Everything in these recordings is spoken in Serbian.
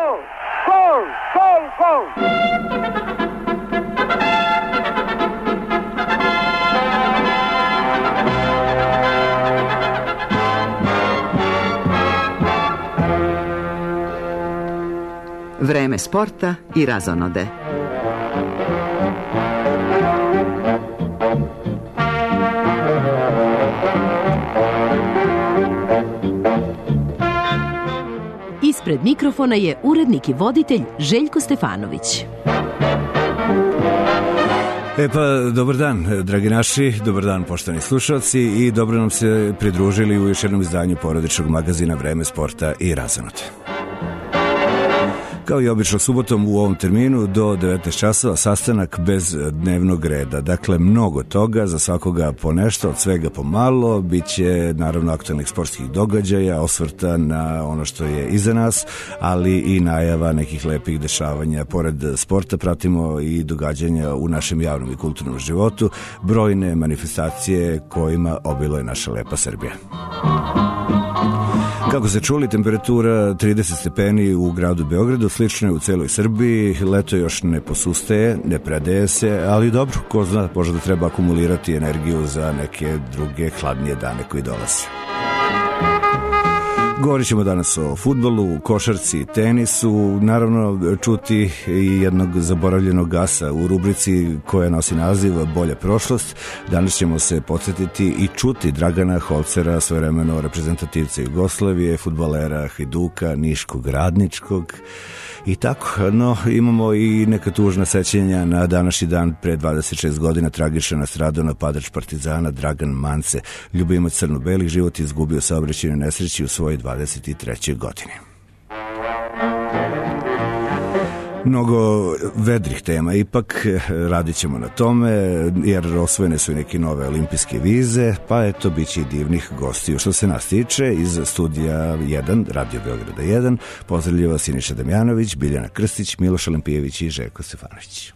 Gol! Gol! Gol! Gol! Vreme sporta i razonode. Ispred mikrofona je urednik i voditelj Željko Stefanović. Dobar dan, dragi naši, dobar dan, poštovani slušalci, i dobro nam se pridružili u još jednom izdanju porodičnog magazina Vreme sporta i razonode. Kao i obično subotom u ovom terminu do 19 časova sastanak bez dnevnog reda. Dakle, mnogo toga, za svakoga po nešto, od svega po malo. Biće naravno aktualnih sportskih događaja, osvrta na ono što je iza nas, ali i najava nekih lepih dešavanja. Pored sporta pratimo i događanja u našem javnom i kulturnom životu, brojne manifestacije kojima obiluje naša lepa Srbija. Kako ste čuli, temperatura 30 stepeni u gradu Beogradu, slično je u celoj Srbiji, leto još ne posustaje, ne predaje se, ali dobro, ko zna, možda treba akumulirati energiju za neke druge hladnije dane koji dolaze. Govorit ćemo danas o fudbalu, košarci, tenisu, naravno čuti i jednog zaboravljenog asa u rubrici koja nosi naziv Bolja prošlost. Danas ćemo se podsjetiti i čuti Dragana Holcera, svojevremeno reprezentativca Jugoslavije, fudbalera Hajduka, niškog, radničkog i tako. No, imamo i neka tužna sećanja na današnji dan pre 26 godina. Tragično nastradao napadač Partizana Dragan Mance, ljubimac crno-belih, život izgubio saobraćajnoj nesreći u svojoj 23. godini. Mnogo vedrih tema, ipak radit ćemo na tome, jer osvojene su i neke nove olimpijske vize, pa eto, bit će i divnih gostiju. Što se nas tiče, iz studija 1, Radio Beograda 1, pozdravljava Siniša Damjanović, Biljana Krstić, Miloš Olimpijević i Željko Stefanović.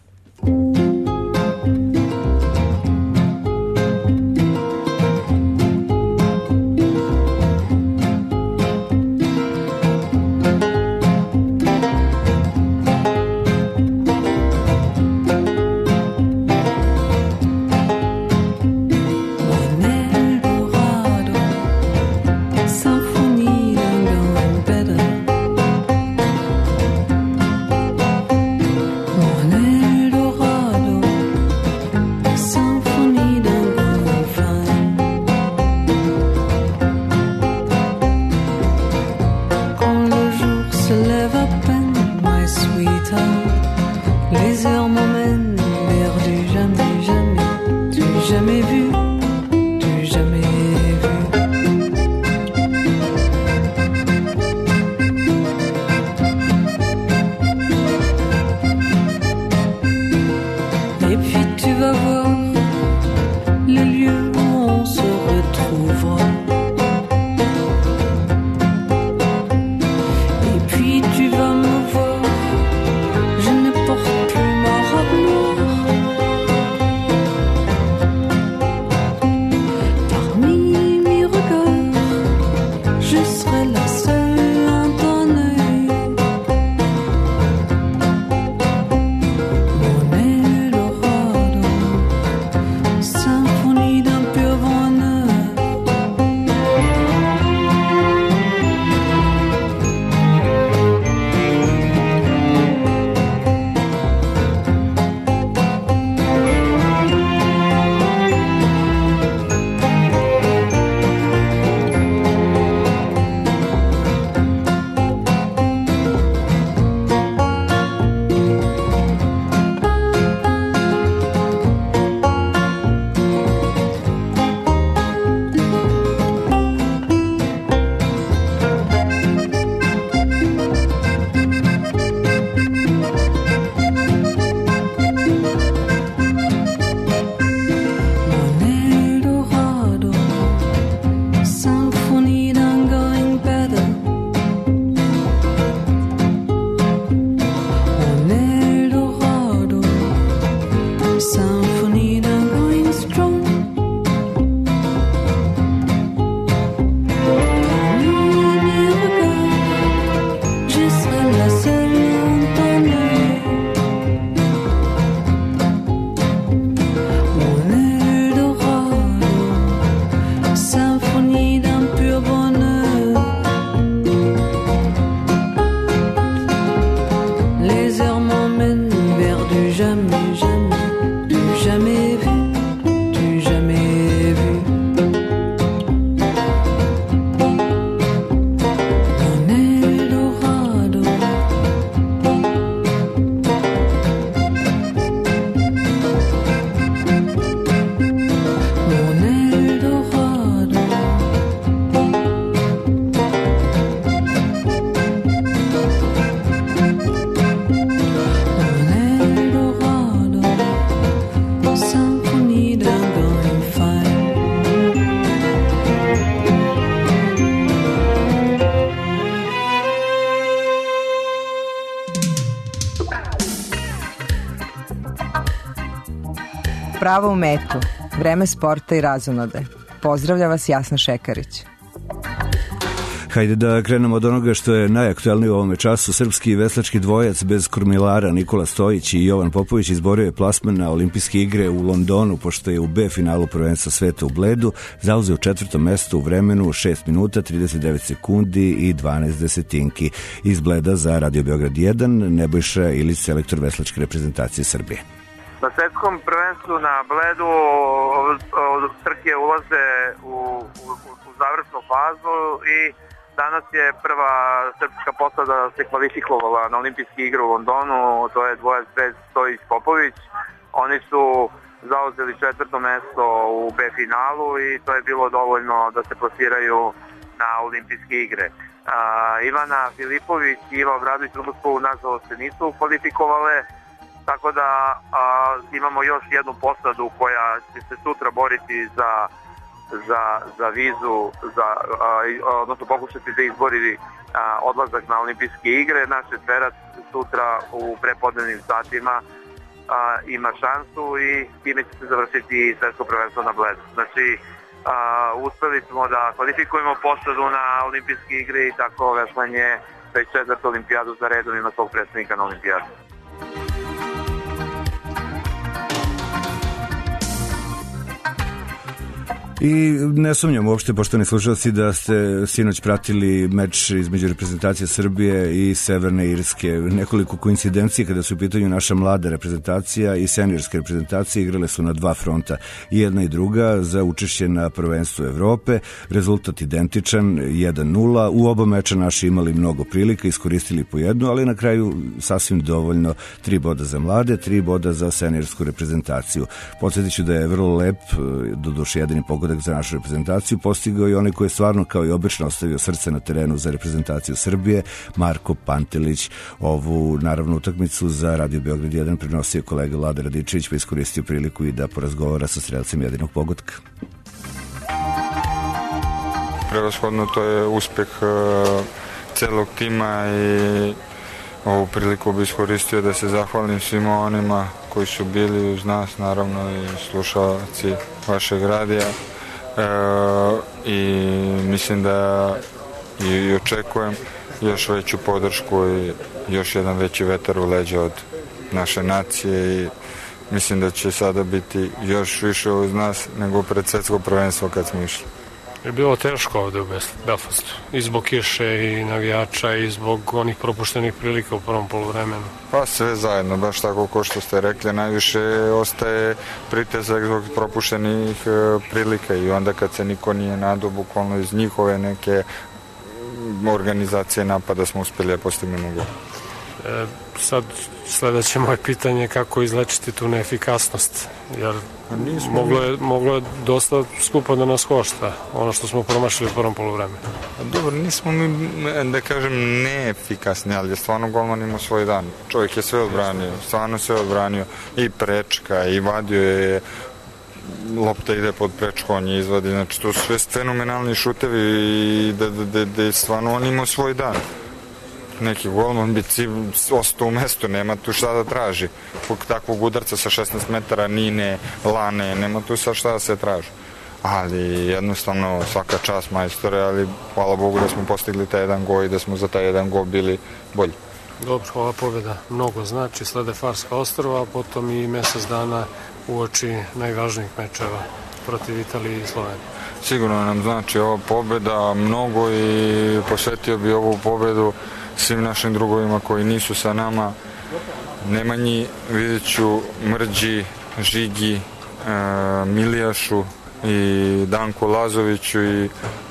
Tu vas Pravo u metu. Vreme sporta i razonode. Pozdravlja vas Jasna Šekarić. Hajde da krenemo od onoga što je najaktuelnije u ovome času. Srpski veslački dvojac bez kormilara Nikola Stojić i Jovan Popović izborio je plasman na olimpijske igre u Londonu, pošto je u B finalu prvenstva sveta u Bledu zauzeo 4. mesto u vremenu 6 minuta 39 sekundi i 12 desetinki. Iz Bleda za Radio Beograd 1 Nebojša Ilić, selektor veslačke reprezentacije Srbije. Na svetskom prvenstvu na Bledu trke ulaze u završnu fazu i danas je prva srpska posada se kvalifikovala na olimpijske igre u Londonu, to je dvojac bez Stojić-Popović. Oni su zauzeli 4. mesto u B finalu i to je bilo dovoljno da se plasiraju na olimpijske igre. Ivana Filipović i Iva Obradović-Lubuskov nažalost se nisu kvalifikovale, tako da imamo još jednu posadu koja će se sutra boriti za vizu, odnosno pokušati da izbori odlazak na olimpijske igre. Naš četverac sutra u prepodnevnim satima ima šansu i time će se završiti svetsko prvenstvo na Bledu. Znači, uspeli smo da kvalifikujemo posadu na olimpijske igre i tako veslanje već 4. olimpijadu za redom ima svog predstavnika na olimpijadu. I ne sumnjam uopšte, poštovani slušalci, da ste sinoć pratili meč između reprezentacije Srbije i Severne Irske. Nekoliko koincidencije kada su u pitanju naša mlada reprezentacija i seniorske reprezentacije igrale su na dva fronta. I jedna i druga za učešće na prvenstvu Evrope. Rezultat identičan, 1-0. U oba meča naši imali mnogo prilika, iskoristili po jednu, ali na kraju sasvim dovoljno 3 boda za mlade, 3 boda za seniorsku reprezentaciju. Podsjetit ću da je vrlo lep, doduše jedini pogodak za našu reprezentaciju postigao i onaj koji je stvarno kao i obično ostavio srce na terenu za reprezentaciju Srbije, Marko Pantelić. Ovu naravno utakmicu za Radio Beograd 1 prenosio kolega Vlada Radičević, pa iskoristio priliku i da porazgovara sa strelcem jedinog pogotka. Prevashodno to je uspeh celog tima i ovu priliku bi iskoristio da se zahvalim svima onima koji su bili uz nas, naravno i slušalci vašeg radija, i mislim da i očekujem još veću podršku i još jedan veći vetar u leđa od naše nacije i mislim da će sada biti još više uz nas nego pred svetsko prvenstvo kad smo išli. Je bilo teško ovde u Belfastu, i zbog kiše i navijača i zbog onih propuštenih prilika u prvom poluvremenu. Pa sve zajedno, baš tako kao što ste rekli, najviše ostaje pritisak zbog propuštenih prilika i onda kad se niko nije nadao, bukvalno iz njihove neke organizacije napada smo uspjeli da postignemo gol. Sad sledeće moje pitanje kako izlečiti tu neefikasnost, jer moglo je dosta skupo da nas košta ono što smo promašili u prvom poluvremenu. Dobro, nismo mi, da kažem, neefikasni, ali je stvarno golman imao svoj dan. Čovjek je sve odbranio, stvarno sve odbranio, i prečka, i vadio je, lopta ide pod prečku, on je izvadi, znači to su sve fenomenalni šutevi i da stvarno on imao svoj dan. Neki golman bi ostao u mestu, nema tu šta da traži. Takvog udarca sa 16 metara, Nine, Lane, nema tu sad šta da se traži. Ali jednostavno svaka čast majstore, ali hvala Bogu da smo postigli taj jedan gol i da smo za taj jedan gol bili bolji. Dobro, ova pobjeda mnogo znači, slede Farska ostrva, a potom i mesec dana uoči najvažnijih mečeva protiv Italije i Slovenije. Sigurno nam znači ova pobjeda mnogo i posvetio bi ovu pobjedu svim našim drugovima koji nisu sa nama, Nemanji, Vidiću, Mrđi, Žigi, Milijašu i Danku Lazoviću i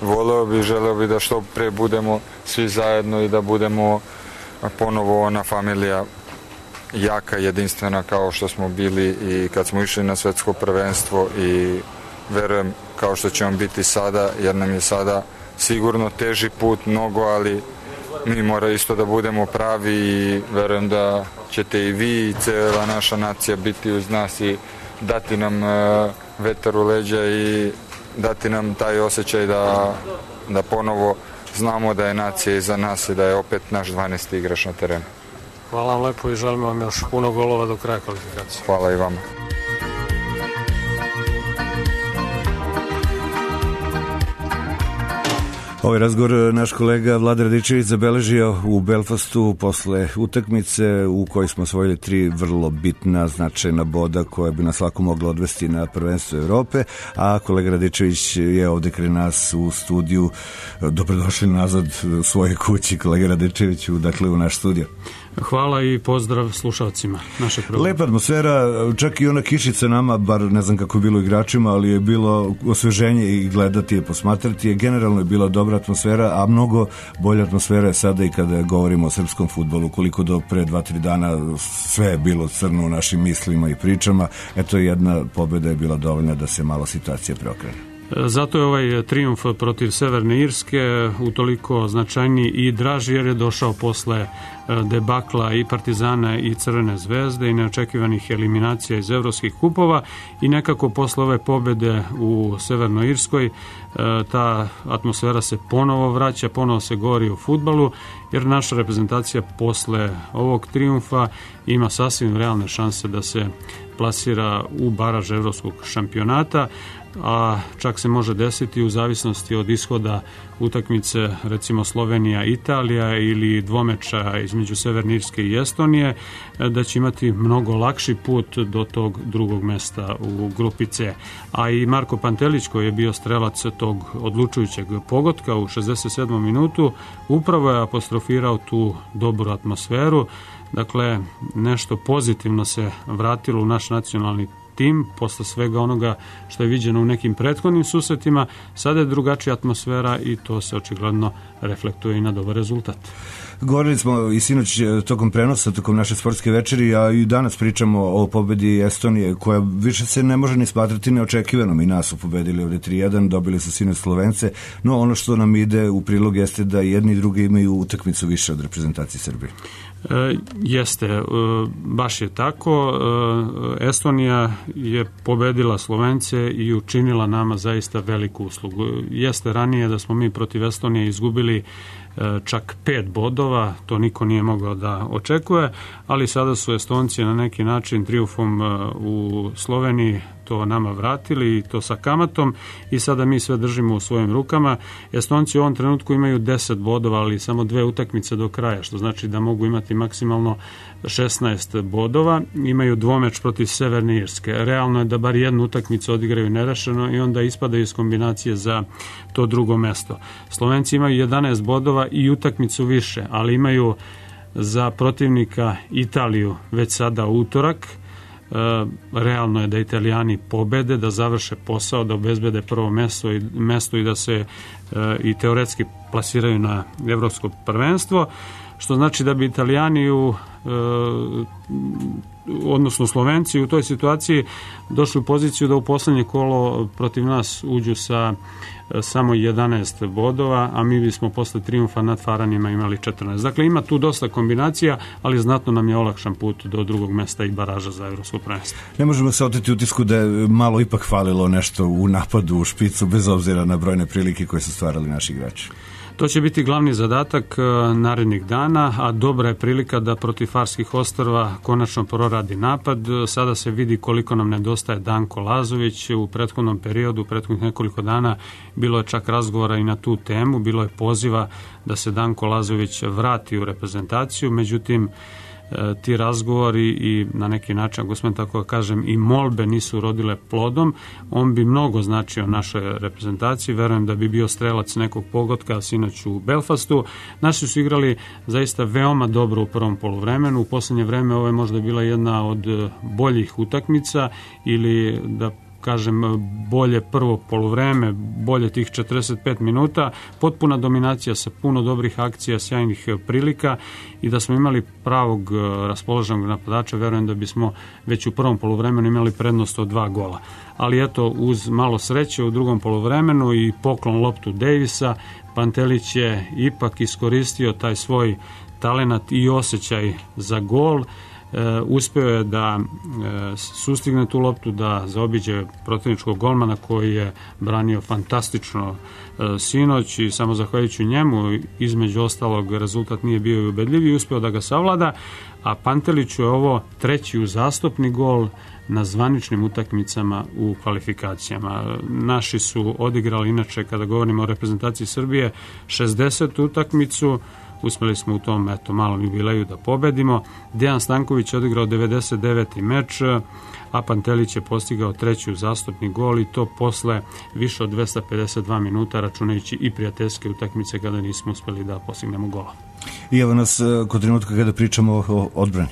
želeo bi da što pre budemo svi zajedno i da budemo ponovo ona familija jaka, jedinstvena kao što smo bili i kad smo išli na svetsko prvenstvo i verujem kao što ćemo biti sada, jer nam je sada sigurno teži put mnogo, ali mi mora isto da budemo pravi i verujem da ćete i vi i cijela naša nacija biti uz nas i dati nam vetar u leđa i dati nam taj osjećaj da ponovo znamo da je nacija iza nas i da je opet naš 12. igrač na terenu. Hvala vam lepo i želim vam još puno golova do kraja kvalifikacije. Hvala i vama. Ovaj razgovor naš kolega Vlada Radičević zabeležio u Belfastu posle utakmice u kojoj smo osvojili 3 vrlo bitna značajna boda koja bi nas lako mogla odvesti na prvenstvo Evrope, a kolega Radičević je ovde kraj nas u studiju. Dobrodošli nazad u svoje kući, kolega Radičeviću, dakle u naš studio. Hvala i pozdrav slušalcima naše programe. Lepa atmosfera, čak i ona kišica nama, bar ne znam kako je bilo igračima, ali je bilo osveženje i gledati je, posmatrati je. Generalno je bila dobra atmosfera, a mnogo bolja atmosfera je sada i kada govorimo o srpskom fudbalu, koliko do pre 2-3 dana sve je bilo crno u našim mislima i pričama. Eto, jedna pobjeda je bila dovoljna da se malo situacija preokrene. Zato je ovaj trijumf protiv Severne Irske utoliko značajniji i draži jer je došao posle debakla i Partizana i Crvene zvezde i neočekivanih eliminacija iz evropskih kupova i nekako posle ove pobjede u Severnoj Irskoj ta atmosfera se ponovo vraća, ponovo se govori o fudbalu jer naša reprezentacija posle ovog trijumfa ima sasvim realne šanse da se plasira u baraž evropskog šampionata, a čak se može desiti u zavisnosti od ishoda utakmice recimo Slovenija-Italija ili dvomeča između Severne Irske i Estonije, da će imati mnogo lakši put do tog drugog mesta u grupi C. A i Marko Pantelić, koji je bio strelac tog odlučujućeg pogotka u 67. minutu, upravo je apostrofirao tu dobru atmosferu. Dakle, nešto pozitivno se vratilo u naš nacionalni tim, posle svega onoga što je viđeno u nekim prethodnim susretima, sada je drugačija atmosfera i to se očigledno reflektuje i na dobar rezultat. Govorili smo i sinoć tokom prenosa, tokom naše sportske večeri, a i danas pričamo o pobedi Estonije, koja više se ne može ni smatrati neočekivanom. I nas su pobedili ovde 3-1, dobili su sinoć Slovence, no ono što nam ide u prilog jeste da jedni i drugi imaju utakmicu više od reprezentacije Srbije. Jeste, baš je tako. Estonija je pobedila Slovence i učinila nama zaista veliku uslugu. Jeste ranije da smo mi protiv Estonije izgubili čak 5 bodova, to niko nije mogao da očekuje, ali sada su Estonci na neki način trijumfom u Sloveniji to nama vratili i to sa kamatom i sada mi sve držimo u svojim rukama. Estonci u ovom trenutku imaju 10 bodova, ali samo 2 utakmice do kraja, što znači da mogu imati maksimalno 16 bodova. Imaju dvomeč protiv Severne Irske. Realno je da bar jednu utakmicu odigraju nerešeno i onda ispadaju iz kombinacije za to drugo mesto. Slovenci imaju 11 bodova i utakmicu više, ali imaju za protivnika Italiju već sada utorak. Realno je da Italijani pobede, da završe posao, da obezbede prvo mesto i da se i teoretski plasiraju na evropsko prvenstvo, što znači da bi Italijani odnosno Slovenci u toj situaciji došli u poziciju da u poslednje kolo protiv nas uđu sa samo 11 bodova, a mi bismo posle trijumfa nad Faranima imali 14. Dakle, ima tu dosta kombinacija, ali znatno nam je olakšan put do drugog mesta i baraža za evropsko prvenstvo. Ne možemo se oteti utisku da je malo ipak falilo nešto u napadu, u špicu, bez obzira na brojne prilike koje su stvarali naši igrači. To će biti glavni zadatak narednih dana, a dobra je prilika da protiv Farskih ostrva konačno proradi napad. Sada se vidi koliko nam nedostaje Danko Lazović. U prethodnom periodu, u prethodnih nekoliko dana, bilo je čak razgovora i na tu temu. Bilo je poziva da se Danko Lazović vrati u reprezentaciju, međutim, ti razgovori i na neki način, ako smijem tako da kažem, i molbe nisu rodile plodom. On bi mnogo značio našoj reprezentaciji, verujem da bi bio strelac nekog pogotka sinoć u Belfastu. Naši su igrali zaista veoma dobro u prvom poluvremenu, u poslednje vreme ovo je možda bila jedna od boljih utakmica ili da kažem bolje prvo poluvreme, bolje tih 45 minuta, potpuna dominacija sa puno dobrih akcija, sjajnih prilika i da smo imali pravog raspoloženog napadača, verujem da bismo već u prvom poluvremenu imali prednost od 2 gola. Ali eto, uz malo sreće u drugom poluvremenu i poklon loptu Davisa, Pantelić je ipak iskoristio taj svoj talenat i osjećaj za gol uspeo je da sustigne tu loptu, da zaobiđe protivničkog golmana koji je branio fantastično sinoć i samo zahvaljujući njemu, između ostalog, rezultat nije bio i ubedljiv i uspeo da ga savlada, a Panteliću je ovo treći uzastopni gol na zvaničnim utakmicama u kvalifikacijama. Naši su odigrali, inače, kada govorimo o reprezentaciji Srbije, 60 utakmicu, uspeli smo u tom malom jubileju da pobedimo. Dejan Stanković je odigrao 99. meč, a Pantelić je postigao treći uzastopni gol i to posle više od 252 minuta, računajući i prijateljske utakmice kada nismo uspeli da postignemo gola. I evo nas kod trenutka kada pričamo o odbrani.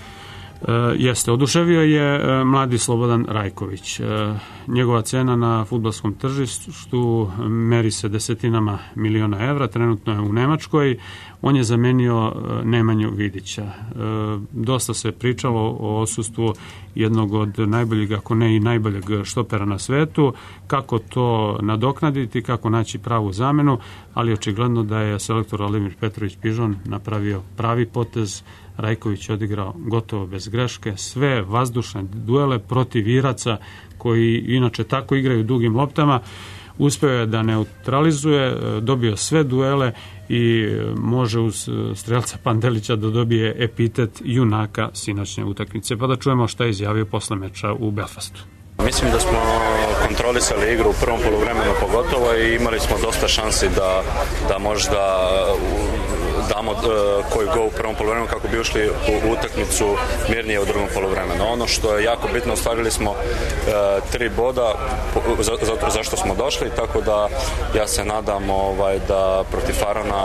Jeste, oduševio je mladi Slobodan Rajković. Njegova cena na fudbalskom tržištu meri se desetinama miliona evra, trenutno je u Nemačkoj. On je zamenio Nemanju Vidića. Dosta se pričalo o odsustvu jednog od najboljeg, ako ne i najboljeg štopera na svetu, kako to nadoknaditi, kako naći pravu zamenu, ali očigledno da je selektor Vladimir Petrović Pižon napravio pravi potez. Rajković je odigrao gotovo bez greške sve vazdušne duele protiv Iraca koji inače tako igraju dugim loptama. Uspeo je da neutralizuje, dobio sve duele i može uz strelca Pantelića da dobije epitet junaka sinoćne utakmice. Pa da čujemo šta je izjavio posle meča u Belfastu. Mislim da smo kontrolisali igru u prvom poluvremenu pogotovo i imali smo dosta šansi da možda damo koji gol u prvom poluvremenu kako bi ušli u utakmicu mirnije u drugom poluvremenu. Ono što je jako bitno, ostvarili smo 3 boda zašto smo došli, tako da ja se nadam da protiv Farona,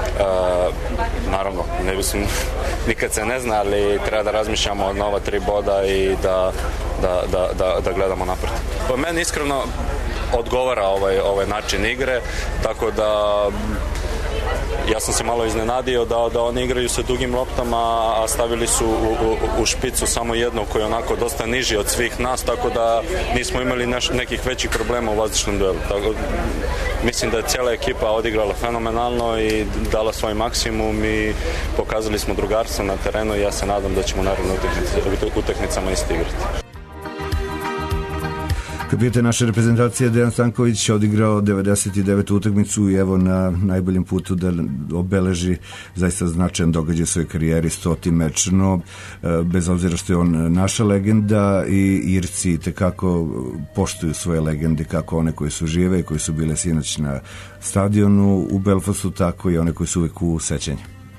naravno, ne mislim, nikad se ne zna, ali treba da razmišljamo od nova 3 boda i da gledamo napred. Po meni iskreno odgovara ovaj način igre, tako da ja sam se malo iznenadio da oni igraju sa dugim loptama, a stavili su u špicu samo jedno koji je onako dosta niži od svih nas, tako da nismo imali nekih većih problema u vazdušnom duelu. Mislim da je cijela ekipa odigrala fenomenalno i dala svoj maksimum i pokazali smo drugarstvo na terenu i ja se nadam da ćemo naravno utakmicama isti igrati. Kapitan naše reprezentacije Dejan Stanković odigrao 99. utakmicu i evo na najboljem putu da obeleži zaista značajan događaj svoje karijeri, 100. meč, no bez obzira što je on naša legenda i Irci tekako poštuju svoje legende, kako one koje su žive i koje su bile sinoć na stadionu u Belfastu, tako i one koje su uvek u sećanju.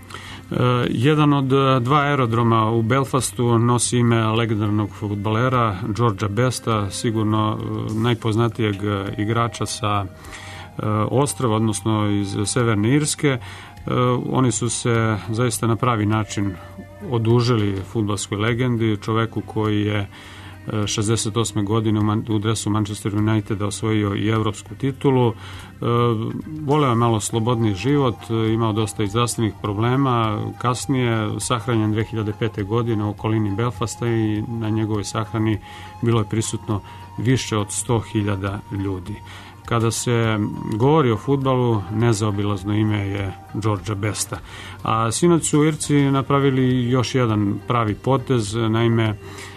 Jedan od 2 aerodroma u Belfastu nosi ime legendarnog fudbalera Georgea Besta, sigurno najpoznatijeg igrača sa ostrva, odnosno iz Severne Irske. Oni su se zaista na pravi način odužili fudbalskoj legendi, čoveku koji je 68. godine u dresu Manchester Uniteda osvojio i evropsku titulu. Voleo je malo slobodni život, imao dosta zdravstvenih problema, kasnije sahranjen 2005. godine u okolini Belfasta i na njegovoj sahrani bilo je prisutno više od 100.000 ljudi. Kada se govori o fudbalu, nezaobilazno ime je Georgea Besta. A sinoć su Irci napravili još jedan pravi potez, naime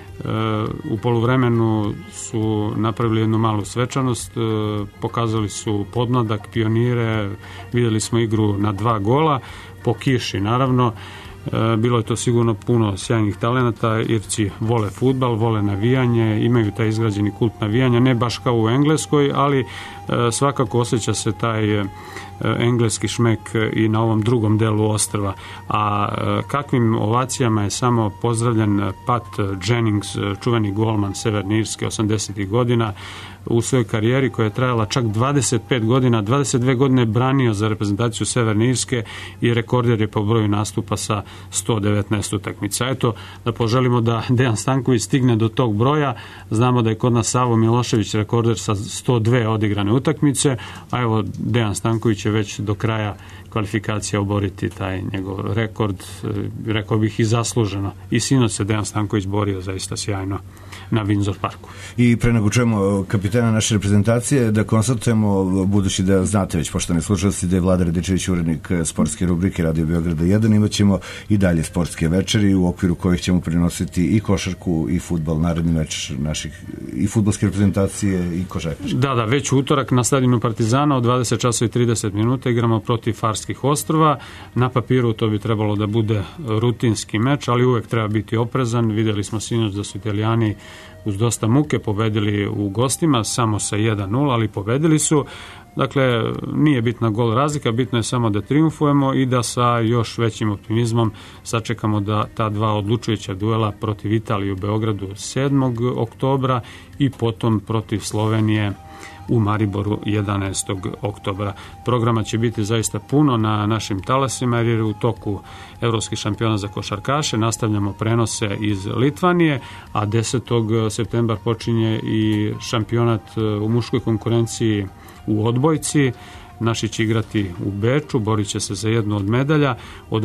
u poluvremenu su napravili jednu malu svečanost, pokazali su podmladak, pionire, videli smo igru na 2 gola, po kiši naravno. Bilo je to sigurno puno sjajnih talenata. Irci vole fudbal, vole navijanje, imaju taj izgrađeni kult navijanja, ne baš kao u Engleskoj, ali svakako osjeća se taj engleski šmek i na ovom drugom delu ostrva. A kakvim ovacijama je samo pozdravljen Pat Jennings, čuveni golman Severne Irske 80. godina, u svojoj karijeri koja je trajala čak 25 godina, 22 godine branio za reprezentaciju Severne Irske i rekorder je po broju nastupa sa 119 utakmica. Eto, da poželimo da Dejan Stanković stigne do tog broja. Znamo da je kod nas Savo Milošević rekorder sa 102 odigrane utakmice, a evo Dejan Stanković će već do kraja kvalifikacija oboriti taj njegov rekord, rekao bih i zasluženo. I sinoć se Dejan Stanković borio zaista sjajno na Windsor parku. I pre nego čujemo kapitena naše reprezentacije, da konstatujemo, budući da znate već, poštovani slušalci, da je Vlada Radičević urednik sportske rubrike Radio Beograda 1, imat ćemo i dalje sportske večeri u okviru kojih ćemo prenositi i košarku i fudbal, naredni meč naših i fudbalske reprezentacije i košarkaške. Da, već u utorak na stadionu Partizana od 20 časova i 30 minuta igramo protiv Farskih ostrva. Na papiru to bi trebalo da bude rutinski meč, ali uvek treba biti oprezan. Videli smo sinoć da su Italijani uz dosta muke pobedili u gostima, samo sa 1-0, ali pobedili su. Dakle, nije bitna gol razlika, bitno je samo da triumfujemo i da sa još većim optimizmom sačekamo da ta dva odlučujuća duela protiv Italije u Beogradu 7. oktobra i potom protiv Slovenije u Mariboru 11. oktobra. Programa će biti zaista puno na našim talasima jer je u toku Evropski šampionat za košarkaše. Nastavljamo prenose iz Litvanije, a 10. septembra počinje i šampionat u muškoj konkurenciji u odbojci. Naši će igrati u Beču, borit će se za jednu od medalja. Od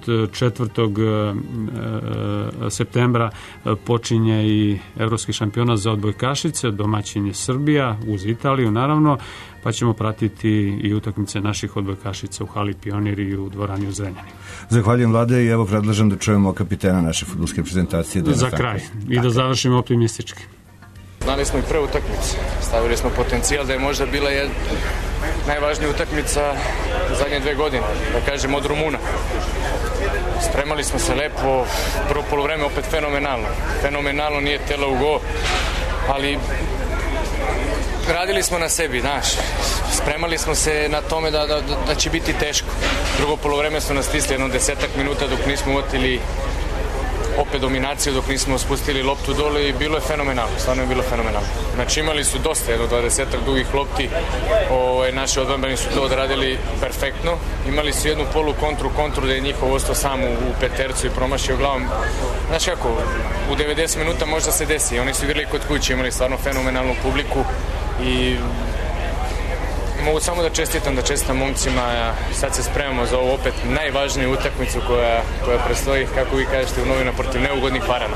24. septembra počinje i Evropski šampionat za odbojkašice, domaćin je Srbija, uz Italiju naravno, pa ćemo pratiti i utakmice naših odbojkašica u hali Pionir i u dvorani u Zrenjaninu. Zahvaljujem, Vlade, i evo predlažem da čujemo kapitena naše fudbalske reprezentacije. Za kraj i da završimo optimistički. Znali smo i pre utakmice, stavili smo potencijal da je možda bila najvažnija utakmica zadnje 2 godine, da kažem od Rumuna. Spremali smo se lepo, prvo polovreme opet fenomenalno, nije telo u go, ali radili smo na sebi, znaš, spremali smo se na tome da će biti teško. Drugo polovreme su nas stisli jedno 10 minuta dok nismo otili opet dominaciju, dok nismo spustili loptu dole i bilo je fenomenalno, stvarno je bilo fenomenalno. Znači imali su dosta, jedno 20 dugih lopti, naši odbrambeni su to odradili perfektno, imali su jednu polu kontru da je njihov ostao sam u petercu i promašio glavom. Znaš kako, u 90 minuta možda se desi, oni su igrali kod kuće, imali stvarno fenomenalnu publiku i mogu samo da čestitam momcima, sad se spremamo za ovu opet najvažniju utakmicu koja predstoji, kako vi kažete u novina, protiv neugodnih Varana.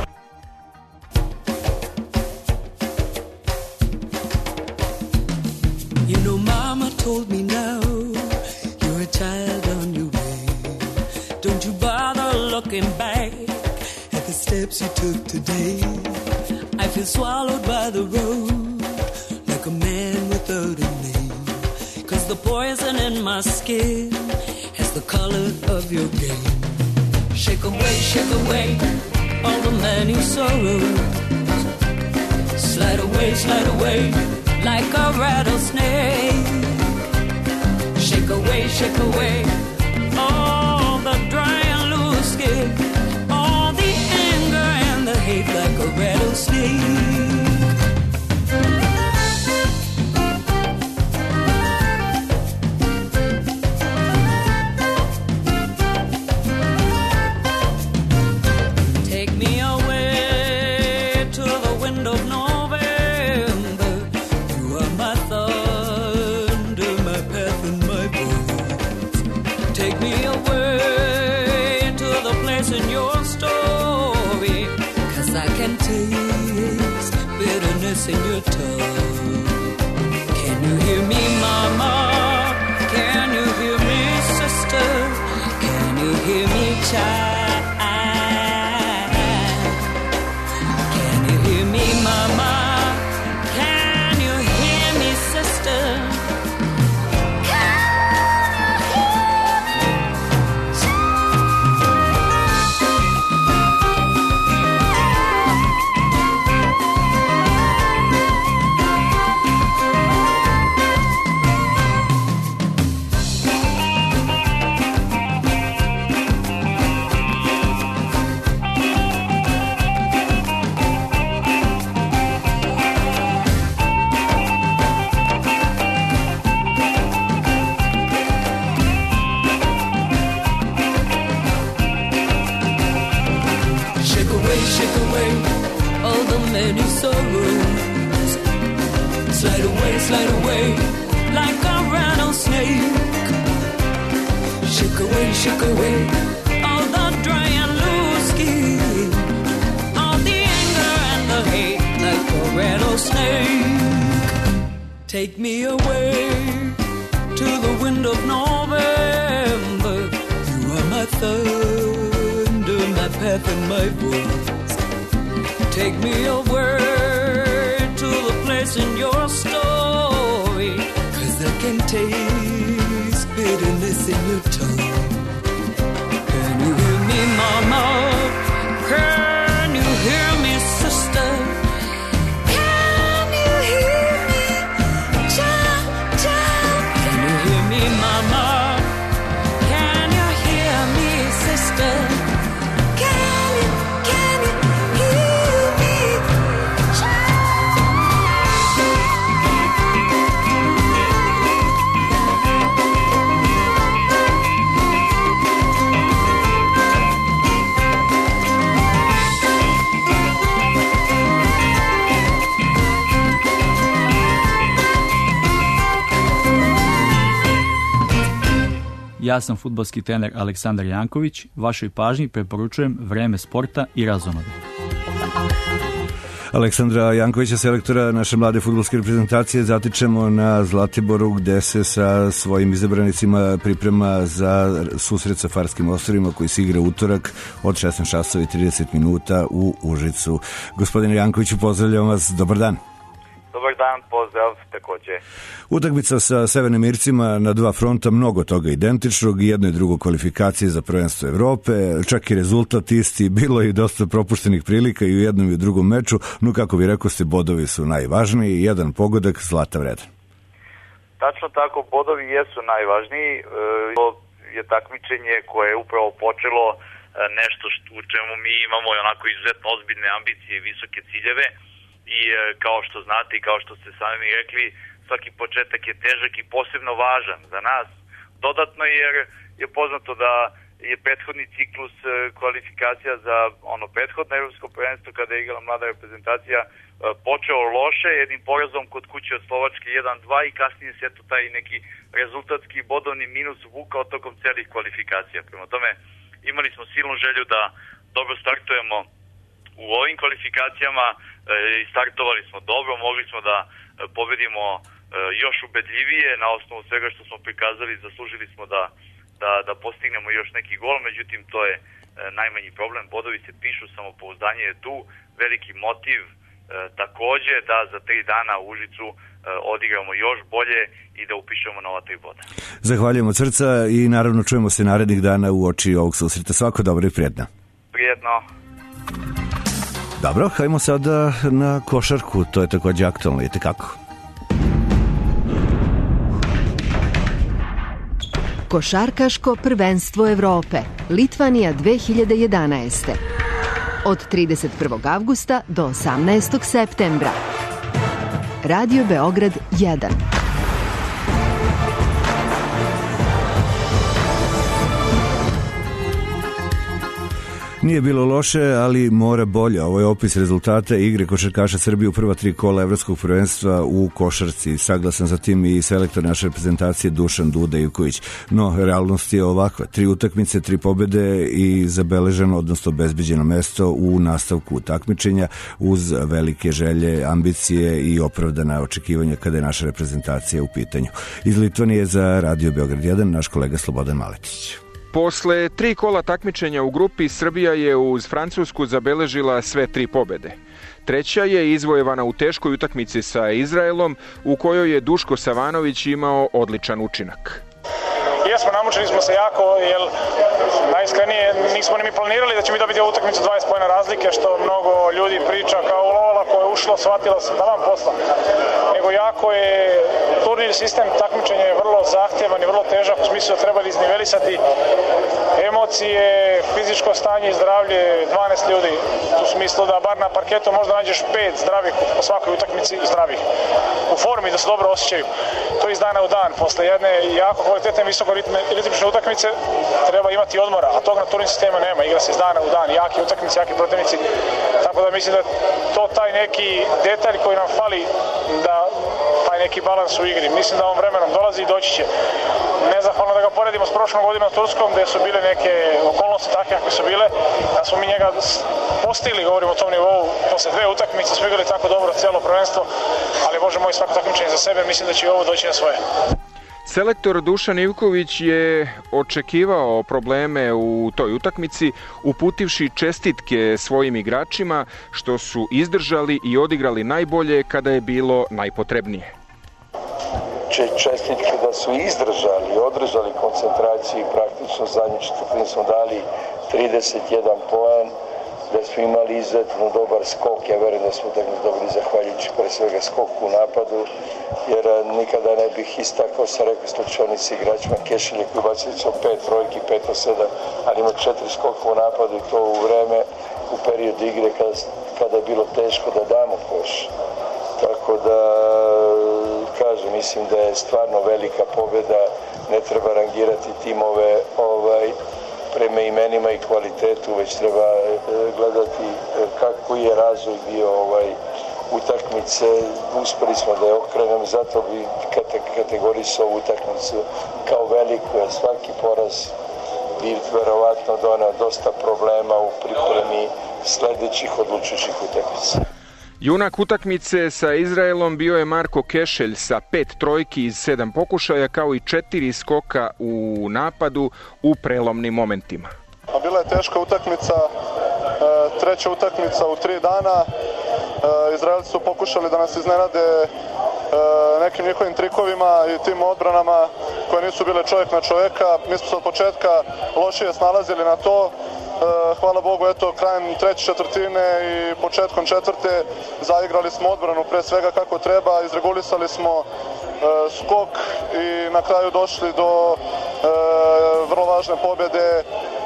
You know mama told me now you're a child on your way. Don't you bother looking back at the steps you took today. I feel swallowed by the road like a man without a name. The poison in my skin has the color of your game. Shake away all the many sorrows. Slide away like a rattlesnake. Shake away all the dry and loose skin, all the anger and the hate like a rattlesnake. In your tongue. Can you hear me, mama? Can you hear me, sister? Can you hear me, child? Can you hear me, mama? Can you hear me, sister? Shake away all the many sorrows. Slide away like a rattlesnake. Shake away all the dry and loose skin, all the anger and the hate like a rattlesnake. Take me away to the wind of November. You are my thunder, my path and my voice. Take me away to the place in your story, 'cause I can taste bitterness in your tongue. Can you hear me, mama? Can you hear me, sister? Can you hear me, child, child? Can you hear me, mama? Can you hear me, sister? Can you hear me, Ja sam fudbalski trener Aleksandar Janković. Vašoj pažnji preporučujem Vreme sporta i razonode. Aleksandra Jankovića, selektora naše mlade fudbalske reprezentacije, zatičemo na Zlatiboru gde se sa svojim izabranicima priprema za susret sa Farskim ostrvima koji se igra utorak od 16:30 u Užicu. Gospodine Jankoviću, pozdravljam vas, dobar dan. Dobar dan, pozdrav takođe. Utakmica sa Severnim Ircima na dva fronta, mnogo toga identičnog, jedno i drugo kvalifikacije za prvenstvo Evrope, čak i rezultat isti, bilo je i dosta propuštenih prilika i u jednom i u drugom meču, no kako vi rekao ste, bodovi su najvažniji, jedan pogodak, zlata vredan. Tačno tako, bodovi jesu najvažniji, to je takmičenje koje je upravo počelo nešto u čemu mi imamo onako izuzetno ozbiljne ambicije i visoke ciljeve. I kao što znate i kao što ste sami rekli, svaki početak je težak i posebno važan za nas. Dodatno jer je poznato da je prethodni ciklus kvalifikacija za ono prethodno evropsko prvenstvo kada je igrala mlada reprezentacija počeo loše, jednim porazom kod kuće od Slovačke 1-2 i kasnije se to taj neki rezultatski bodovni minus vukao tokom celih kvalifikacija. Prema tome imali smo silnu želju da dobro startujemo u ovim kvalifikacijama i startovali smo dobro, mogli smo da pobedimo još ubedljivije na osnovu svega što smo prikazali, zaslužili smo da postignemo još neki gol, međutim to je najmanji problem, bodovi se pišu, samopouzdanje je tu, veliki motiv takođe da za 3 dana u Užicu odigramo još bolje i da upišemo nova 3 boda. Zahvaljujemo od srca i naravno čujemo se narednih dana u oči ovog susreta. Svako dobro i prijetno. Prijetno. Dobro, hajmo sada na košarku, to je takođe aktualno, vidite kako. Košarkaško prvenstvo Evrope, Litvanija 2011. Od 31. avgusta do 18. septembra. Radio Beograd 1. Nije bilo loše, ali mora bolje. Ovo je opis rezultata igre košarkaša Srbije u prva 3 kola evropskog prvenstva u košarci. Saglasan za tim i selektor naše reprezentacije Dušan Duda Ivković. No, realnost je ovakva. 3 utakmice, 3 pobede i zabeleženo, odnosno obezbeđeno mesto u nastavku takmičenja uz velike želje, ambicije i opravdana očekivanja kada je naša reprezentacija u pitanju. Iz Litvanije za Radio Beograd 1 naš kolega Slobodan Maletić. Posle 3 kola takmičenja u grupi, Srbija je uz Francusku zabeležila sve 3 pobede. Treća je izvojevana u teškoj utakmici sa Izraelom, u kojoj je Duško Savanović imao odličan učinak. Jesmo, namučili smo se jako, jer najiskrenije nismo ni mi planirali da će mi dobiti ovu utakmicu 20 pojena razlike, što mnogo ljudi priča kao lovala koja je ušlo, shvatila sam da vam posla. Nego jako je turnir sistem takmičenja je vrlo zahtjevan i vrlo težak, u smislu da treba iznivelisati emocije, fizičko stanje i zdravlje 12 ljudi. U smislu da bar na parketu možda nađeš 5 zdravih po svakoj utakmici zdravih. U formi da se dobro osjećaju. To iz dana u dan, posle jedne jako kvalitetne ritmične utakmice treba imati odmora, a tog na turnim sistema nema, igra se iz dana u dan, jaki utakmice, jaki protivnici, tako da mislim da to taj neki detalj koji nam fali, da taj neki balans u igri, mislim da ovom vremenom dolazi i doći će. Nezahvalno da ga poredimo s prošlom godinom Turskom, gde su bile neke okolnosti takve kakve su bile, da smo mi njega postigli, govorimo o tom nivou, posle 2 utakmice smo igrali tako dobro cijelo prvenstvo, ali Bože moj, svako takmičenje za sebe, mislim da će i ovo doći na svoje. Selektor Dušan Ivković je očekivao probleme u toj utakmici, uputivši čestitke svojim igračima što su izdržali i odigrali najbolje kada je bilo najpotrebnije. Čestitke da su izdržali, održali koncentraciju i praktično zadnji četvrtini smo dali 31 poen, da smo imali izuzetno dobar skok, ja verujem da smo tako dobili zahvaljujući pre svega skoku u napadu, jer nikada ne bih istakao, sam rekao slučajnici igračima Kešelje koji bacili su 5 trojki, 5 od 7, ali ima 4 skoka u napadu i to u vreme, u periodu igre kada je bilo teško da damo koš. Tako da, kažem, mislim da je stvarno velika pobjeda, ne treba rangirati timove prema imenima i kvalitetu, već treba gledati kako je razvoj bio utakmice. Uspeli smo da je okrenemo, zato bi kategorisao ovu utakmicu kao veliku, jer svaki poraz bi verovatno doneo dosta problema u pripremi sledećih odlučujućih utakmica. Junak utakmice sa Izraelom bio je Marko Kešelj sa 5 trojki iz 7 pokušaja, kao i 4 skoka u napadu u prelomnim momentima. Bila je teška utakmica, treća utakmica u 3 dana. Izraelci su pokušali da nas iznenade nekim njihovim trikovima i tim odbranama koje nisu bile čovjek na čovjeka. Mi smo se od početka lošije snalazili na to. Hvala Bogu, eto, krajem treće četvrtine i početkom četvrte zaigrali smo odbranu pre svega kako treba, izregulisali smo skok i na kraju došli do vrlo važne pobjede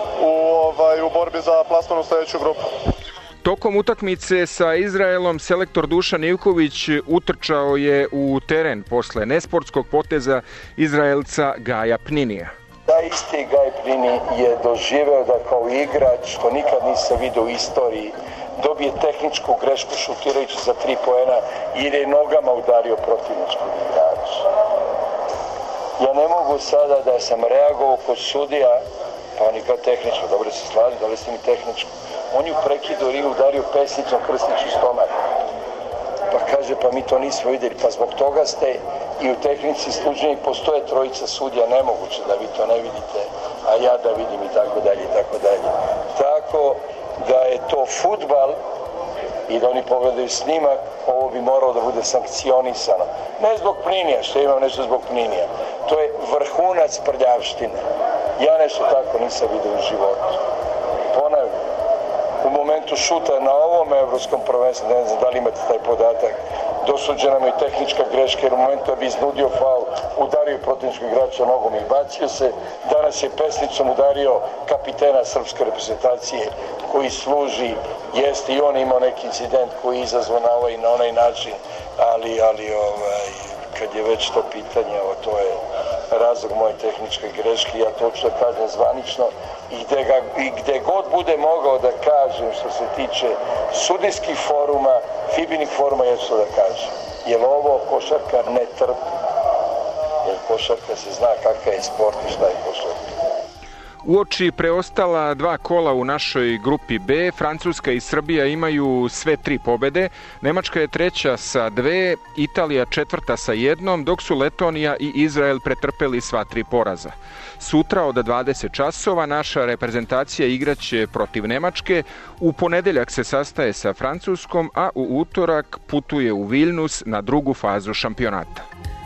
u borbi za plasman u sledeću grupu. Tokom utakmice sa Izraelom selektor Dušan Ivković utrčao je u teren posle nesportskog poteza Izraelca Gaja Pninija. Taj isti Gaj Pnini je doživeo da kao igrač, što nikad nisam vidio u istoriji, dobije tehničku grešku šutirajući za 3 poena jer je nogama udario protivničkog igrača. Ja ne mogu sada da sam reagovao kod sudija, pa on je kao tehničko, dobro se slažem, da li ste mi tehničko. On je u prekidu i udario pesnicom Krstiću stomak. Pa kaže, pa mi to nismo vidjeli, pa zbog toga ste i u tehnici služenja postoje trojica sudija, nemoguće da vi to ne vidite, a ja da vidim i tako dalje i tako dalje. Tako da je to fudbal i da oni pogledaju snimak, ovo bi moralo da bude sankcionisano. Ne zbog Pninija, što imam nešto zbog Pninija. To je vrhunac prljavštine. Ja nešto tako nisam vidio u životu. Ponavljam, u momentu šuta na ovom evropskom prvenstvu, ne znam da li imate taj podatak, dosuđena mu i tehnička greška, jer u momentu da bi iznudio faul, udario protivničkog igrača nogom i bacio se. Danas je pesnicom udario kapitena srpske reprezentacije koji služi, jeste i on imao neki incident koji je izazvan na ovaj i na onaj način, ali kad je već to pitanje, to je razlog moje tehničke greške, ja to ću da kažem zvanično i gde god bude mogao da kažem što se tiče sudijskih foruma, fibinih foruma, ja ću da kažem. Jer ovo košarka ne trpi. Jer košarka se zna kakav je sport i šta je košarka. Uoči preostala 2 kola u našoj grupi B, Francuska i Srbija imaju sve 3 pobede, Nemačka je treća sa 2, Italija četvrta sa 1, dok su Letonija i Izrael pretrpeli sva 3 poraza. Sutra od 20 časova naša reprezentacija igraće protiv Nemačke, u ponedeljak se sastaje sa Francuskom, a u utorak putuje u Viljnus na drugu fazu šampionata.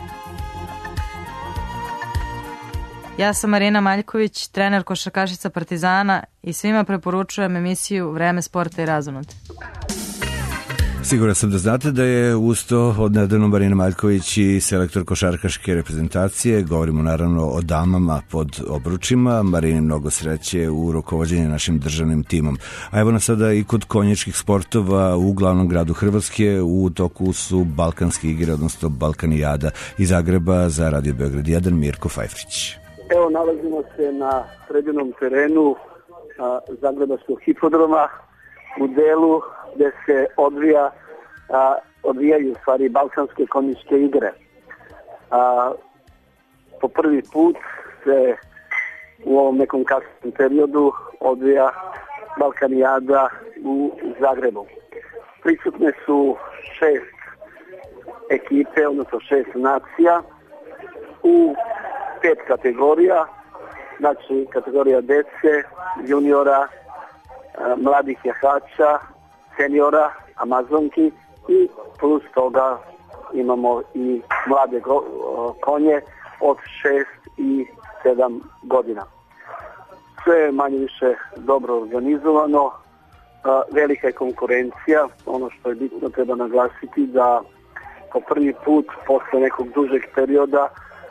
Ja sam Marina Maljković, trener košarkašica Partizana i svima preporučujem emisiju Vreme sporta i razonode. Siguran sam da znate da je usto odnedavno Marina Maljković i selektor košarkaške reprezentacije. Govorimo naravno o damama pod obručima. Marini mnogo sreće u rukovođenju našim državnim timom. A evo nas sada i kod konjičkih sportova u glavnom gradu Hrvatske. U toku su Balkanske igre, odnosno Balkanijada. Iz Zagreba za Radio Beograd 1 Mirko Fajfrić. Evo, nalazimo se na srednjenom terenu Zagrebačkog hipodroma u delu gde se odvijaju stvari balkanske konjičke igre. Po prvi put se u ovom nekom kasnom periodu odvija Balkanijada u Zagrebu. Prisutne su 6 ekipe, odnosno 6 nacija u 5 kategorija, znači kategorija dece, juniora, mladih jahača, seniora, amazonki i plus toga imamo i mlade konje od 6 i 7 godina. Sve je manje više dobro organizovano, velika je konkurencija. Ono što je bitno, treba naglasiti da po prvi put posle nekog dužeg perioda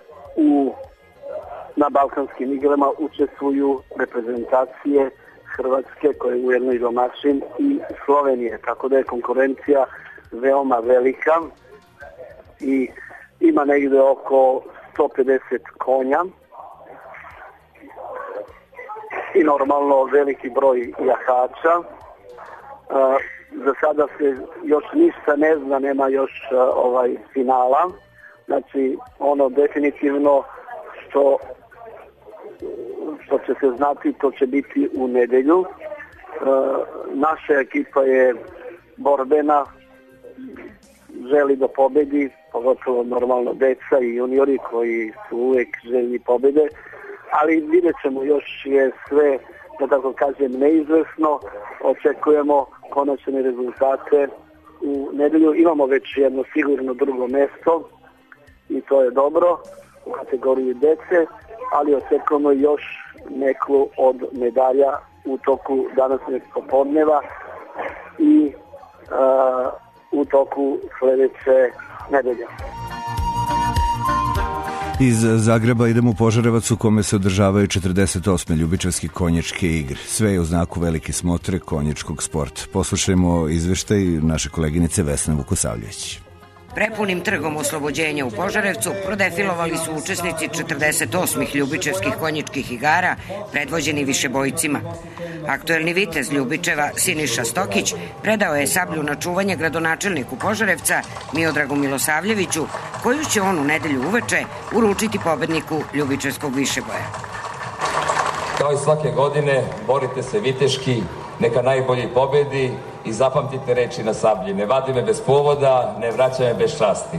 na balkanskim igrama učestvuju reprezentacije Hrvatske, koje je ujedno i domaćin, i Slovenije, tako da je konkurencija veoma velika i ima negde oko 150 konja i normalno veliki broj jahača. Za sada se još ništa ne zna, nema još finala. Znači, ono definitivno što će se znati, to će biti u nedelju. Naša ekipa je borbena, želi da pobedi, pogotovo normalno deca i juniori koji su uvek željni pobede, ali vidjet ćemo, još je sve, da tako kažem, neizvesno. Očekujemo konačne rezultate u nedelju. Imamo već jedno sigurno drugo mesto i to je dobro u kategoriji dece, ali očekujemo još neku od medalja u toku današnjeg popodneva i u toku sledeće nedelje. Iz Zagreba idemo u Požarevac, u kome se održavaju 48. ljubičarske konjičke igre. Sve je u znaku velike smotre konjičkog sporta. Poslušajmo izveštaj naše koleginice Vesne Vukosavljević. Prepunim trgom Oslobođenja u Požarevcu prodefilovali su učesnici 48. ljubičevskih konjičkih igara, predvođeni višebojcima. Aktuelni vitez Ljubičeva Siniša Stokić predao je sablju na čuvanje gradonačelniku Požarevca Miodragu Milosavljeviću, koju će on u nedelju uveče uručiti pobedniku ljubičevskog višeboja. Kao i svake godine, borite se viteški, neka najbolji pobedi i zapamtite reči na sablji: ne vadi me bez povoda, ne vraća me bez časti.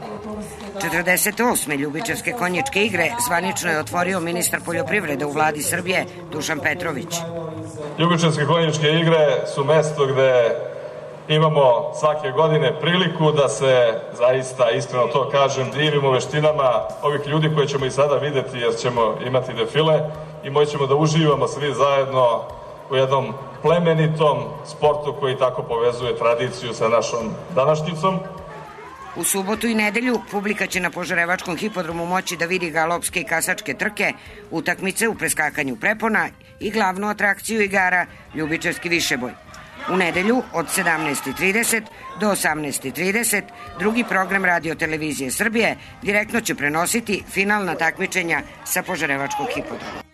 48. ljubičevske konjičke igre zvanično je otvorio ministar poljoprivrede u vladi Srbije Dušan Petrović. Ljubičevske konjičke igre su mesto gde imamo svake godine priliku da se, zaista iskreno to kažem, divimo veštinama ovih ljudi koje ćemo i sada videti, jer ćemo imati defile i moći ćemo da uživamo svi zajedno u jednom plemenitom sportu koji tako povezuje tradiciju sa našom današnjicom. U subotu i nedelju publika će na Požarevačkom hipodromu moći da vidi galopske i kasačke trke, utakmice u preskakanju prepona i glavnu atrakciju igara ljubičevski višeboj. U nedelju od 17:30 do 18:30 drugi program Radio-televizije Srbije direktno će prenositi finalna takmičenja sa Požarevačkog hipodroma.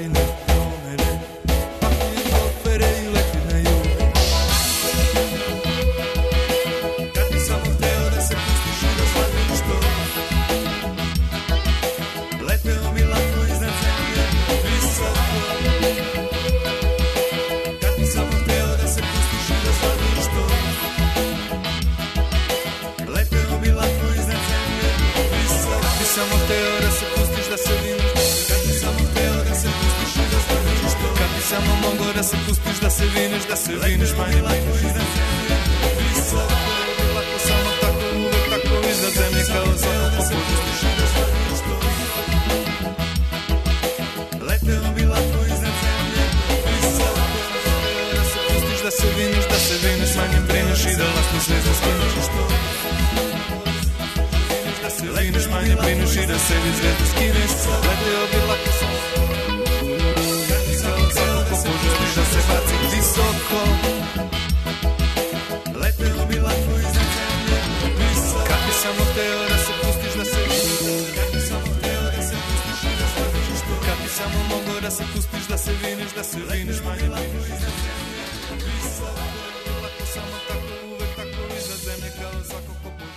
ne promene, pakujem kofere i letim na jug. Kad bi samo hteo da se pustiš i da shvatim što leteo mi lako iznad zemlje visoko. Kad bi samo hteo da se pustiš i da shvatim što leteo mi lako iznad zemlje visoko. Kad bi samo hteo da se pustiš da se viniš, kad bi samo hteo da se pustiš i da shvatim što, kad bi samo mogo da se pustiš da se viniš manje lako iznad zemlje visoko. Lako samo tako, uvek tako iznad zemlje kao svako popustiš i da shvatim što leteo mi lako iznad zemlje visoko. Da se pustiš da se viniš manje brineš i da lako zvezda skineš što da se viniš manje brineš i da sebi zvezda skineš. Leteo bi lako samo kao svako popustiš da se baci visoko. Leteo bi lako iznad zemlje visoko. Kad bi samo hteo da se pustiš da se viniš, kad bi samo hteo da se pustiš i da shvatiš što, kad bi samo mogo da se pustiš da se viniš manje lako iznad zemlje visoko. Lako samo tako, uvek tako iznad zemlje kao svako popustiš.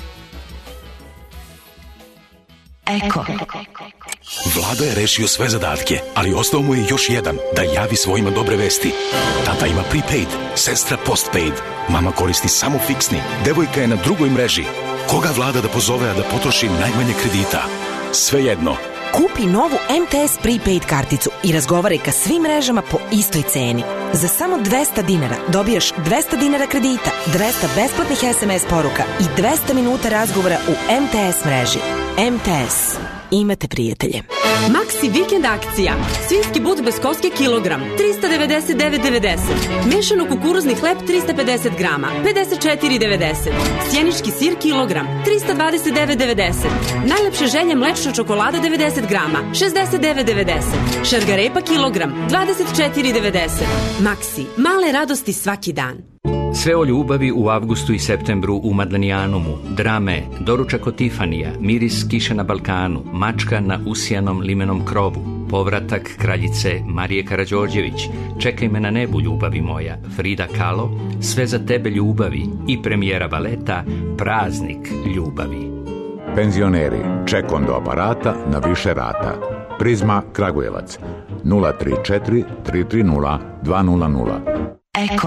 Eko. Vlada je rešio sve zadatke, ali ostao mu je još jedan, da javi svojima dobre vesti. Tata ima prepaid, sestra postpaid, mama koristi samo fiksni, devojka je na drugoj mreži. Koga vlada da pozove, a da potroši najmanje kredita? Svejedno. Kupi novu MTS prepaid karticu i razgovaraj ka svim mrežama po istoj ceni. Za samo 200 dinara dobijaš 200 dinara kredita, 200 besplatnih SMS poruka i 200 minuta razgovora u MTS mreži. MTS. Imate prijatelje. Maxi vikend akcija. Svinjski but bez koske kilogram 399,90. Mešano kukuruzni hleb 350 grama 54,90. Sjenički sir kilogram 329,90. Najlepše želje mlečna čokolada 90 grama 69,90. Šargarepa kilogram 24,90. Maxi. Male radosti svaki dan. Sve o ljubavi u avgustu i septembru u Madlenijanumu, drame, doručak od Tifanija, miris kiše na Balkanu, mačka na usijanom limenom krovu, povratak kraljice Marije Karađorđević, čekaj me na nebu ljubavi moja, Frida Kahlo, sve za tebe ljubavi i premijera baleta Praznik ljubavi. Penzioneri, ček do aparata na više rata. Prizma Kragujevac 034 330 200. Eko.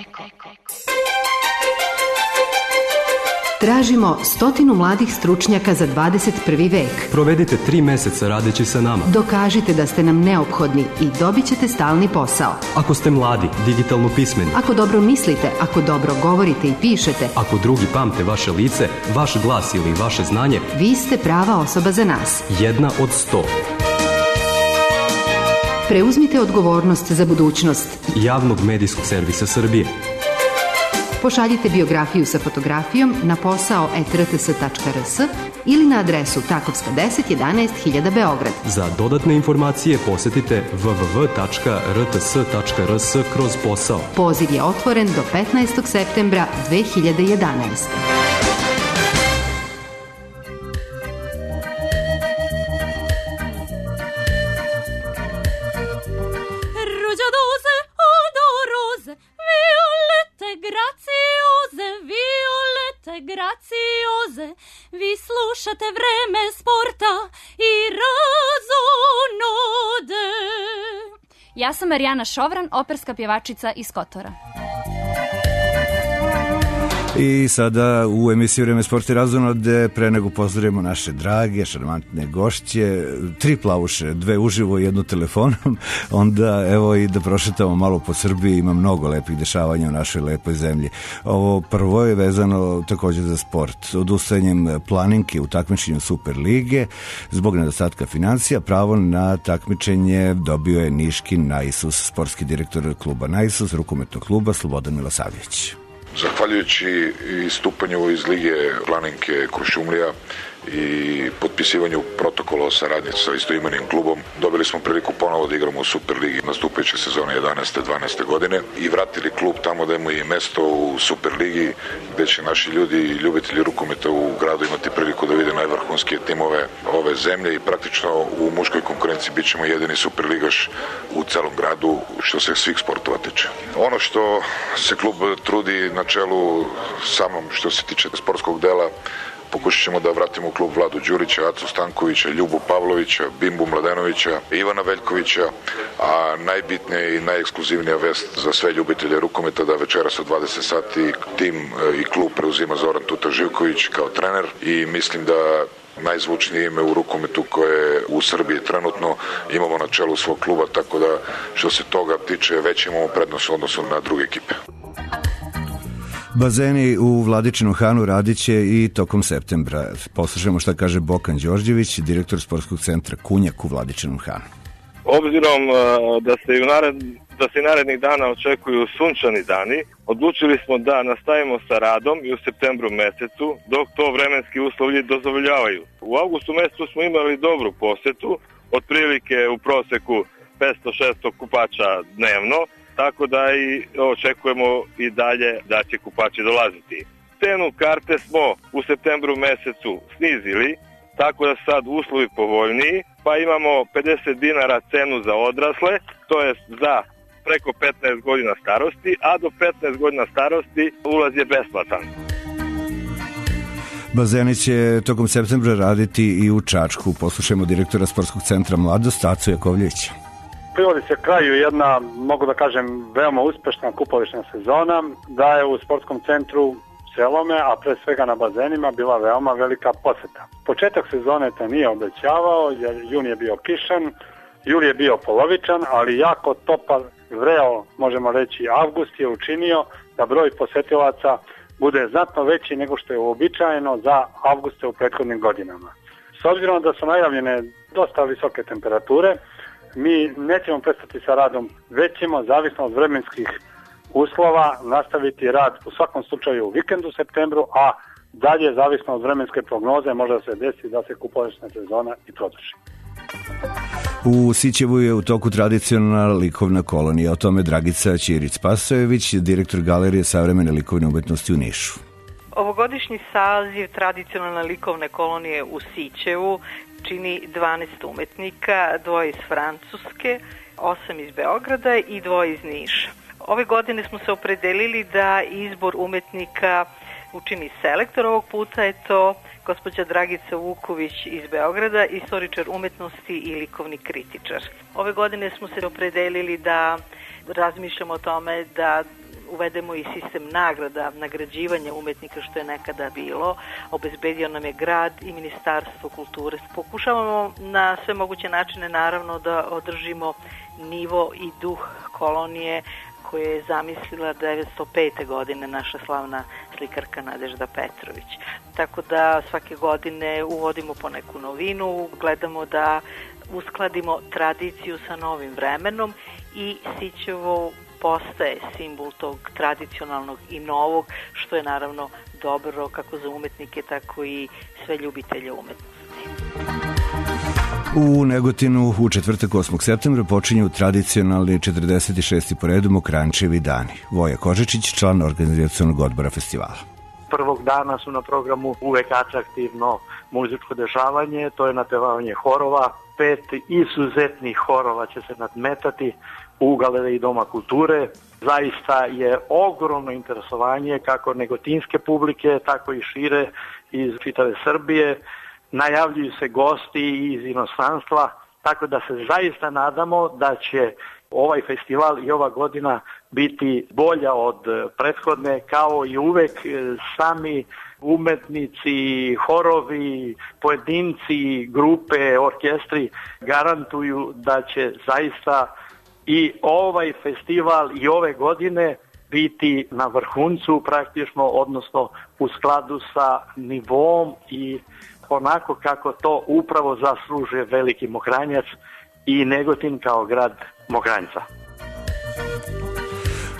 Tražimo 100 mladih stručnjaka za 21. vek. Provedite 3 meseca radeći sa nama. Dokažite da ste nam neophodni i dobit ćete stalni posao. Ako ste mladi, digitalno pismeni. Ako dobro mislite, ako dobro govorite i pišete. Ako drugi pamte vaše lice, vaš glas ili vaše znanje. Vi ste prava osoba za nas. 1 od 100. Preuzmite odgovornost za budućnost Javnog medijskog servisa Srbije. Pošaljite biografiju sa fotografijom na posao@rts.rs ili na adresu Takovska 10 11 000 Beograd. Za dodatne informacije posetite www.rts.rs/posao. Poziv je otvoren do 15. septembra 2011. Gracioze, vi slušate Vreme sporta i razonode. Ja sam Marijana Šovran, operska pjevačica iz Kotora. I sada u emisiji Vreme sporta i razonode, pre nego pozdravimo naše drage, šarmantne gošće, 3 plavuše, 2 uživo i 1 telefonom, onda evo i da prošetamo malo po Srbiji, ima mnogo lepih dešavanja u našoj lepoj zemlji. Ovo prvo je vezano također za sport. Odustajanjem Planinke u takmičenju Super lige, zbog nedostatka financija, pravo na takmičenje dobio je niški Naisus, sportski direktor kluba Naisus, rukometnog kluba Slobodan Milosavljević. Zahvaljujući istupanju iz Lige Planinke Kuršumlija i potpisivanju protokola o saradnji sa istoimenim klubom dobili smo priliku ponovo da igramo u Superligi nastupajuće sezone 11-12 godine i vratili klub tamo da mu je mesto u Superligi gde će naši ljudi i ljubitelji rukometa u gradu imati priliku da vide najvrhunske timove ove zemlje i praktično u muškoj konkurenciji bit ćemo jedini superligaš u celom gradu što se svih sportova tiče. Ono što se klub trudi na čelu samom što se tiče sportskog dela, pokušat ćemo da vratimo u klub Vladu Đurića, Acu Stankovića, Ljubu Pavlovića, Bimbu Mladenovića, Ivana Veljkovića, a najbitnija i najekskluzivnija vest za sve ljubitelje rukometa da večeras od 20 sati tim i klub preuzima Zoran Tuta Živković kao trener i mislim da najzvučnije ime u rukometu koje u Srbiji trenutno imamo na čelu svog kluba, tako da što se toga tiče već imamo prednost u odnosu na druge ekipe. Bazeni u Vladičinom Hanu radit će i tokom septembra. Poslušajmo šta kaže Bokan Đorđević, direktor sportskog centra Kunjak u Vladičinom Hanu. Obzirom da se narednih dana očekuju sunčani dani, odlučili smo da nastavimo sa radom i u septembru mesecu, dok to vremenski uslovi dozvoljavaju. U avgustu mesecu smo imali dobru posetu, otprilike u proseku 500-600 kupača dnevno, tako da i očekujemo i dalje da će kupači dolaziti. Cenu karte smo u septembru mesecu snizili, tako da sad uslovi povoljniji, pa imamo 50 dinara cenu za odrasle, to je za preko 15 godina starosti, a do 15 godina starosti ulaz je besplatan. Bazeni će tokom septembra raditi i u Čačku. Poslušajmo direktora sportskog centra Mladost, Acu Jakovljevića. Privodi se kraju jedna, mogu da kažem, veoma uspešna kupovišna sezona, da je u sportskom centru Selome, a pre svega na bazenima, bila veoma velika poseta. Početak sezone to nije obećavao, jer jun je bio kišan, juli je bio polovičan, ali jako topal, vreo, možemo reći, avgust je učinio da broj posetilaca bude znatno veći nego što je uobičajeno za avguste u prethodnim godinama. S obzirom da su najavljene dosta visoke temperature, mi nećemo prestati sa radom, već ćemo, zavisno od vremenskih uslova, nastaviti rad u svakom slučaju u vikendu u septembru, a dalje, zavisno od vremenske prognoze, možda se desi da se kupovišna sezona i produži. U Sićevu je u toku tradicionalna likovna kolonija, o tome Dragica Ćirić-Spasojević, direktor Galerije savremene likovne umetnosti u Nišu. Ovogodišnji saziv tradicionalne likovne kolonije u Sićevu čini 12 umetnika, 2 iz Francuske, 8 iz Beograda i 2 iz Niša. Ove godine smo se opredelili da izbor umetnika učini selektor. Ovog puta je to gospođa Dragica Vuković iz Beograda, istoričar umetnosti i likovni kritičar. Ove godine smo se opredelili da razmišljamo o tome da uvedemo i sistem nagrada, nagrađivanja umetnika što je nekada bilo. Obezbedio nam je grad i Ministarstvo kulture. Pokušavamo na sve moguće načine naravno da održimo nivo i duh kolonije koje je zamislila 1905. godine naša slavna slikarka Nadežda Petrović. Tako da svake godine uvodimo po neku novinu, gledamo da uskladimo tradiciju sa novim vremenom i Sićevo postaje simbol tog tradicionalnog i novog, što je naravno dobro kako za umetnike, tako i sve ljubitelje umetnosti. U Negotinu u četvrtak 8. septembra počinju tradicionalni 46. po redu Mokrančevi dani. Voja Kožečić, član organizacionog odbora festivala. Prvog dana su na programu uvek atraktivno muzičko dešavanje, to je napevanje horova. 5 izuzetnih horova će se nadmetati u Galeriji Doma kulture. Zaista je ogromno interesovanje kako negotinske publike, tako i šire iz čitave Srbije. Najavljuju se gosti iz inostranstva, tako da se zaista nadamo da će ovaj festival i ova godina biti bolja od prethodne, kao i uvek sami umetnici, horovi, pojedinci, grupe, orkestri garantuju da će zaista i ovaj festival i ove godine biti na vrhuncu praktično, odnosno u skladu sa nivom i onako kako to upravo zaslužuje veliki Mokranjac i Negotin kao grad Mokranjca.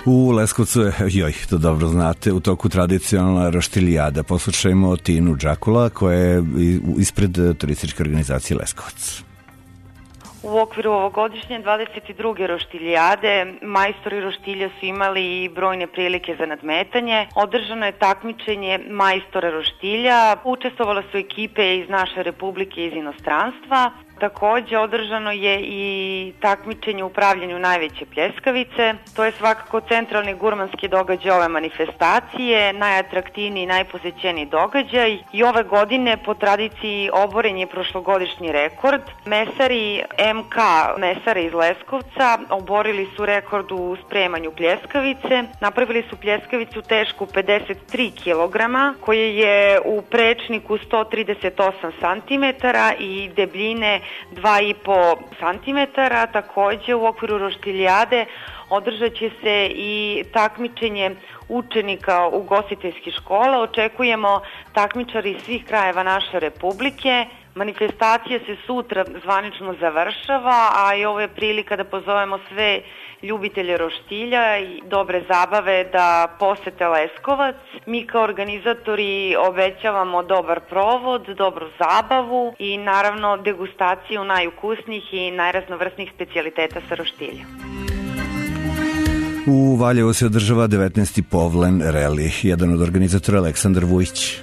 U Leskovcu je, to dobro znate, u toku tradicionalna roštiljada. Poslušajmo Tinu Đakula koja je ispred turističke organizacije Leskovac. U okviru ovogodišnje 22. roštiljade majstori roštilja su imali i brojne prilike za nadmetanje. Održano je takmičenje majstora roštilja, učestvovale su ekipe iz naše republike i iz inostranstva. Takođe održano je i takmičenje u pravljenju najveće pljeskavice. To je svakako centralni gurmanski događaj ove manifestacije, najatraktivniji i najposećeniji događaj. I ove godine po tradiciji oboren je prošlogodišnji rekord. Mesari MK mesare iz Leskovca oborili su rekord u spremanju pljeskavice. Napravili su pljeskavicu tešku 53 kg, koja je u prečniku 138 cm i debljine 2,5 cm. Takođe u okviru roštiljade održat će se i takmičenje učenika ugostiteljskih škola. Očekujemo takmičari iz svih krajeva naše republike. Manifestacija se sutra zvanično završava, a i ovo je prilika da pozovemo sve ljubitelje roštilja i dobre zabave da posete Leskovac. Mi kao organizatori obećavamo dobar provod, dobru zabavu i naravno degustaciju najukusnijih i najraznovrsnijih specijaliteta sa roštilja. U Valjevu se održava 19. Povlen Rally. Jedan od organizatora Aleksandar Vujić.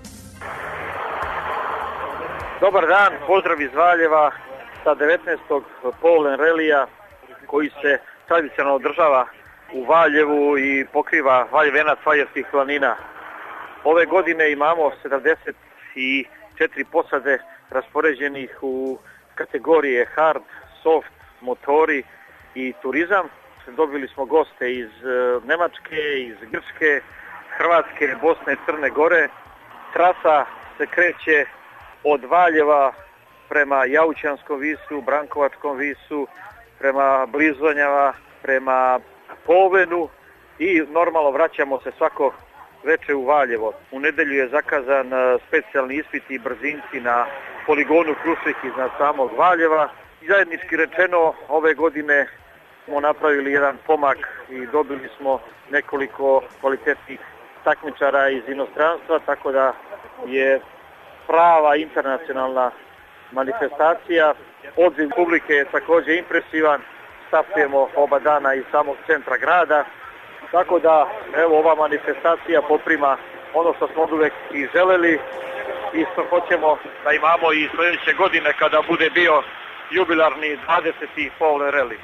Dobar dan, pozdrav iz Valjeva sa 19. Povlen Rallija koji se tradicionalno održava u Valjevu i pokriva Valjevenac Valjevskih planina. Ove godine imamo 74 posade raspoređenih u kategorije hard, soft, motori i turizam. Dobili smo goste iz Nemačke, iz Grčke, Hrvatske, Bosne i Crne Gore. Trasa se kreće od Valjeva prema Jaučanskom visu, Brankovačkom visu, prema Blizvanjava, prema Povenu i normalno vraćamo se svako veče u Valjevo. U nedelju je zakazan specijalni ispit i brzinci na poligonu Krušik iznad samog Valjeva. Zajednički rečeno, ove godine smo napravili jedan pomak i dobili smo nekoliko kvalitetnih takmičara iz inostranstva, tako da je prava internacionalna manifestacija. Odziv publike je također impresivan, startujemo oba dana iz samog centra grada, tako da evo ova manifestacija poprima ono što smo uvek i želeli i što hoćemo da imamo i sljedeće godine kada bude bio jubilarni 20. Povlen Rally.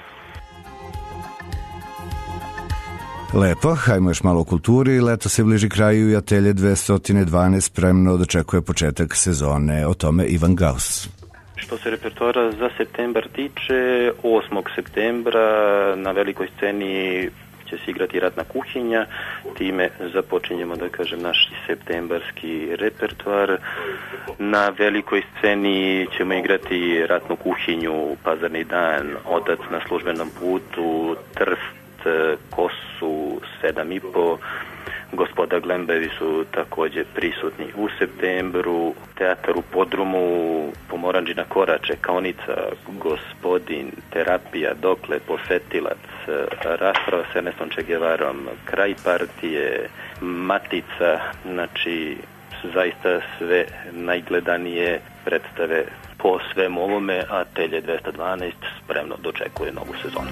Lepo, hajmo još malo o kulturi. Leto se bliži kraju i Atelje 212 spremno dočekuje početak sezone. O tome Ivan Gaus. Što se repertoara za septembar tiče, 8. septembra na velikoj sceni će se igrati Ratna kuhinja. Time započinjemo, da kažem, naš septembarski repertoar. Na velikoj sceni ćemo igrati Ratnu kuhinju, Pazarni dan, Otac na službenom putu, Trst, Kosu, 7,5. Gospoda Glembevi su također prisutni u septembru. Teatar u Podrumu, Pomoranđina Korač, Čekaonica, Gospodin, Terapija, Dokle, Posetilac, rasprava s Ernestom Che Guevarom, Kraj partije, Matica, znači zaista sve najgledanije predstave po svemu ovome, a Atelje 212 spremno dočekuje novu sezonu.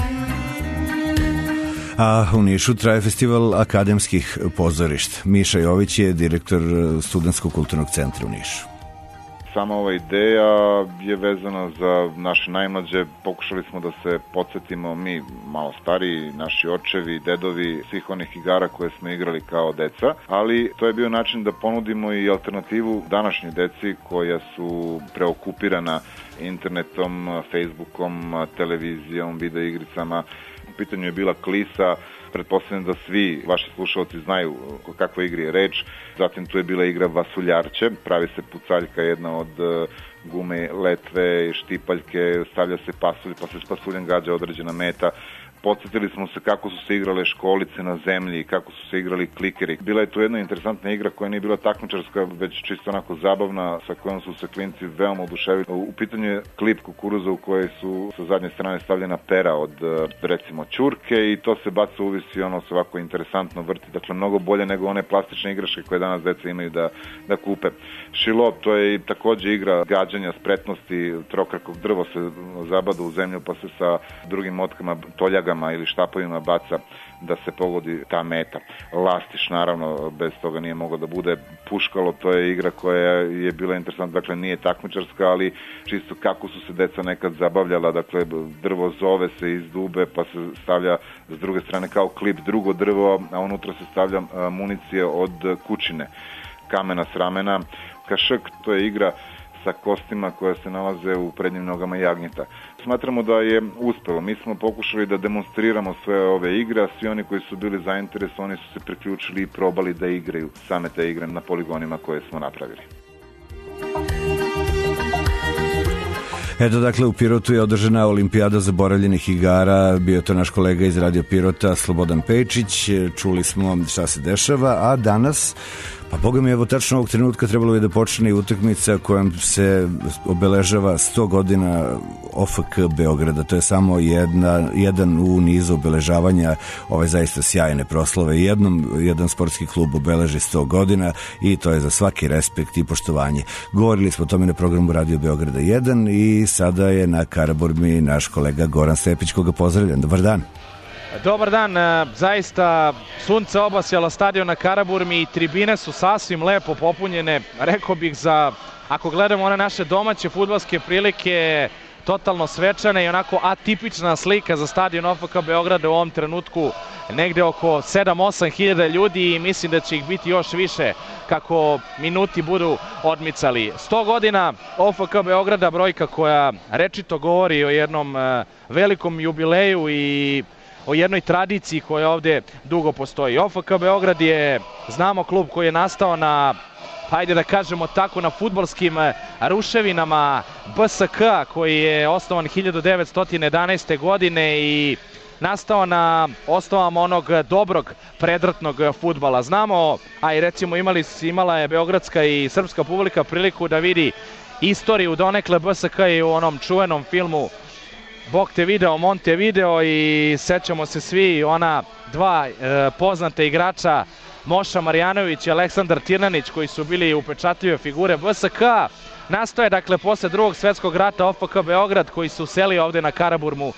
A u Nišu traje festival akademskih pozorišta. Miša Jović je direktor Studentskog kulturnog centra u Nišu. Sama ova ideja je vezana za naše najmlađe. Pokušali smo da se podsjetimo mi malo stariji, naši očevi, dedovi, svih onih igara koje smo igrali kao deca, ali to je bio način da ponudimo i alternativu današnjoj deci koja su preokupirana internetom, Facebookom, televizijom, video igricama. U pitanju je bila Klisa, pretpostavljam da svi vaši slušalci znaju o kakvoj igri je reč. Zatim tu je bila igra Vasuljarče, pravi se pucaljka jedna od gume, letve, štipaljke, stavlja se pasulj, pa se s pasuljem gađa određena meta. Podsjetili smo se kako su se igrale školice na zemlji, kako su se igrali klikeri. Bila je tu jedna interesantna igra koja nije bila takmičarska, već čisto onako zabavna, sa kojom su se klinci veoma oduševili. U pitanju je klip kukuruza u kojoj su sa zadnje strane stavljena pera od, recimo, ćurke i to se baca u vis i ono se ovako interesantno vrti. Dakle, mnogo bolje nego one plastične igračke koje danas deca imaju da kupe. Šilo, to je i takođe igra gađanja, spretnosti, trokrakog drvo se zabada u zemlju pa se sa drugim motkama, toljagama ili štapovima baca da se pogodi ta meta. Lastiš, naravno, bez toga nije moglo da bude. Puškalo, to je igra koja je bila interesantna, dakle nije takmičarska, ali čisto kako su se deca nekad zabavljala, dakle drvo zove se iz dube pa se stavlja s druge strane kao klip drugo drvo, a unutra se stavlja municije od kućine, kamena s ramena. Kašak, to je igra sa kostima koja se nalaze u prednjim nogama jagnjeta. Smatramo da je uspelo. Mi smo pokušali da demonstriramo sve ove igre, a svi oni koji su bili zainteresovani su se priključili i probali da igraju same te igre na poligonima koje smo napravili. Eto, dakle, u Pirotu je održana olimpijada zaboravljenih igara, bio to naš kolega iz Radio Pirota, Slobodan Pejčić, čuli smo šta se dešava, a danas, pa boga mi, evo tačno ovog trenutka trebalo je da počne i utakmica kojom se obeležava 100 godina OFK Beograda. To je samo jedan u nizu obeležavanja ove zaista sjajne proslave. Jedan sportski klub obeleži 100 godina i to je za svaki respekt i poštovanje. Govorili smo o tome na programu Radio Beograda 1 i sada je na Karaburmi naš kolega Goran Stepić, koga pozdravljam. Dobar dan. Dobar dan, zaista sunce obasjalo stadion na Karaburmi i tribine su sasvim lepo popunjene, rekao bih ako gledamo one naše domaće fudbalske prilike, totalno svečane i onako atipična slika za stadion OFK Beograda u ovom trenutku, negde oko 7-8 hiljada ljudi i mislim da će ih biti još više kako minuti budu odmicali. 100 godina OFK Beograda, brojka koja rečito govori o jednom velikom jubileju i o jednoj tradiciji koja ovde dugo postoji. OFK Beograd je, znamo, klub koji je nastao na, hajde da kažemo tako, na fudbalskim ruševinama BSK, koji je osnovan 1911. godine i nastao na osnovama onog dobrog predratnog fudbala. Znamo, a i recimo imala je beogradska i srpska publika priliku da vidi istoriju donekle BSK i u onom čuvenom filmu Bog te video, Monte video i sećamo se svi ona dva poznate igrača, Moša Marjanović i Aleksandar Tirnanić, koji su bili upečatljive figure BSK. Nastao je, dakle, posle Drugog svetskog rata OFK Beograd, koji se uselio ovde na Karaburmu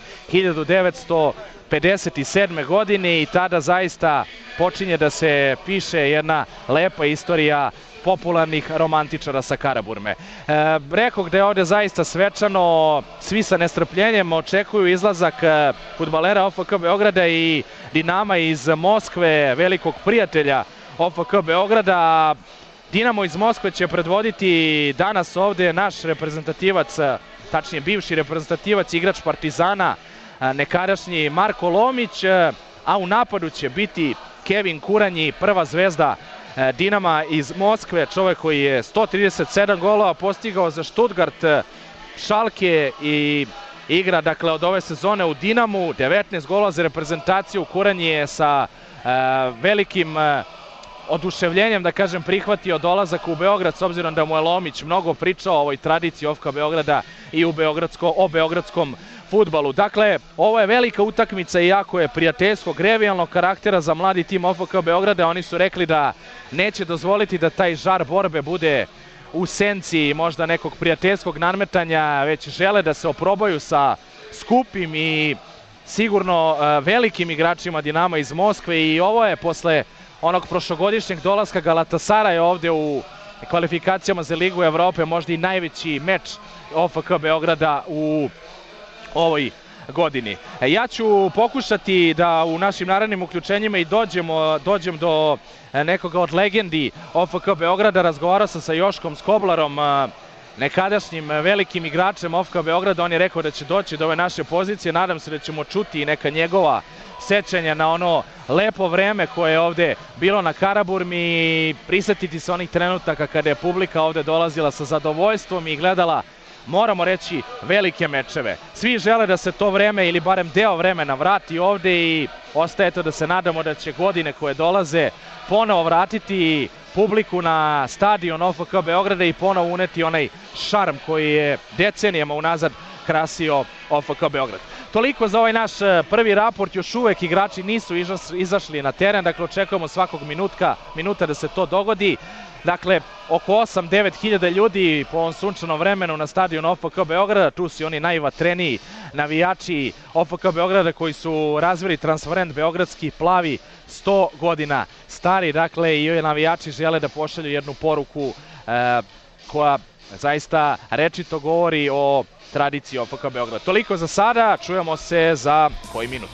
1957. godine i tada zaista počinje da se piše jedna lepa istorija popularnih romantičara sa Karaburme. Rekoh da je ovde zaista svečano, svi sa nestrpljenjem očekuju izlazak fudbalera OFK Beograda i Dinama iz Moskve, velikog prijatelja OFK Beograda. Dinamo iz Moskve će predvoditi danas ovde naš reprezentativac, tačnije bivši reprezentativac, igrač Partizana, nekadašnji Marko Lomić, a u napadu će biti Kevin Kuranji, prva zvezda Dinama iz Moskve, čovek koji je 137 golova postigao za Stuttgart, Schalke i igra, dakle, od ove sezone u Dinamu, 19 golova za reprezentaciju. Kuranji je sa velikim oduševljenjem, da kažem, prihvatio dolazak u Beograd, s obzirom da mu je Lomić mnogo pričao o ovoj tradiciji OFK Beograda i o beogradskom fudbalu. Dakle, ovo je velika utakmica i jako je prijateljskog, revijalnog karaktera za mladi tim OFK Beograda. Oni su rekli da neće dozvoliti da taj žar borbe bude u senci možda nekog prijateljskog nadmetanja, već žele da se oprobaju sa skupim i sigurno velikim igračima Dinama iz Moskve i ovo je posle onog prošlogodišnjeg dolaska Galatasaraja ovde u kvalifikacijama za Ligu Evrope možda i najveći meč OFK Beograda u ovoj godini. Ja ću pokušati da u našim narednim uključenjima i dođem do nekoga od legendi OFK Beograda. Razgovarao sam sa Joškom Skoblarom, nekadašnjim velikim igračem OFK Beograda. On je rekao da će doći do ove naše pozicije. Nadam se da ćemo čuti neka njegova sećanja na ono lepo vreme koje je ovde bilo na Karaburmi i prisetiti se onih trenutaka kada je publika ovde dolazila sa zadovoljstvom i gledala moramo reći, velike mečeve. Svi žele da se to vreme ili barem deo vremena vrati ovde i ostaje to da se nadamo da će godine koje dolaze ponovo vratiti publiku na stadion OFK Beograda i ponovo uneti onaj šarm koji je decenijama unazad krasio OFK Beograd. Toliko za ovaj naš prvi raport, još uvek igrači nisu izašli na teren, dakle očekujemo svakog minuta da se to dogodi. Dakle, oko 8-9 hiljada ljudi po ovom sunčanom vremenu na stadionu OFK Beograda, tu su oni najvatreniji navijači OFK Beograda koji su razvili transparent beogradski plavi 100 godina stari, dakle i ovi navijači žele da pošalju jednu poruku koja zaista rečito govori o tradiciji OFK Beograda. Toliko za sada, čujemo se za koji minut.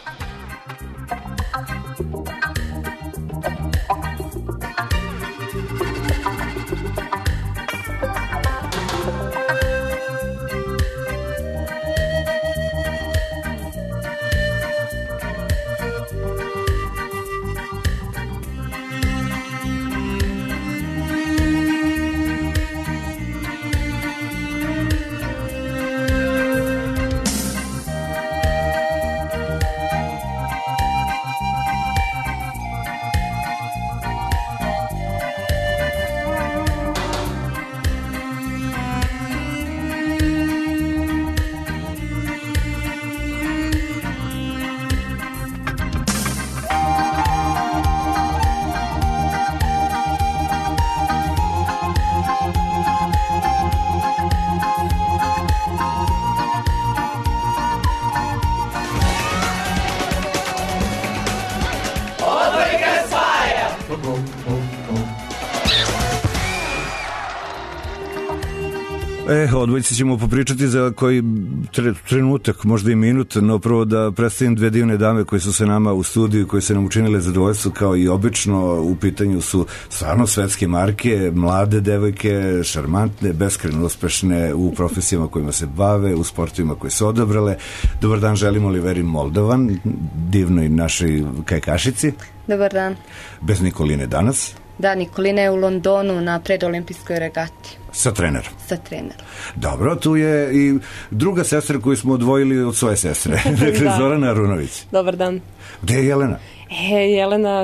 Odvojice ćemo popričati za koji trenutak, možda i minut, no prvo da predstavim dve divne dame koje su se nama u studiju, koje se nam učinile zadovoljstvo kao i obično. U pitanju su stvarno svetske marke, mlade devojke, šarmantne, beskrajno uspešne u profesijama kojima se bave, u sportovima koje su odabrale. Dobar dan, želimo Oliveri Moldovan, divnoj našoj kajkašici. Dobar dan. Bez Nikoline danas. Da, Nikolina je u Londonu na predolimpijskoj regati. Sa trenerom? Sa trenerom. Dobro, tu je i druga sestra koju smo odvojili od svoje sestre. Dakle, Zorana Arunović. Dobar dan. Gde je Jelena? Jelena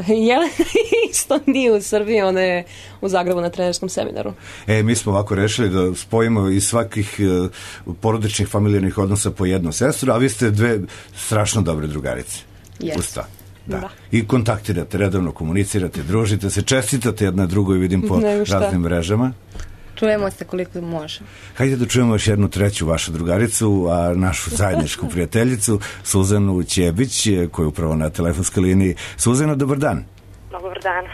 isto nije u Srbiji, ona je u Zagrebu na trenerskom seminaru. Mi smo ovako rešili da spojimo iz svakih porodičnih familijarnih odnosa po jednu sestru, a vi ste dve strašno dobre drugarice. Yes. Da. I kontaktirate, redovno komunicirate, družite se, čestitate jedna drugoj, vidim po raznim mrežama. Čujemo se koliko možemo. Hajde da čujemo još jednu treću vašu drugaricu, a našu zajedničku prijateljicu, Suzanu Ćebić, koja je upravo na telefonskoj liniji. Suzana, dobar dan. Dobar dan.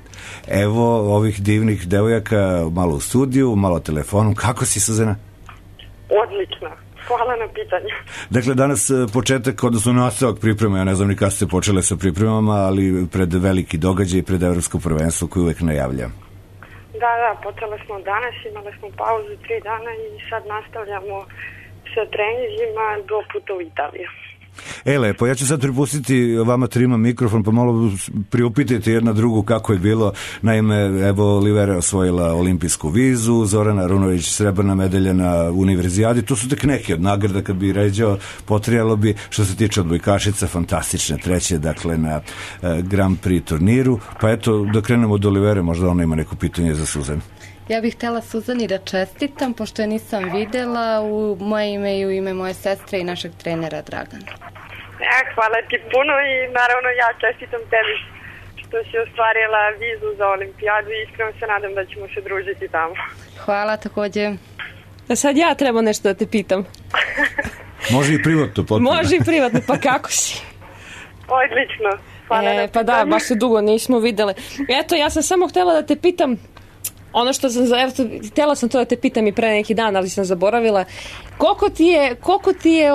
Evo ovih divnih devojaka, malo u studiju, malo telefonom. Kako si, Suzana? Odlično. Hvala na pitanju. Dakle, danas početak, odnosno nastavak priprema, ja ne znam ni kada ste počele sa pripremama, ali pred veliki događaj i pred evropsko prvenstvo koje uvek najavlja. Da, počele smo danas, imali smo pauzu 3 dana i sad nastavljamo sa treninzima do puta u Italiju. Lepo, ja ću sad prepustiti vama trima mikrofon, pa malo priupitajte jedna drugu kako je bilo. Naime, evo, Olivera je osvojila olimpijsku vizu, Zorana Arunović srebrna medalja na univerzijadi. To su tek neke od nagrada, kad bi ređao, potrijalo bi. Što se tiče odbojkašica, fantastične treće, dakle, na Grand Prix turniru. Pa eto, da krenemo od Olivere, možda ona ima neko pitanje za Suzanu. Ja bih htjela Suzani da čestitam, pošto je nisam videla, u moje ime i u ime moje sestre i našeg trenera Dragana. Hvala ti puno i naravno ja čestitam tebi što si ostvarila vizu za olimpijadu i iskreno se nadam da ćemo se družiti tamo. Hvala također. A sad ja treba nešto da te pitam. Može i privatno potpuno. Može i privatno, pa kako si? Odlično. Hvala na pitanju. Pa da, baš se dugo nismo videle. Eto, ja sam samo htjela da te pitam, ono što sam, htjela sam to da te pitam i pre neki dan, ali sam zaboravila. Koliko ti je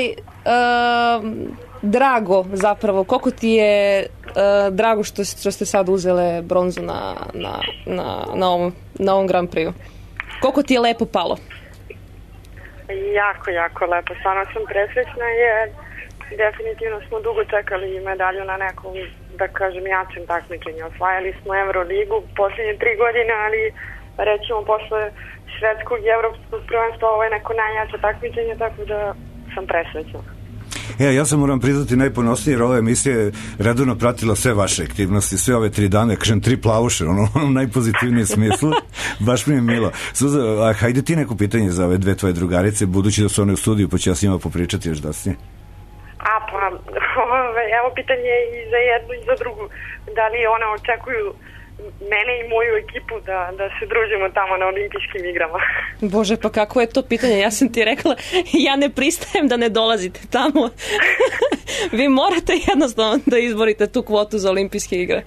drago zapravo, koliko ti je drago što ste sad uzele bronzu na ovom Grand Prix-u? Koliko ti je lepo palo? Jako lepo. Stvarno sam presrećna jer definitivno smo dugo čekali medalju na nekom, da kažem, jačem takmičenju. Osvajali smo Euroligu posljednje 3 godine, ali recimo posle svetskog i evropskog prvenstva ovo je neko najjače takmičenje, tako da sam presrećna. Ja sam, moram priznati, najponosniji, jer ova emisija je redovno pratila sve vaše aktivnosti, sve ove 3 dana, kažem 3 plavuše, u najpozitivnijem smislu, baš mi je milo. Suza, hajde ti neko pitanje za ove 2 tvoje drugarice, budući da su one u studiju, pa ću ja s njima popričati još dosta. Evo pitanje i za jednu i za drugu. Da li one očekuju mene i moju ekipu da se družimo tamo na olimpijskim igrama? Bože, pa kako je to pitanje? Ja sam ti rekla, ja ne pristajem da ne dolazite tamo. Vi morate jednostavno da izborite tu kvotu za olimpijske igre.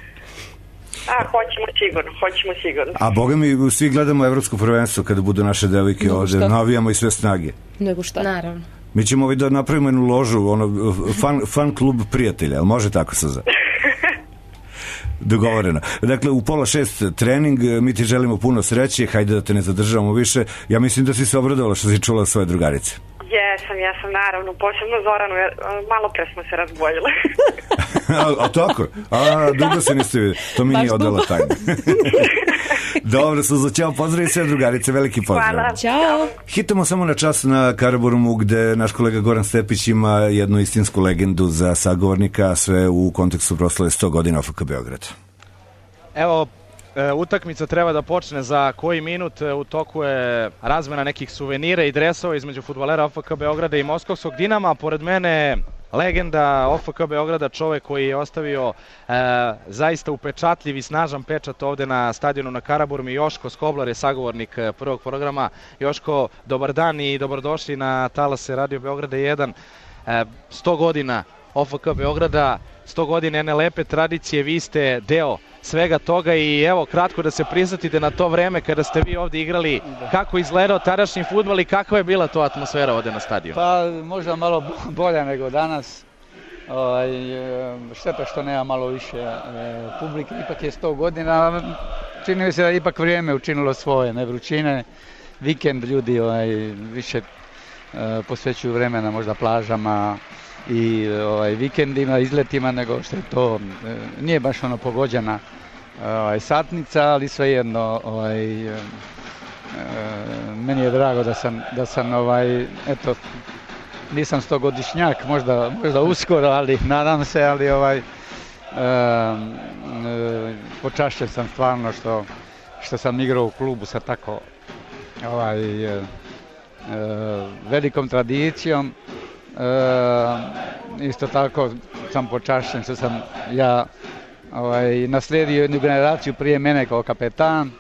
Hoćemo sigurno. A boga mi, svi gledamo evropsko prvenstvo kada budu naše devojke ovde, navijamo i sve snage. Nego šta? Naravno. Mi ćemo da napravimo jednu ložu, fan klub prijatelja, ali može tako se zove? Dogovoreno. Dakle, u 5:30 trening, mi ti želimo puno sreće, hajde da te ne zadržavamo više. Ja mislim da si se obradovala što si čula svoje drugarice. Jesam, naravno, posebno Zoranu, jer malo pre smo se razboljile. A tako? Dugo se niste vidjeli. To mi nije odala tajna. Dobro, Suzo, ćao, pozdrav i sve drugarice, veliki pozdrav. Hvala. Ćao. Hitamo samo na čas na Karaburmu, gde naš kolega Goran Stepić ima jednu istinsku legendu za sagovornika, sve u kontekstu proslave 100 godina OFK Beograd. Evo, utakmica treba da počne za koji minut, u toku je razmena nekih suvenira i dresova između fudbalera OFK Beograda i Moskovskog Dinama. Pored mene legenda OFK Beograda, čovek koji je ostavio zaista upečatljiv i snažan pečat ovde na stadionu na Karaburmi. Joško Skoblar je sagovornik prvog programa. Joško, dobar dan i dobrodošli na talase Radio Beograda 1. 100 godina OFK Beograda, 100 godina jedne lepe tradicije, vi ste deo svega toga i evo kratko da se prisjetite na to vreme kada ste vi ovde igrali, kako izgledao tadašnji fudbal i kakva je bila to atmosfera ovde na stadionu? Pa možda malo bolja nego danas, šteta što nema malo više publike, ipak je 100 godina, čini mi se da ipak vrijeme učinilo svoje, ne vrućine, vikend ljudi više posvećuju vremena možda plažama i vikendima, izletima, nego što je to, nije baš pogođena satnica, ali svejedno meni je drago da sam eto, nisam 100-godišnjak, možda uskoro, ali nadam se, ali počašćen sam stvarno što sam igrao u klubu sa tako velikom tradicijom. Isto tako sam počašćen što sam ja naslijedio jednu generaciju prije mene kao kapetan,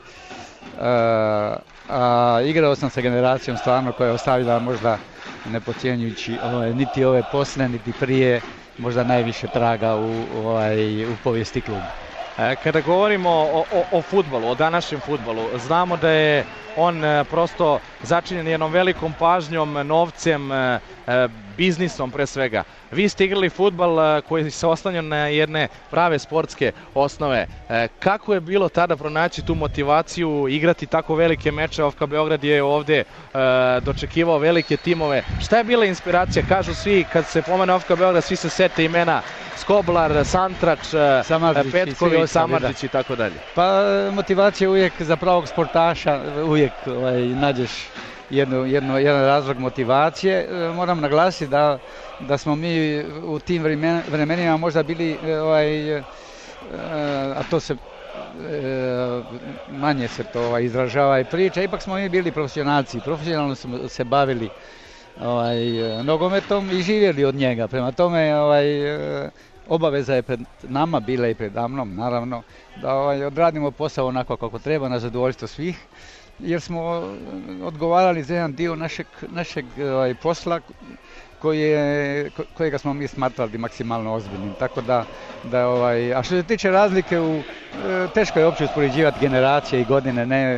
a igrao sam sa generacijom stvarno koja je ostavila možda ne podcjenjujući niti ove posle, niti prije, možda najviše traga u povijesti kluba. Kada govorimo o fudbalu, o današnjem fudbalu, znamo da je on prosto začinjen jednom velikom pažnjom, novcem, biznisom pre svega. Vi ste igrali fudbal koji se oslanjao na jedne prave sportske osnove. Kako je bilo tada pronaći tu motivaciju, igrati tako velike meče? OFK Beograd je ovde dočekivao velike timove. Šta je bila inspiracija? Kažu svi, kad se pomene OFK Beograd, svi se sete imena Skoblar, Santrač, Petković, Samardžić i tako dalje. Pa motivacija uvijek za pravog sportaša, uvijek nađeš jedan razlog motivacije. Moram naglasiti da smo mi u tim vremenima možda bili, a to se manje se to izražava i priča, ipak smo mi bili profesionalci, profesionalno smo se bavili nogometom i živjeli od njega. Prema tome obaveza je pred nama bila i pred mnom, naravno, da odradimo posao onako kako treba, na zadovoljstvo svih, jer smo odgovarali za jedan dio našeg posla kojega smo mi smatrali maksimalno ozbiljnim. Tako da a što se tiče razlike, teško je uopće uspoređivati generacije i godine, ne.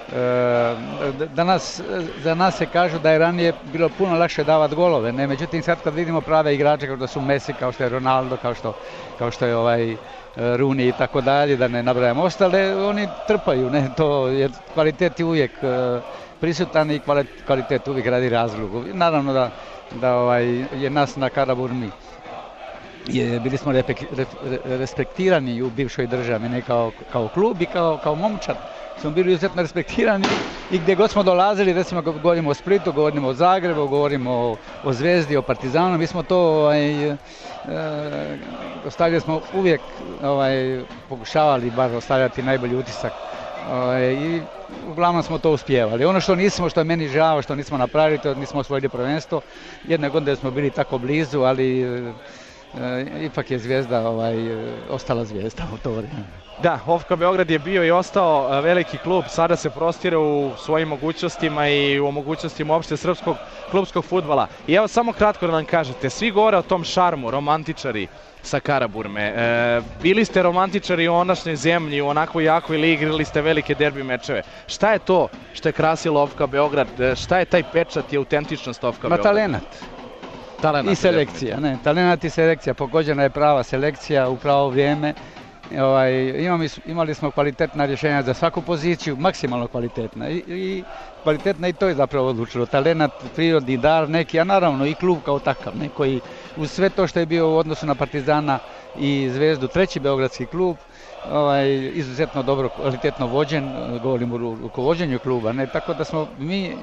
Za nas se kažu da je ranije bilo puno lakše davati golove, ne, međutim sad kad vidimo prave igrače kao što su Messi, kao što je Ronaldo, kao što je Rooney i tako dalje, da ne nabrajam ostale, oni trpaju, ne, to je kvalitet je uvijek prisutan i kvalitet uvijek radi razlogu. Naravno da je nas na Karaburmi bili smo respektirani u bivšoj državi, ne kao klub i kao momčad. Smo bili izuzetno respektirani i gdje god smo dolazili, recimo govorimo o Splitu, govorimo o Zagrebu, govorimo o Zvezdi, o Partizanu, mi smo to ostavljali smo uvijek, pokušavali bar ostavljati najbolji utisak i uglavnom smo to uspjevali. Ono što nismo, što je meni žao, što nismo napravili, to nismo osvojili prvenstvo. Jedne godine smo bili tako blizu, ali ipak je Zvijezda ostala Zvijezda u to vrijeme. Da, OFK Beograd je bio i ostao veliki klub, sada se prostire u svojim mogućnostima i u mogućnostima uopšte srpskog klubskog fudbala. I evo samo kratko da nam kažete, svi govore o tom šarmu, romantičari sa Karaburme. Bili ste romantičari u onašnjoj zemlji, u onakvoj jakoj ligi, igrali ste velike derbi mečeve. Šta je to što je krasilo OFK Beograd? Šta je taj pečat i autentičnost OFK Beograd? Talenat i selekcija. Talenat i selekcija, pogođena je prava selekcija u pravo vrijeme. Imali smo kvalitetna rješenja za svaku poziciju, maksimalno kvalitetna i kvalitetna i to je zapravo odlučilo. Talenat, prirodni dar neki, a naravno i klub kao takav, koji uz sve to što je bio u odnosu na Partizana i Zvezdu, treći beogradski klub, izuzetno dobro, kvalitetno vođen, govorimo o rukovođenju kluba, tako da smo mi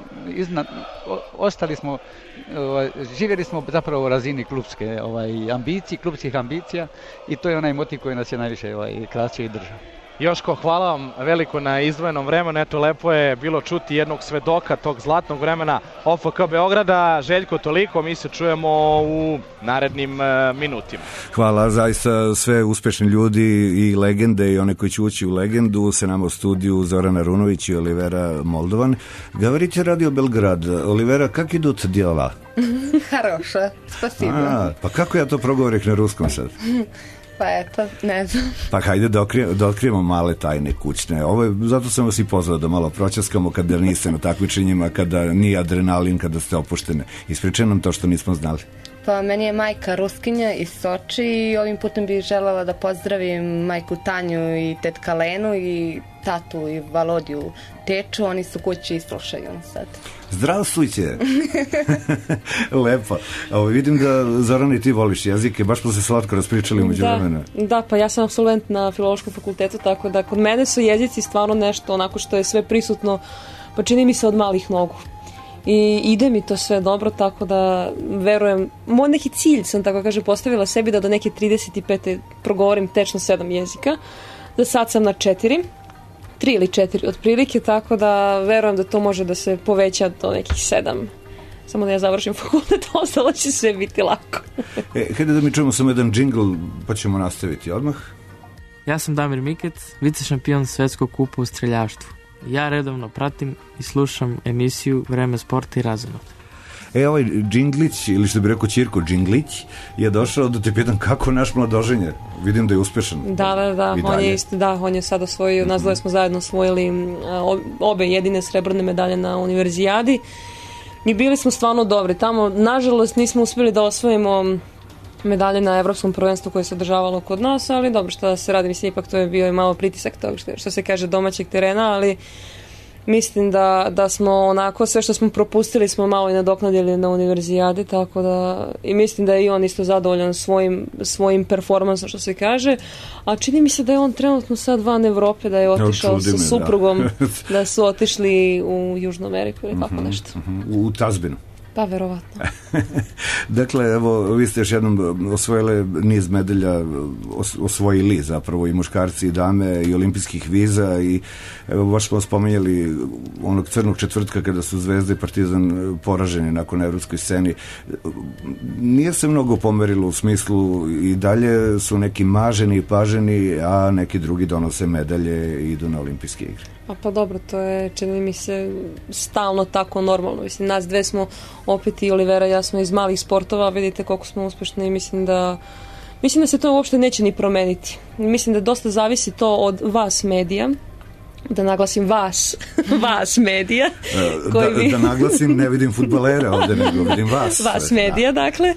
ostali smo, živjeli smo zapravo u razini klubskih ambicija i to je onaj motiv koji nas je najviše krasio i držao. Joško, hvala vam veliko na izdvojenom vremenu, eto lepo je bilo čuti jednog svedoka tog zlatnog vremena OFK Beograda. Željko, toliko, mi se čujemo u narednim minutima. Hvala, zaista sve uspešni ljudi i legende i one koji će ući u legendu se nama u studiju Zorana Runović i Olivera Moldovan. Govorite Radio Belgrad. Olivera, kak idut djela? Хорошо, спасибо. Pa kako ja to progovorih na ruskom sad? Pa eto, ne znam. Pa hajde da otkrijemo male tajne kućne. Zato sam vas i pozvao da malo proćaskamo kada niste na takmičenjima, kada nije adrenalin, kada ste opuštene. Ispričaj nam to što nismo znali. Pa meni je majka Ruskinja iz Soči i ovim putem bih željela da pozdravim majku Tanju i tetka Lenu i tatu i Valodiju Teču. Oni su kući i slušaju sad. Zdravstvujte! Lepo. Vidim da, Zorana, i ti voliš jezike, baš smo se slatko raspričali umeđu vremena. Da, pa ja sam absolvent na Filološkom fakultetu, tako da kod mene su jezici stvarno nešto onako što je sve prisutno, pa čini mi se od malih nogu. I ide mi to sve dobro, tako da verujem, moj neki cilj sam, tako kaže, postavila sebi da do neke 35. progovorim tečno 7 jezika, da sad sam na 3 ili 4 otprilike, tako da verujem da to može da se poveća do nekih 7. Samo da ja završim fakultet, ostalo će sve biti lako. Hajde da mi čujemo samo jedan džingl, pa ćemo nastaviti odmah. Ja sam Damir Mikec, vice šampion Svetskog kupa u streljaštvu. Ja redovno pratim i slušam emisiju Vreme sporta i razonod. Ovaj džinglić, ili što bi rekao Ćirko, džinglić, je došao da te pitam kako naš mladoženje. Vidim da je uspešan. Da, on je sad osvojio, nas dvoje smo zajedno osvojili obe jedine srebrne medalje na univerzijadi i bili smo stvarno dobri. Tamo, nažalost, nismo uspjeli da osvojimo medalje na evropskom prvenstvu koje se održavalo kod nas, ali dobro, što da se radi, mislim, ipak to je bio i malo pritisak tog što se kaže domaćeg terena, ali mislim da smo onako, sve što smo propustili smo malo i nadoknadili na univerzijadi, tako da, i mislim da je i on isto zadovoljan svojim performansom, što se kaže, a čini mi se da je on trenutno sad van Evrope, da je otišao sa suprugom, da su otišli u Južnu Ameriku ili kako nešto. U tazbinu. Pa, verovatno. Dakle, evo, vi ste još jednom osvojili niz medalja, osvojili zapravo i muškarci i dame i olimpijskih viza i evo, baš smo spomenjali onog crnog četvrtka kada su Zvezda i Partizan poraženi nakon evropskoj sceni. Nije se mnogo pomerilo u smislu i dalje su neki maženi i paženi, a neki drugi donose medalje i idu na olimpijske igre. Pa dobro, to je, čini mi se, stalno tako normalno. Mislim, nas dve smo, opet i Olivera i ja smo iz malih sportova, vidite koliko smo uspešni i mislim da se to uopšte neće ni promeniti. Mislim da dosta zavisi to od vas medija, da naglasim vas medija. Da naglasim, ne vidim fudbalere ovde, nego vidim vas. Vas medija, dakle.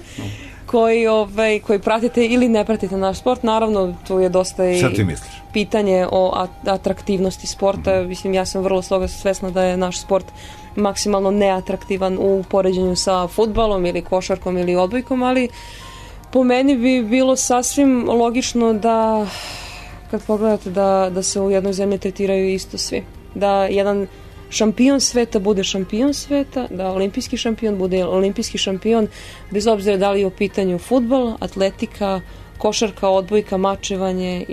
Koji pratite ili ne pratite naš sport, naravno tu je dosta i pitanje o atraktivnosti sporta. Mislim, ja sam vrlo svesna da je naš sport maksimalno neatraktivan u poređenju sa fudbalom ili košarkom ili odbojkom, ali Po meni bi bilo sasvim logično da, kad pogledate, da se u jednoj zemlji tretiraju isto svi. Da jedan šampion sveta bude šampion sveta, da olimpijski šampion bude olimpijski šampion, bez obzira da li je u pitanju fudbal, atletika, košarka, odbojka, mačevanje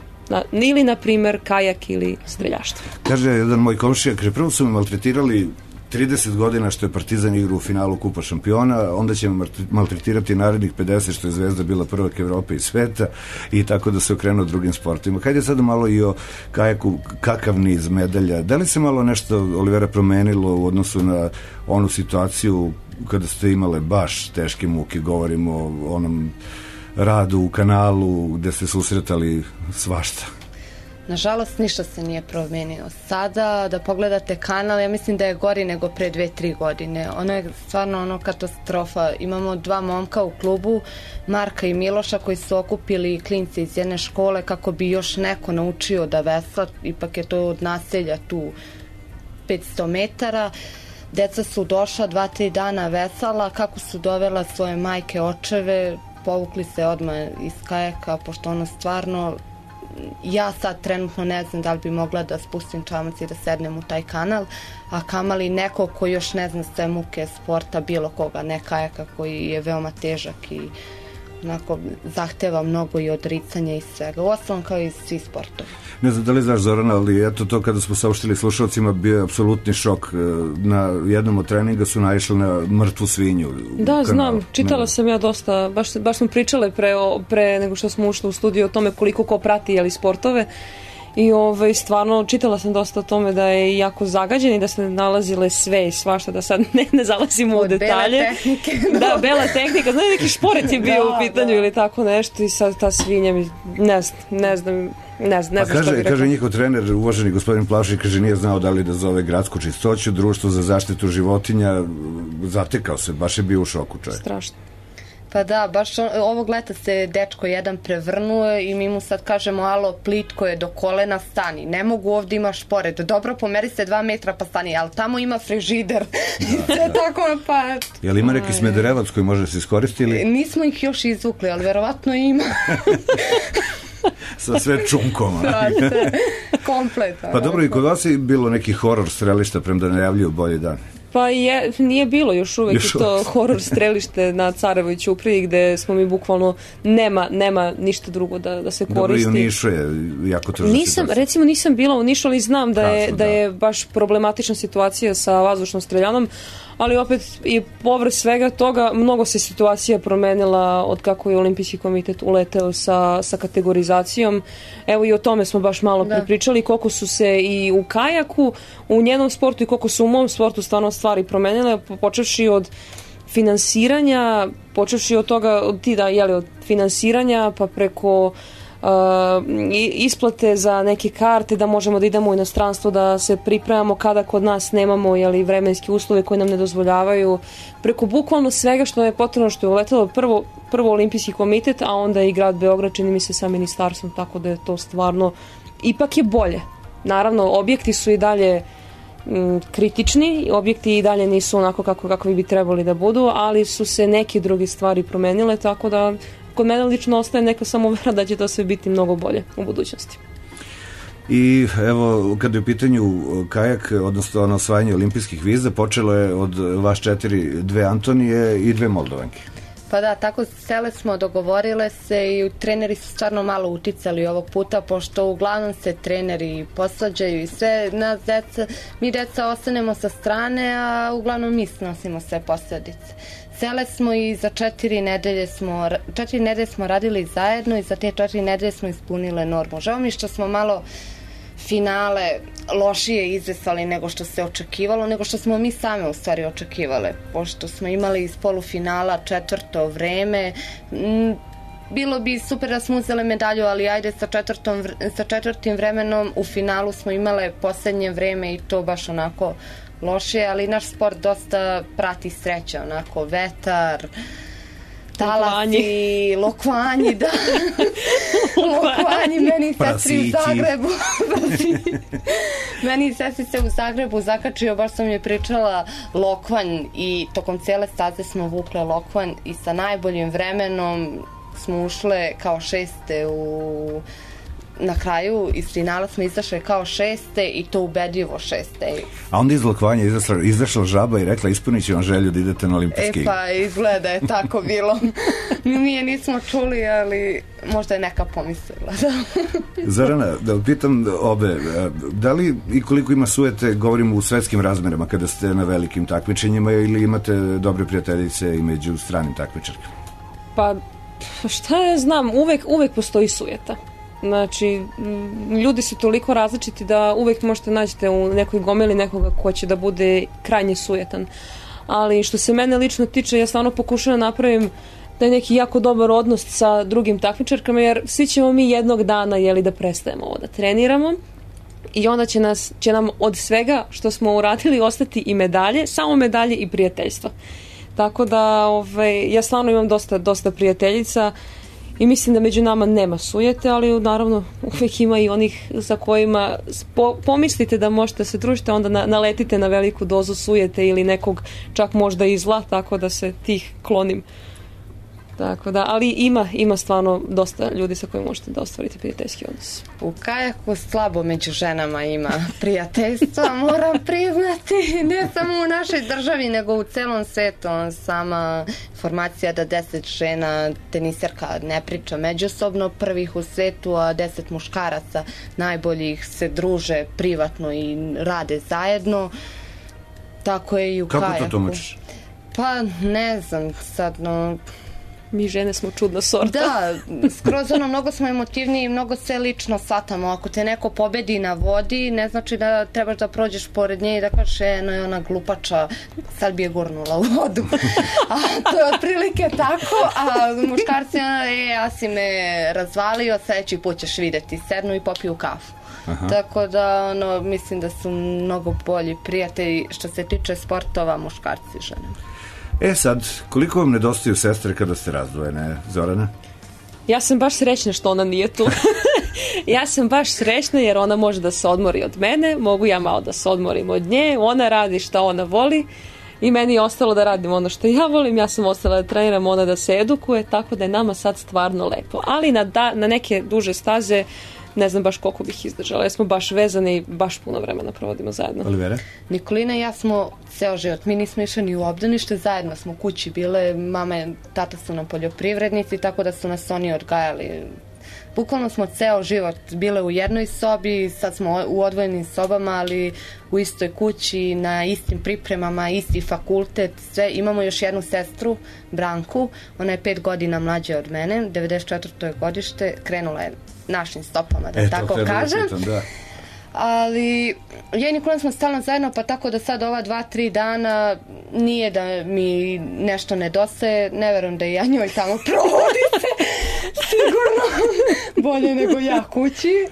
ili na primer kajak ili streljaštvo. Kaže jedan moj komšija, kaže, prvo su me maltretirali 30 godina što je Partizan igra u finalu Kupa šampiona, onda će me maltretirati narednih 50 što je Zvezda bila prvak Evrope i sveta i tako da se okrenuo drugim sportima. Hajde sad malo i o kajaku, kakav niz medalja. Da li se malo nešto, Olivera, promenilo u odnosu na onu situaciju kada ste imale baš teške muke, govorimo o onom radu u kanalu gde ste susretali svašta? Nažalost, ništa se nije promenio. Sada, da pogledate kanal, ja mislim da je gori nego pre 2-3 godine. Ono je stvarno katastrofa. Imamo 2 momka u klubu, Marka i Miloša, koji su okupili klince iz jedne škole kako bi još neko naučio da vesla. Ipak je to od naselja tu 500 metara. Deca su došla 2-3 dana vesala, kako su dovela svoje majke, očeve, povukli se odmah iz kajaka, pošto ono stvarno, ja sad trenutno ne znam da li bi mogla da spustim čamac i da sednem u taj kanal, a kamali neko ko još ne zna sve muke sporta, bilo koga, ne kajaka, koji je veoma težak i onako zahteva mnogo i odricanja i svega. Uostalom kao i svi sportovi. Ne znam da li znaš, Zorana, ali eto to kada smo saopštili slušalcima bio je apsolutni šok. Na jednom od treninga su naišli na mrtvu svinju. Da, znam, čitala sam ja dosta, baš smo pričale pre nego što smo ušli u studiju o tome koliko ko prati sportove. I stvarno čitala sam dosta o tome da je jako zagađen i da se nalazile sve i svašta, da sad ne zalazimo u detalje. Bela tehnike. Da, bela tehnika, znači neki šporet je bio u pitanju ili tako nešto i sad ta svinja mi, ne znam što bi rekao. Kaže njihov trener, uvaženi gospodin Plavšić, kaže nije znao da li da zove gradsku čistoću, društvo za zaštitu životinja, zatekao se, baš je bio u šoku čovjek. Strašno. Pa da, baš ovog leta se dečko jedan prevrnuo i mi mu sad kažemo, alo, plitko je do kolena, stani. Ne mogu, ovdje imaš pored. Dobro, pomeri se 2 metra pa stani, ali tamo ima frižider. Sve tako pa... Jel ima neki Smederevac koji može se iskoristiti? Nismo ih još izvukli, ali verovatno ima. Sa sve čunkom. Da, sve. Kompletno. Pa dobro, i kod vas je bilo neki horor strelišta, premda najavljuju bolji dan. Pa nije bilo još uvek to horor strelište na Carevoj ćupriji gde smo mi bukvalno nema ništa drugo da se koristi. Dobro, i u Nišu je jako tržna situacija. Recimo nisam bila u Nišu, ali znam da je baš problematična situacija sa vazdušnom streljanom, ali opet i povrh svega toga mnogo se situacija promenila od kako je Olimpijski komitet uleteo sa kategorizacijom. Evo i o tome smo baš malo pripričali, koliko su se i u kajaku, u njenom sportu i koliko su u mom sportu stvarno stvari promenile, počevši od finansiranja, počevši od toga, od finansiranja pa preko isplate za neke karte, da možemo da idemo u inostranstvo, da se pripremamo kada kod nas nemamo vremenske uslove koje nam ne dozvoljavaju, preko bukvalno svega što je potrebno, što je uletelo prvo Olimpijski komitet, a onda i grad Beograd, čini mi se, sa ministarstvom, tako da je to stvarno ipak je bolje. Naravno, objekti su i dalje kritični, objekti i dalje nisu onako kako bi trebali da budu, ali su se neke druge stvari promenile, tako da kod mene lično ostaje neka samovera da će to sve biti mnogo bolje u budućnosti. I evo, kada je u pitanju kajak, odnosno osvajanje olimpijskih viza, počelo je od vas 4, 2 Antonije i 2 Moldovanke. Pa da, tako sele smo, dogovorile se i treneri su stvarno malo uticali ovog puta, pošto uglavnom se treneri posvađaju i sve nas deca, mi deca ostanemo sa strane, a uglavnom mi snosimo sve posledice. Sele smo i za 4 nedelje smo radili zajedno i za te 4 nedelje smo ispunile normu. Žao mi što smo malo finale lošije izvesali nego što se očekivalo, nego što smo mi same u stvari očekivale, pošto smo imali iz polufinala 4. vreme. Bilo bi super da smo uzele medalju, ali ajde sa 4. vremenom u finalu smo imale posljednje vreme i to baš onako loše, ali naš sport dosta prati sreća, onako vetar, talasi, lokvanji, da. Lokvanji, meni sestri u Zagrebu. Meni sestri se u Zagrebu zakačio, baš sam je pričala lokvanj i tokom cijele staze smo vukle lokvanj i sa najboljim vremenom smo ušle kao 6. Na kraju iz finala smo izašle kao 6. i to ubedljivo 6. A onda iz lokvanja izašla žaba i rekla ispunit ću vam želju da idete na olimpijske igre. Pa izgleda je tako bilo. Mi je nismo čuli, ali možda je neka pomislila. Zorana, da pitam obe, da li i koliko ima sujete, govorimo u svetskim razmerama kada ste na velikim takmičenjima, ili imate dobre prijateljice i među stranim takmičarkama? Pa šta ja znam, uvek postoji sujeta. Znači, ljudi su toliko različiti da uvek možete naći u nekoj gomeli nekoga ko će da bude krajnje sujetan. Ali što se mene lično tiče, ja stvarno pokušavam da napravim da je neki jako dobar odnos sa drugim takmičarkama, jer svi ćemo mi jednog dana da prestajemo ovo da treniramo i onda će nam od svega što smo uradili ostati i medalje, samo medalje i prijateljstva. Tako da ja stvarno imam dosta prijateljica i mislim da među nama nema sujete, ali naravno uvijek ima i onih za kojima pomislite da možete se družiti, onda naletite na veliku dozu sujete ili nekog čak možda i zla, tako da se tih klonim. Tako da, ali ima stvarno dosta ljudi sa kojima možete da ostvarite prijateljski odnos. U kajaku slabo među ženama ima prijateljstva, moram priznati, ne samo u našoj državi, nego u celom svetu. Sama formacija da 10 žena teniserka ne priča međusobno, prvih u svetu, a 10 muškaraca najboljih se druže privatno i rade zajedno. Tako je i u kajaku. Kako to tumačiš? Pa ne znam, sad mi žene smo čudna sorta. Da, skroz mnogo smo emotivniji i mnogo se lično shvatamo. Ako te neko pobedi na vodi, ne znači da trebaš da prođeš pored nje i da kažeš no je ona glupača, sad bi je gurnula u vodu. A to je otprilike tako, a muškarci ja si me razvalio, sledeći put ćeš videti, sednu i popiju kafu. Aha. Tako da mislim da su mnogo bolji prijatelji što se tiče sportova, muškarci i žene. Sad, koliko vam nedostaju sestre kada ste razdvojene, Zorana? Ja sam baš srećna što ona nije tu. Ja sam baš srećna jer ona može da se odmori od mene, mogu ja malo da se odmorim od nje, ona radi šta ona voli i meni je ostalo da radim ono što ja volim, ja sam ostala da treniram, ona da se edukuje, tako da je nama sad stvarno lepo. Ali na neke duže staze ne znam baš koliko bih izdržala, jer smo baš vezani i baš puno vremena provodimo zajedno. Olivera? Nikolina i ja smo ceo život, mi nismo išli ni u obdanište, zajedno smo kući bile, mama i tata su nam poljoprivrednici, tako da su nas oni odgajali. Bukvalno smo ceo život bile u jednoj sobi, sad smo u odvojenim sobama, ali u istoj kući, na istim pripremama, isti fakultet, sve. Imamo još jednu sestru, Branku, ona je 5 godina mlađa od mene, 94. godište, krenula je našim stopama, da tako kažem. Ali ja i Nikola smo stalno zajedno, pa tako da sad ova 2-3 dana nije da mi nešto nedostaje, ne verujem da i ja njoj tamo provodite, sigurno bolje nego ja kući,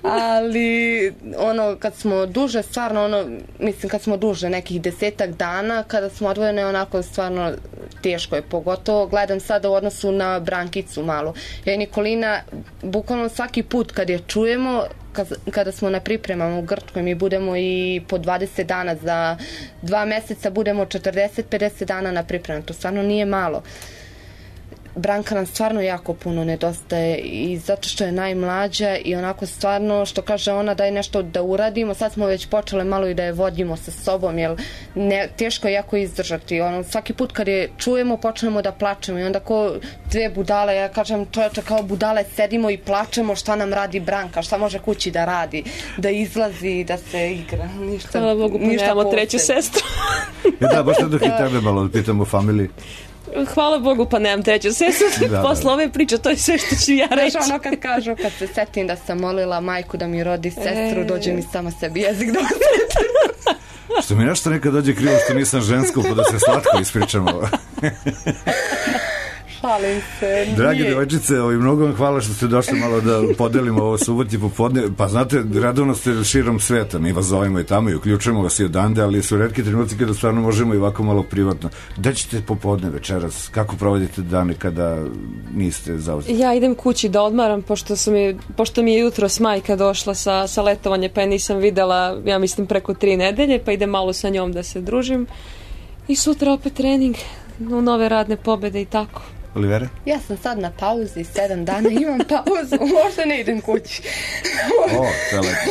ali kad smo duže, stvarno mislim kad smo duže, nekih 10 dana, kada smo odvojene, onako stvarno teško je, pogotovo gledam sada u odnosu na Brankicu malu. Ja i Nikolina, bukvalno svaki put kad je čujemo, kada smo na pripremama u Grčkoj, mi budemo i po 20 dana, za 2 meseca budemo 40-50 dana na pripremama, to stvarno nije malo. Branka nam stvarno jako puno nedostaje i zato što je najmlađa i onako stvarno što kaže ona daj nešto da uradimo, sad smo već počele malo i da je vodimo sa sobom, jer teško je jako izdržati. Svaki put kad je čujemo počnemo da plačemo i onda ko dve budale, ja kažem čovječe kao budale sedimo i plačemo šta nam radi Branka, šta može kući da radi, da izlazi, da se igra. Hvala Bogu, pa nemamo treću sestru. Da, baš dok i tebe malo pitamo o familiji. Hvala Bogu, pa nemam treću sestru. Posle ove priče, to je sve što ću ja reći. Znaš kad kažu, kad se setim da sam molila majku da mi rodi sestru, dođe mi sama sebi jezik dok se što mi nešto nekad dođe krivo što nisam žensko, pa da se slatko ispričamo. Šalim se. Dragi devojčice, mnogo vam hvala što ste došli malo da podelimo ovo subotnje popodne. Pa znate, radovno ste širom sveta, mi vas zovemo i tamo i uključujemo vas i odande, ali su retki trenuci kada stvarno možemo i ovako malo privatno. Da ćete popodne večeras? Kako provodite dane kada niste zauzeti? Ja idem kući da odmaram, pošto mi je jutros majka došla sa letovanja, pa je nisam videla, ja mislim, preko 3 nedelje, pa idem malo sa njom da se družim. I sutra opet trening, u nove radne pobede i tako. Olivera? Ja sam sad na pauzi, 7 dana imam pauzu, možda ne idem kući. O, to je lepo.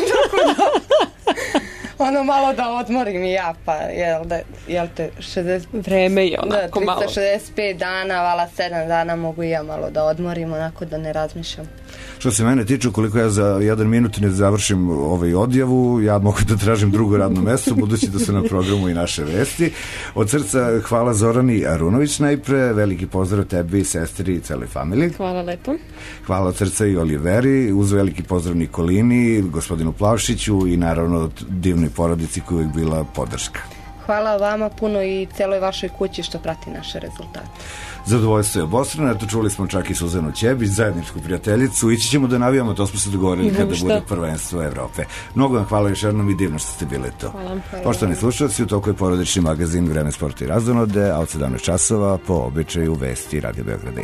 Ono malo da odmorim i ja, pa jel te 60... Vreme je onako malo. 365 dana, vala 7 dana mogu i ja malo da odmorim, onako da ne razmišljam. Što se mene tiče, koliko ja za 1 minut ne završim odjavu, ja mogu da tražim drugo radno mesto, budući da su na programu i naše vesti. Od srca hvala Zorani Arunović najpre, veliki pozdrav tebi, sestri i celoj familiji. Hvala lepo. Hvala od srca i Oliveri, uz veliki pozdrav Nikolini, gospodinu Plavšiću i naravno divnoj porodici koja je bila podrška. Hvala vama puno i celoj vašoj kući što prati naše rezultate. Zadovoljstvo je obostrano, eto čuli smo čak i Suzanu Ćebić, zajedničku prijateljicu, ići ćemo da navijamo, to smo se dogovorili kada bude prvenstvo Evrope. Mnogo vam hvala još jednom i divno što ste bili to. Poštovani slušalci, u toku je porodični magazin Vreme, sport i razonode, a od 17 časova po običaju vesti Radio Beograda 1.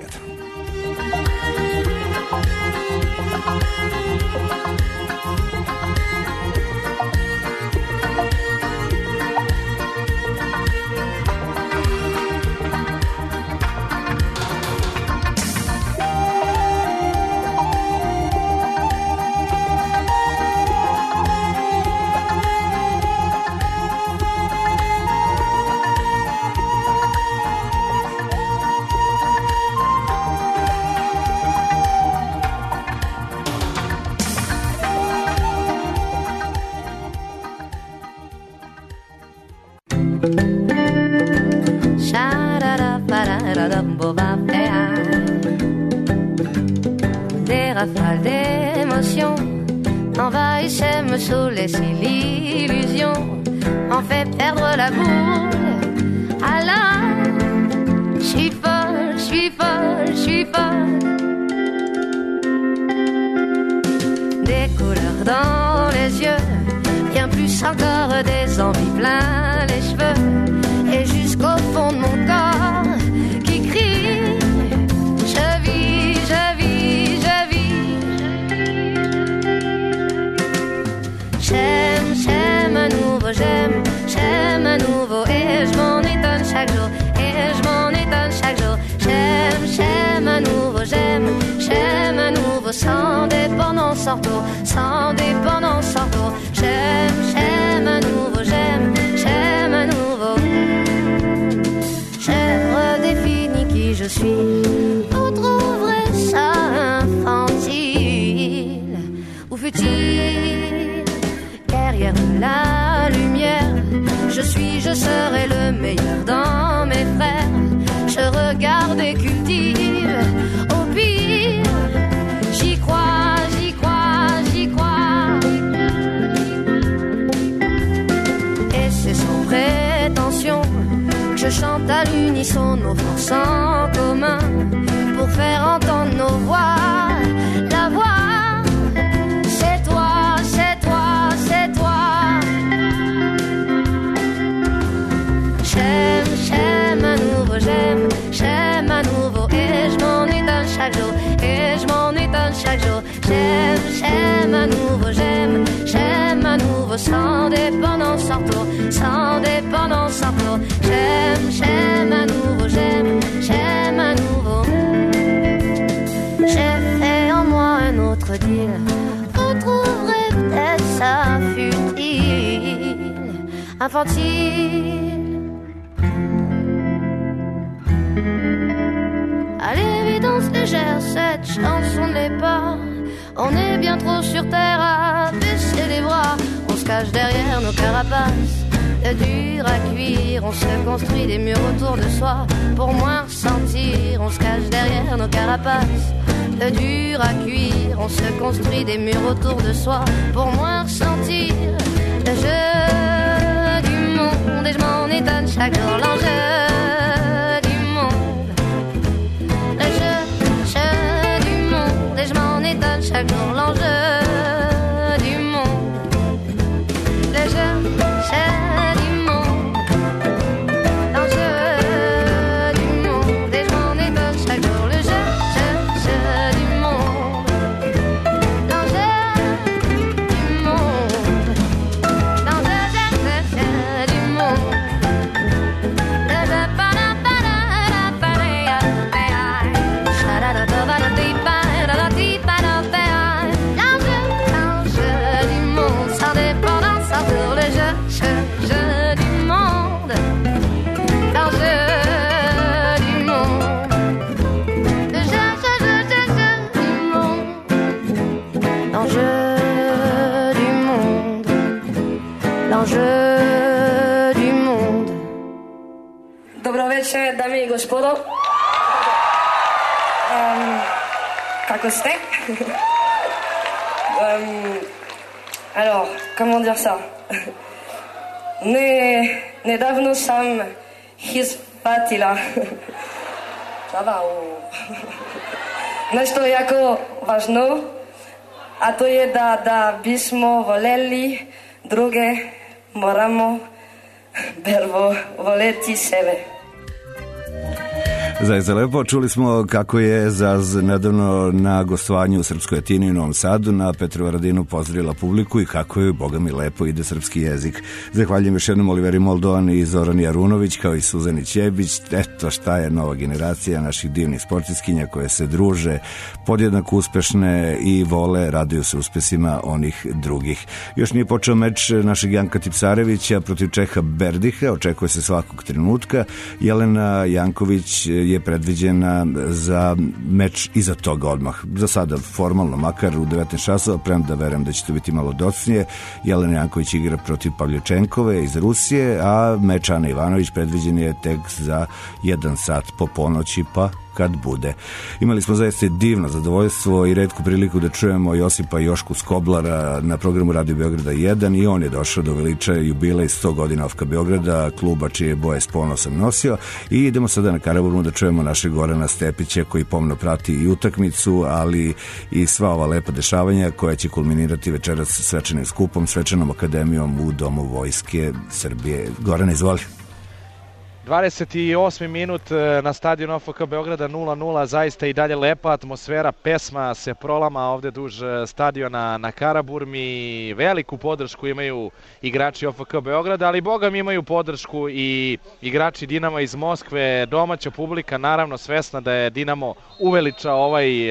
Des rafales d'émotions envahissaient, me saoulaient, l'illusion en fait perdre la boule. Allah, je suis folle, je suis folle, je suis folle. Des couleurs dans les yeux, bien plus encore des envies plein les cheveux, et jusqu'au fond de mon corps qui crie, je vis, je vis, je vis. J'aime, j'aime à nouveau, j'aime à nouveau, et je m'en étonne chaque jour, et je m'en étonne chaque jour. J'aime, j'aime à nouveau, j'aime à nouveau, sans dépendance, sans retour, sans dépendance, sans retour. J'aime, j'aime à nouveau, j'aime à nouveau. J'ai redéfini qui je suis, vous trouverez ça infantile ou futile. Derrière la lumière, je serai le meilleur dans mes frères. Je regarde et cultive, au pire, j'y crois, j'y crois, j'y crois. Et c'est sans prétention que je chante à l'unisson nos forces en commun pour faire entendre nos voix. La voix, c'est toi, c'est toi, c'est toi. J'aime, j'aime à nouveau, j'aime à nouveau, et je m'en étonne chaque jour, et je m'en étonne chaque jour. J'aime, j'aime à nouveau, j'aime à nouveau, sans dépendance, sans retour, sans dépendance, sans retour. J'aime, j'aime à nouveau, j'aime à nouveau. J'ai fait en moi un autre deal, vous trouverez peut-être ça futile, infantile. À l'évidence légère, cette chanson ne l'est pas. On est bien trop sur terre à baisser les bras. On se cache derrière nos carapaces, de dur à cuire. On se construit des murs autour de soi pour moins ressentir. On se cache derrière nos carapaces, de dur à cuire. On se construit des murs autour de soi pour moins ressentir. Le jeu du monde, et je m'en étonne chaque jour. L'enjeu du monde, le jeu du monde, et je m'en étonne chaque jour. L'enjeu du monde, le jeu du monde, l'enjeu du monde, et je m'en étonne chaque jour. Le jeu du monde, l'enjeu du monde, l'enjeu du monde, le jeu gospodo. Kako ste? Alors, comment dire ça? Nedavno sam ispatila nešto jako važno, a to je da bismo voljeli druge, moramo prvo voljeti sebe. Zaista lepo, čuli smo kako je Zaz nedavno na gostovanju u Srpskoj Atini u Novom Sadu na Petrovaradinu pozdravila publiku i kako je, boga mi, lepo ide srpski jezik. Zahvaljujem još jednom Oliveri Moldovan i Zorani Arunović kao i Suzani Ćebić. Eto šta je nova generacija naših divnih sportistkinja koje se druže, podjednako uspešne i vole, raduju se uspesima onih drugih. Još nije počeo meč našeg Janka Tipsarevića protiv Čeha Berdiha, očekuje se svakog trenutka. Jelena Janković je predviđena za meč iza toga odmah. Za sada formalno, makar u 19 časova, premda verujem da će to biti malo docnije. Jelena Janković igra protiv Pavljučenkove iz Rusije, a meč Ana Ivanović predviđen je tek za 1 sat po ponoći, pa kad bude. Imali smo zaista divno zadovoljstvo i retku priliku da čujemo Josipa Jošku Skoblara na programu Radio Beograda 1 i on je došao do veličaja jubilej 100 godina OFK Beograda, kluba čije boje s ponosom nosio. I idemo sada na Karaburmu da čujemo našeg Gorana Stepića koji pomno prati i utakmicu, ali i sva ova lepa dešavanja koja će kulminirati večeras svečanim skupom, svečanom akademijom u Domu Vojske Srbije. Goran, izvoli. 28. minut na stadionu OFK Beograda 0-0, zaista i dalje lepa atmosfera, pesma se prolama ovde duž stadiona na Karaburmi, veliku podršku imaju igrači OFK Beograda, ali boga mi imaju podršku i igrači Dinama iz Moskve, domaća publika naravno svesna da je Dinamo uveličao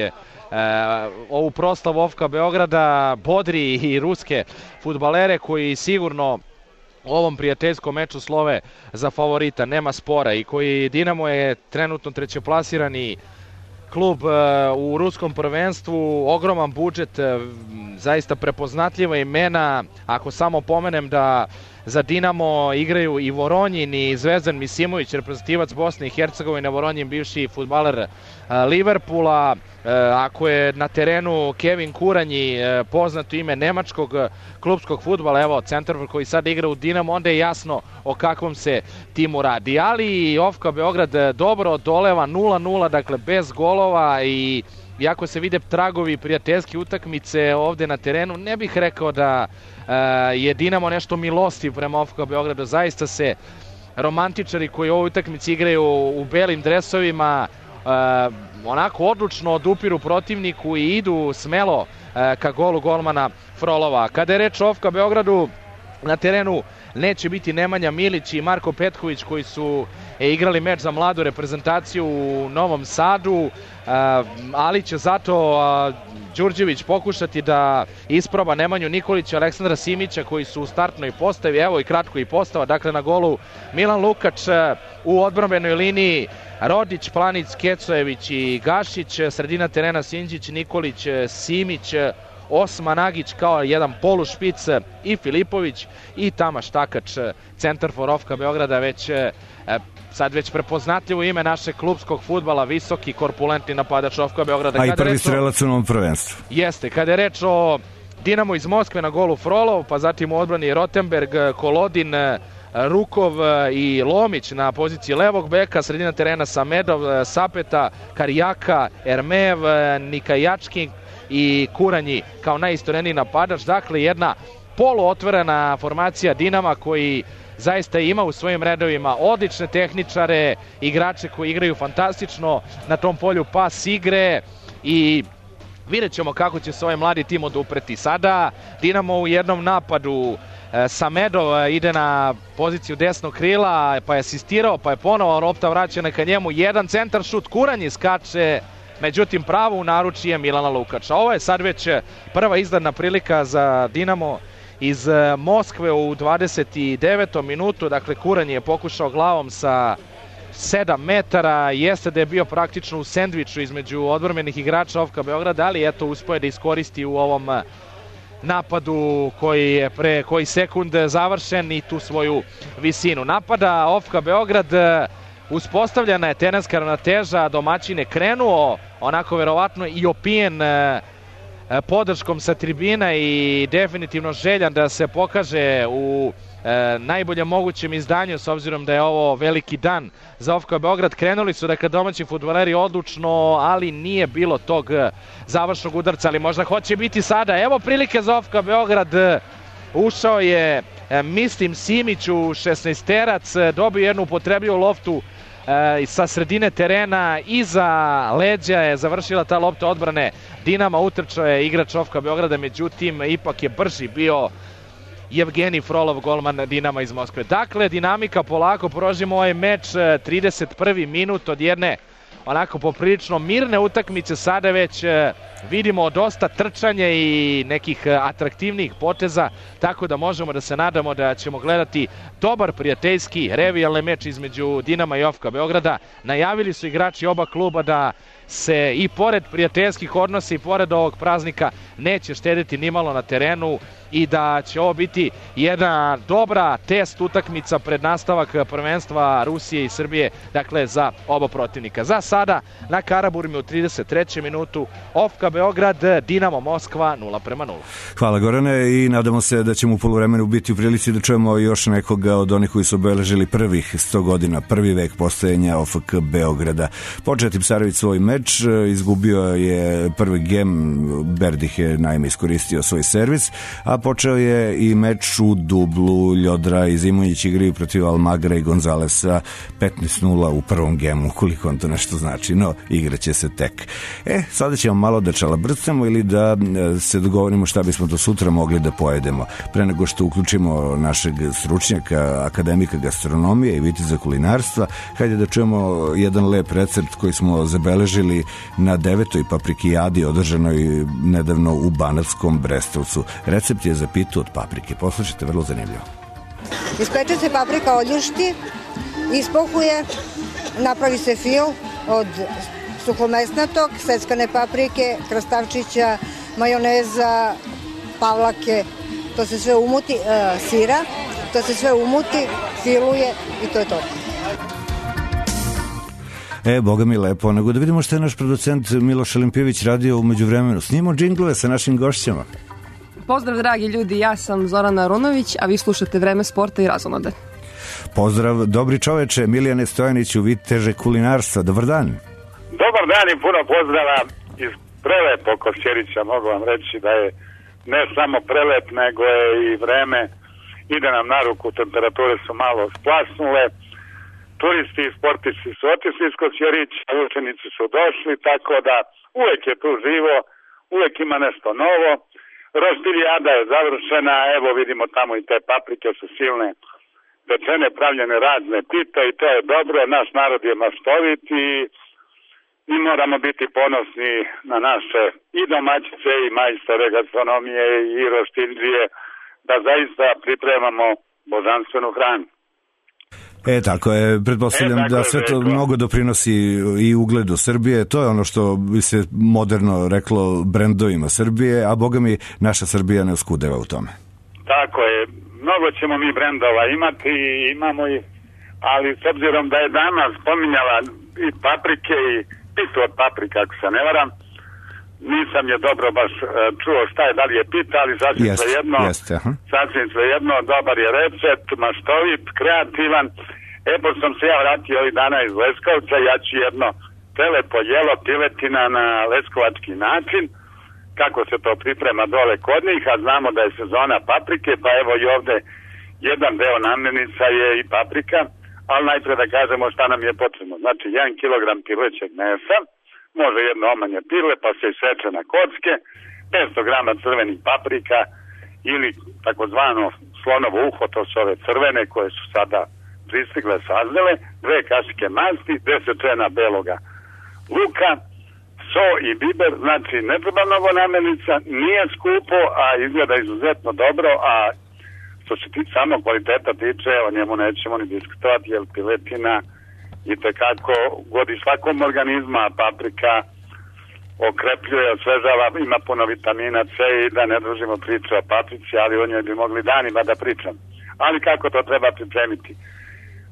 ovu proslavu OFK Beograda, bodri i ruske fudbalere koji sigurno u ovom prijateljskom meču slove za favorita, nema spora, i koji Dinamo je trenutno trećeplasirani klub u ruskom prvenstvu, ogroman budžet, zaista prepoznatljiva imena. Ako samo pomenem da za Dinamo igraju i Voronjin i Zvezdan Misimović, reprezentativac Bosne i Hercegovine, Voronjin bivši fudbaler Liverpoola, ako je na terenu Kevin Kuranji, poznato ime nemačkog klubskog fudbala, evo centarfor koji sad igra u Dinamo, onda je jasno o kakvom se timu radi. Ali OFK Beograd dobro odoleva 0-0, dakle bez golova, i iako se vide tragovi prijateljske utakmice ovde na terenu, ne bih rekao da je Dinamo nešto milostiv prema OFK Beogradu. Zaista se romantičari koji u ovoj utakmici igraju u belim dresovima onako odlučno odupiru protivniku i idu smelo ka golu golmana Frolova. Kada je reč o OFK Beogradu, na terenu neće biti Nemanja Milić i Marko Petković koji su igrali meč za mladu reprezentaciju u Novom Sadu, ali će zato Đurđević pokušati da isproba Nemanju Nikolića, Aleksandra Simića koji su u startnoj postavi, evo i kratko i postava, dakle na golu Milan Lukač, u odbrambenoj liniji Rodić, Planić, Kecojević i Gašić, sredina terena Sinđić, Nikolić, Simić, Osman Agić kao jedan polušpic i Filipović i Tamaš Takač, centarfor OFK Beograda, sad već prepoznatljivo ime našeg klubskog fudbala, visoki, korpulentni napadač OFK Beograda. A i prvi strelac u novom prvenstvu. Jeste, kada je reč o Dinamo iz Moskve, na golu Frolov, pa zatim u odbrani Rotenberg, Kolodin, Rukov i Lomić na poziciji levog beka, sredina terena Samedov, Sapeta, Karijaka, Ermev, Nikajačkin i Kuranji kao najistoreniji napadač. Dakle, jedna poluotvorena formacija Dinama koji zaista ima u svojim redovima odlične tehničare, igrače koji igraju fantastično na tom polju pas igre, i vidjet ćemo kako će se ovaj mladi tim odupreti. Sada Dinamo u jednom napadu, Samedov ide na poziciju desnog krila, pa je asistirao, pa je ponovo lopta vraćena ka njemu, jedan centar šut, Kuranji skače, međutim pravo u naručje Milana Lukača. Ovo je sad već prva izdana prilika za Dinamo iz Moskve u 29. minutu, dakle Kuranji je pokušao glavom sa 7 metara, jeste da je bio praktično u sendviču između odbrambenih igrača OFK Beograda, ali eto uspio je da iskoristi u ovom napadu koji je pre koji sekund završen i tu svoju visinu. Napada OFK Beograd uspostavljena je terenska ravnoteža, domaćin je krenuo onako verovatno i opijen podrškom sa tribina i definitivno željan da se pokaže u najboljem mogućem izdanju, s obzirom da je ovo veliki dan za OFK Beograd. Krenuli su dakle domaći fudbaleri odlučno, ali nije bilo tog završnog udarca, ali možda hoće biti sada. Evo prilike za OFK Beograd. Ušao je Mislim Simić u 16-terac, dobio jednu upotrebljivu loptu sa sredine terena, iza leđa je završila ta lopta odbrane Dinama, utrčao je igrač OFK Beograda, međutim ipak je brži bio Evgenij Frolov, golman Dinama iz Moskve. Dakle, dinamika polako, prožimo ovaj meč, 31. minut od jedne onako poprilično mirne utakmice, sada već vidimo dosta trčanja i nekih atraktivnih poteza, tako da možemo da se nadamo da ćemo gledati dobar prijateljski revijalni meč između Dinama i OFK Beograda. Najavili su igrači oba kluba da se i pored prijateljskih odnosa i pored ovog praznika neće štediti nimalo na terenu i da će ovo biti jedna dobra test utakmica pred nastavak prvenstva Rusije i Srbije, dakle za oba protivnika. Za sada na Karaburmi u 33. minutu OFK Beograd, Dinamo Moskva 0:0. Hvala Gorane i nadamo se da ćemo u poluvremenu biti u prilici da čujemo još nekoga od onih koji su obeležili prvih 100 godina, prvi vek postojanja OFK Beograda. Počeo je Tipsarević svoj meč, izgubio je prvi gem, Berdih je naime iskoristio svoj servis, a počeo je i meč u dublu. Ljodra i Zimonjić igraju protiv Almagra i Gonzalesa 15:0 u prvom gemu, koliko on to nešto znači, no igraće se tek. Sada ćemo malo da čalabrcamo ili da se dogovorimo šta bismo do sutra mogli da pojedemo. Pre nego što uključimo našeg stručnjaka, akademika gastronomije i viteza kulinarstva, hajde da čujemo jedan lep recept koji smo zabeležili na 9. paprikijadi održanoj nedavno u Banatskom Brestovcu. Recept je za pitu od paprike. Poslušajte, vrlo zanimljivo. Ispeče se paprika, oljušti, ispuhuje, napravi se fil od suhomesnatog, seckane paprike, krastavčića, majoneza, pavlake, to se sve umuti, sira, to se sve umuti, filuje i to je to. Boga mi lepo, nego da vidimo što je naš producent Miloš Olimpijević radio umeđu vremenu. Snimamo džinglove sa našim gošćama. Pozdrav dragi ljudi, ja sam Zorana Arunović, a vi slušate Vreme sporta i razonode. Pozdrav, dobri čoveče, Milijane Stojaniću, viteže kulinarstva, dobar dan. Dobar dan i puno pozdrava iz prelepog Kosjerića. Mogu vam reći da je ne samo prelep, nego je i vreme ide nam na ruku, temperature su malo splasnule, turisti i sportisti su otišli iz Kosjerića, učenici su došli, tako da uvek je tu živo, uvek ima nešto novo. Roštiljada je završena, evo vidimo tamo i te paprike su silne, pečene, pravljene razne pite i to je dobro, naš narod je maštovit i mi moramo biti ponosni na naše i domaćice i majstore gastronomije i roštiljije, da zaista pripremamo božanstvenu hranu. Tako je, pretpostavljam da sve to mnogo doprinosi i ugledu Srbije, to je ono što bi se moderno reklo brendovima Srbije, a boga mi naša Srbija ne oskudeva u tome. Tako je, mnogo ćemo mi brendova imati i imamo ih, ali s obzirom da je dama spominjala i paprike i pitu od paprika, ako se ne varam, nisam je dobro baš čuo šta je, da li je pita, ali sasvim svejedno, dobar je recept, maštovit, kreativan. Pošto sam se ja vratio ovih dana iz Leskovca, ja ću jedno prelepo jelo piletina na leskovački način, kako se to priprema dole kod njih, a znamo da je sezona paprike, pa evo i ovde jedan deo namirnica je i paprika, ali najpre da kažemo šta nam je potrebno. Znači 1 kilogram pilećeg mesa, može jedno omanje pile, pa se iseče na kocke, 500 grama crvenih paprika ili takozvano slonovo uho, to su ove crvene koje su sada pristigle, sazrele, 2 kašike masti, 10 čena beloga luka, so i biber, znači ne treba mnogo namirnica, nije skupo, a izgleda izuzetno dobro, a što se samo kvaliteta tiče, o njemu nećemo ni diskutovati, jer piletina i tekako godi svakom organizma, paprika okrepljuje, osvežava, ima puno vitamina C i da ne družimo priče o paprici, ali o njoj bi mogli danima da pričam. Ali kako to treba pripremiti?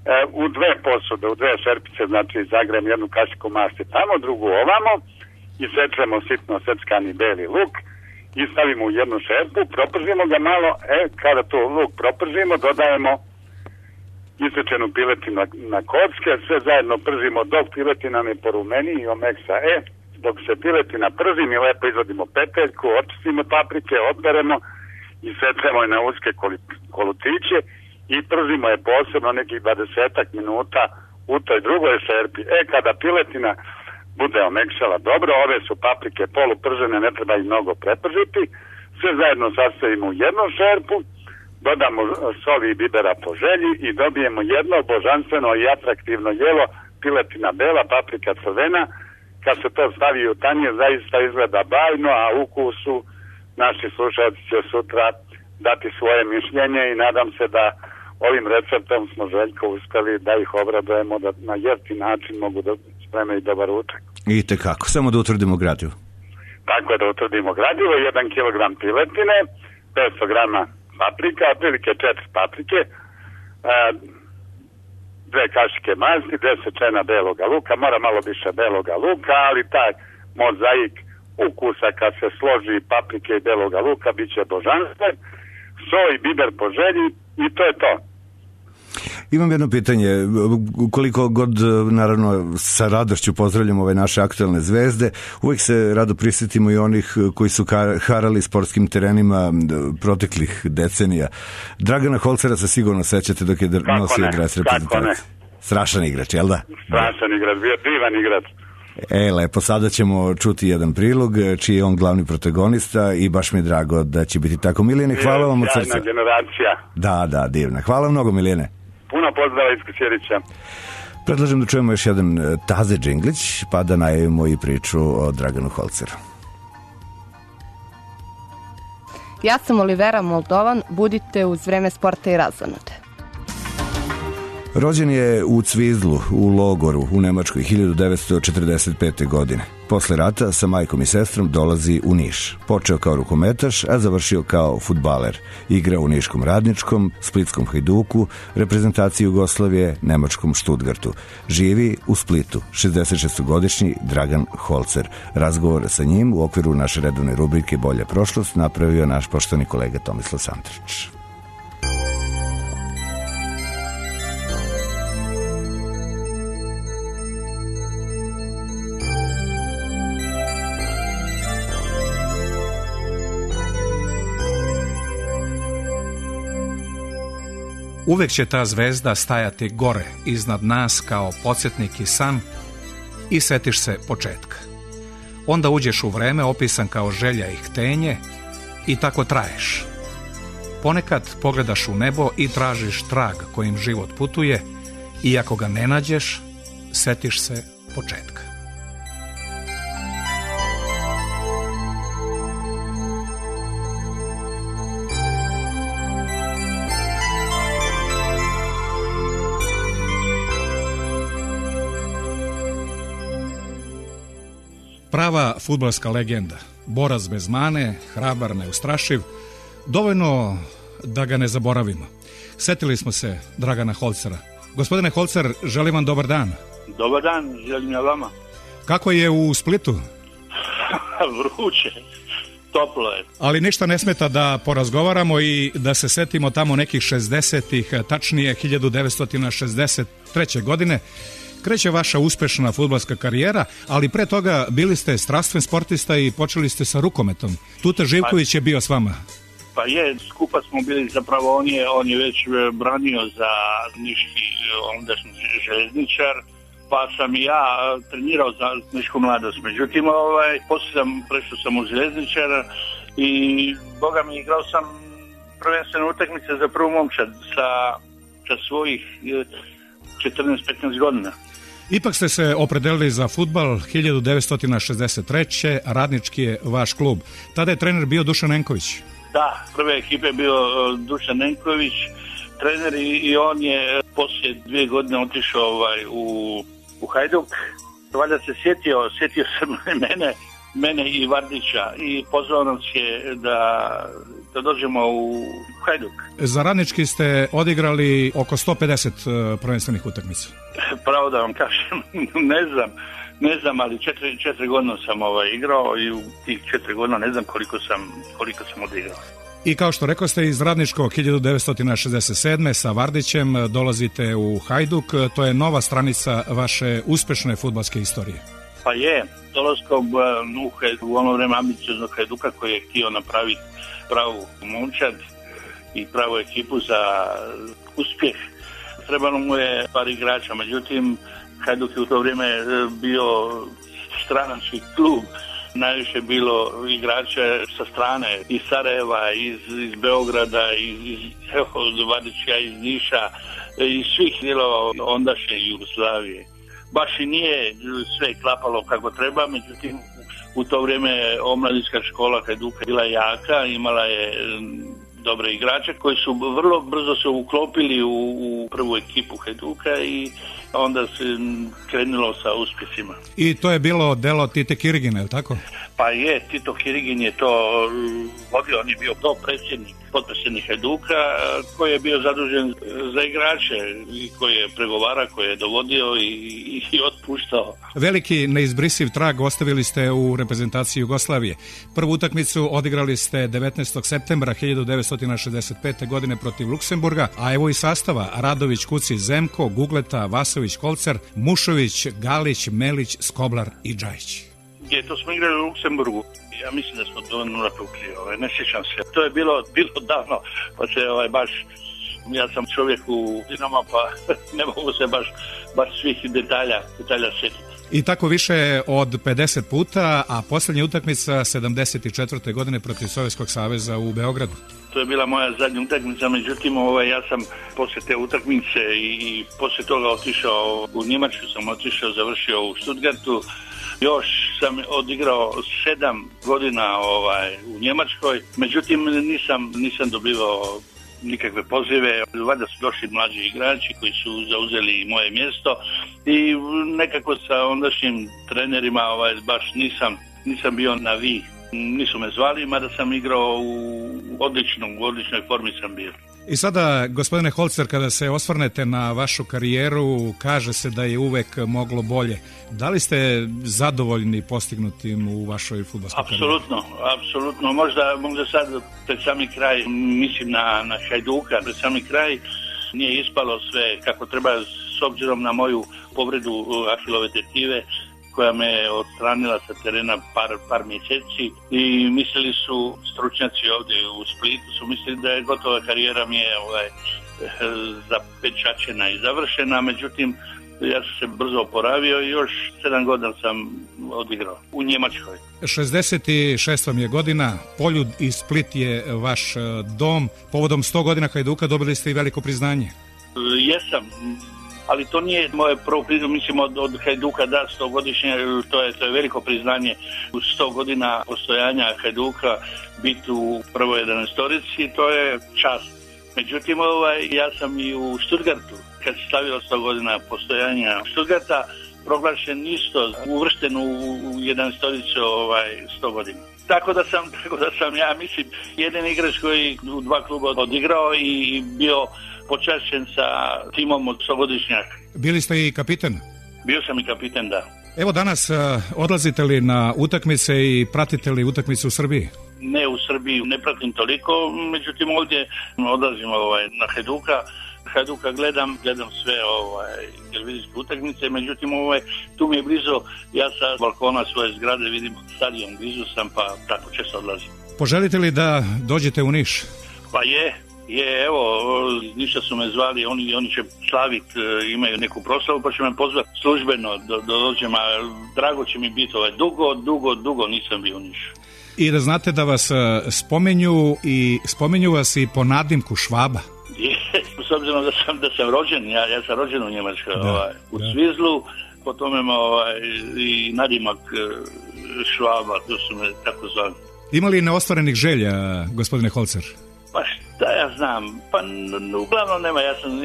u dve posude, u dve šerpice, znači zagrejem jednu kašiku masti tamo, drugu ovamo i sečemo sitno seckani beli luk i stavimo u jednu šerpu, propržimo ga malo, kada to luk propržimo, dodajemo isečenu piletinu na kocke, sve zajedno pržimo dok piletina ne porumeni i omeksa. Dok se piletina prži, mi lepo izvadimo peteljku, očistimo paprike, odberemo i sečemo je na uske kolutiće i pržimo je posebno nekih 20 minuta u toj drugoj šerpi. Kada piletina bude omekšala dobro, ove su paprike polupržene, ne treba ih mnogo prepržiti, sve zajedno sastavimo u jednu šerpu, dodamo soli i bibera po želji i dobijemo jedno božanstveno i atraktivno jelo, piletina bela, paprika crvena. Kad se to stavi u tanjir, zaista izgleda bajno, a ukusu naši slušalci će sutra dati svoje mišljenje i nadam se da ovim receptom smo, Željko, uspeli da ih obradujemo, da na jeftin način mogu da spremaju dobar ručak. I tekako, samo da utvrdimo gradivo. Tako je, da utvrdimo gradivo, 1 kg piletine, 500 grama paprika, otprilike 4 paprike, 2 kašike masti, 10 čena beloga luka, mora malo više beloga luka, ali taj mozaik ukusa kad se složi paprike i beloga luka bit će božanstven, so i biber po želji i to je to. Imam jedno pitanje, koliko god naravno sa radošću pozdravljamo ove naše aktualne zvezde, uvijek se rado prisjetimo i onih koji su harali sportskim terenima proteklih decenija. Dragana Holcera se sigurno sećate dok je nosio dres reprezentacije. Strašan igrač, jel da? Strašan igrač, bio divan igrač. Lepo, sada ćemo čuti jedan prilog čiji je on glavni protagonista i baš mi je drago da će biti tako. Milijane, hvala vam od srca. Sjajna generacija. Da, divna. Hvala mnogo, Milijane. Puno pozdrava iz Kosjerića. Predlažem da čujemo još jedan taze džinglić, pa da najavimo i priču o Draganu Holceru. Ja sam Olivera Moldovan, budite uz Vreme sporta i razonode. Rođen je u Cvizlu, u logoru, u Nemačkoj, 1945. godine. Posle rata sa majkom i sestrom dolazi u Niš. Počeo kao rukometaš, a završio kao fudbaler. Igrao u Niškom Radničkom, Splitskom Hajduku, reprezentaciji Jugoslavije, Nemačkom Stuttgartu. Živi u Splitu, 66-godišnji Dragan Holcer. Razgovor sa njim u okviru naše redovne rubrike Bolja prošlost napravio naš poštovani kolega Tomislav Santrić. Uvek će ta zvezda stajati gore iznad nas kao podsjetnik i san i setiš se početka. Onda uđeš u vreme opisan kao želja i htenje i tako traješ. Ponekad pogledaš u nebo i tražiš trag kojim život putuje i ako ga ne nađeš, setiš se početka. Prava fudbalska legenda, borac bez mane, hrabar, neustrašiv, dovoljno da ga ne zaboravimo. Setili smo se Dragana Holcera. Gospodine Holcer, želim vam dobar dan. Dobar dan, želim ja vama. Kako je u Splitu? Vruće, toplo je. Ali ništa ne smeta da porazgovaramo i da se setimo tamo nekih 60-ih, tačnije 1963. godine. Kreće vaša uspešna fudbalska karijera, ali pre toga bili ste strastven sportista i počeli ste sa rukometom. Tuta Živković je bio s vama. Pa je, skupa smo bili, zapravo on je već branio za niški ondašnji železničar, pa sam i ja trenirao za nišku mladost. Međutim, prešao sam u železničar i boga mi igrao sam prvenstveno utakmice za prvu momčad sa svojih 14-15 godina. Ipak ste se opredelili za fudbal 1963. Radnički je vaš klub. Tada je trener bio Dušan Nenković. Da, prve ekipe je bio Dušan Nenković, trener, i on je poslije 2 godine otišao u Hajduk. Valjda se sjetio sam mene i Vardića i pozvao nas je da dođemo u Hajduk. Za Radnički ste odigrali oko 150 prvenstvenih utakmica. Pravo da vam kažem, ne znam, ali 4 godina sam igrao i u tih 4 godina ne znam koliko sam odigrao. I kao što rekao ste, iz Radničkog 1967. sa Vardićem dolazite u Hajduk. To je nova stranica vaše uspešne fudbalske istorije. Pa je, dolaskom u ono vreme ambicioznog Hajduka koji je htio napraviti pravu momčad i pravu ekipu za uspjeh. Trebalo mu je par igrača, međutim Hajduk je u to vrijeme bio stranački klub. Najviše bilo igrača sa strane, iz Sarajeva, iz Beograda, iz Vardića, iz Niša, iz svih dijelova ondašnje Jugoslavije. Baš i nije sve klapalo kako treba, međutim u to vrijeme omladinska škola Hajduka bila jaka, imala je dobre igrače koji su vrlo brzo se uklopili u prvu ekipu Hajduka i onda se krenulo sa uspjesima. I to je bilo delo Tite Kirigina, je li tako? Pa je, Tito Kirigin je to vodio, on je bio potpredsjednik Hajduka koji je bio zadužen za igrače i koji je pregovara, koji je dovodio i otpuštao. Veliki neizbrisiv trag ostavili ste u reprezentaciji Jugoslavije. Prvu utakmicu odigrali ste 19. septembra 1965. godine protiv Luksemburga, a evo i sastava: Radović, Kuci, Zemko, Gugleta, Vasović, Kolcer, Mušović, Galić, Melić, Skoblar i Džajić. To smo igrali u Luksemburgu. Ja mislim da smo do 0 tukli, ne sjećam se. To je bilo davno, pa se baš, ja sam čovjek u Dinamo, pa ne mogu se baš svih detalja sjetiti. I tako više od 50 puta, a posljednja utakmica 74. godine protiv Sovjetskog saveza u Beogradu. To je bila moja zadnja utakmica, međutim ja sam poslije te utakmice i poslije toga otišao u Njemačku, završio u Stuttgartu. Još sam odigrao 7 godina u Njemačkoj, međutim nisam dobivao nikakve pozive. Valjda su došli mlađi igrači koji su zauzeli moje mjesto i nekako sa ondašnjim trenerima baš nisam bio na vi. Nisu me zvali, mada sam igrao u odličnoj formi sam bio. I sada, gospodine Holzer, kada se osvrnete na vašu karijeru, kaže se da je uvek moglo bolje. Da li ste zadovoljni postignutim u vašoj fudbalskoj karijeri? Apsolutno. Možda sad pred sami kraj, mislim na Hajduka, pred sami kraj nije ispalo sve kako treba s obzirom na moju povredu ahilove tetive koja me odstranila sa terena par mjeseci i mislili su stručnjaci ovdje u Splitu su mislili da je gotova karijera mi je zapečačena i završena, međutim ja sam se brzo oporavio i još 7 godina sam odigrao u Njemačkoj. 66 vam je godina, Poljud i Split je vaš dom. Povodom 100 godina Hajduka dobili ste i veliko priznanje. Jesam, ali to nije moje prvo priznanje, mislim od Hajduka da 100 godišnje, to je veliko priznanje. U 100 godina postojanja Hajduka biti u prvoj 11-torici, to je čast. Međutim, ja sam i u Stuttgartu, kad se stavilo 100 godina postojanja Stuttgarta, proglašen isto, uvršten u 11-toricu 100 godina. Tako da sam ja, mislim, jedan igrač koji u 2 kluba odigrao i bio počašćen sa timom od 100-godišnjaka. Bili ste i kapiten? Bio sam i kapiten, da. Evo danas, odlazite li na utakmice i pratite li utakmice u Srbiji? Ne, u Srbiji ne pratim toliko, međutim ovdje odlazim na Hajduka gledam sve televizijske utakmice, međutim tu mi je blizu, ja sa balkona svoje zgrade vidim stadion, blizu sam, pa tako često odlazim. Poželite li da dođete u Niš? Pa evo, iz Niša su me zvali, oni će slaviti, imaju neku proslavu, pa će me pozvati službeno da dođem, a drago će mi biti, dugo nisam bio u Nišu. I da znate da vas spomenju vas i po nadimku Švaba. S obzirom da sam rođen, ja sam rođen u Njemačkoj, u Svizlu, po tome i nadimak Švaba, to su me tako zvali. Ima li neostvarenih želja, gospodine Holzer? Pa šta ja znam, pa uglavnom nema, ja sam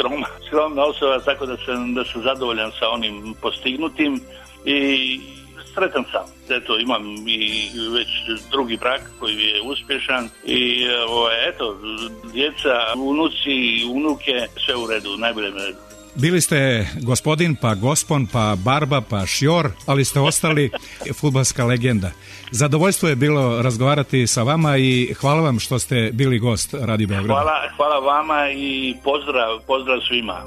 skromna osoba, tako da sam zadovoljan sa onim postignutim i sretan sam. Eto, imam i već drugi brak koji je uspješan i eto, djeca, unuci, unuke, sve u redu, najbolje u redu. Bili ste gospodin, pa gospon, pa barba, pa šjor, ali ste ostali fudbalska legenda. Zadovoljstvo je bilo razgovarati sa vama i hvala vam što ste bili gost Radio Beograda. Hvala vama i pozdrav svima.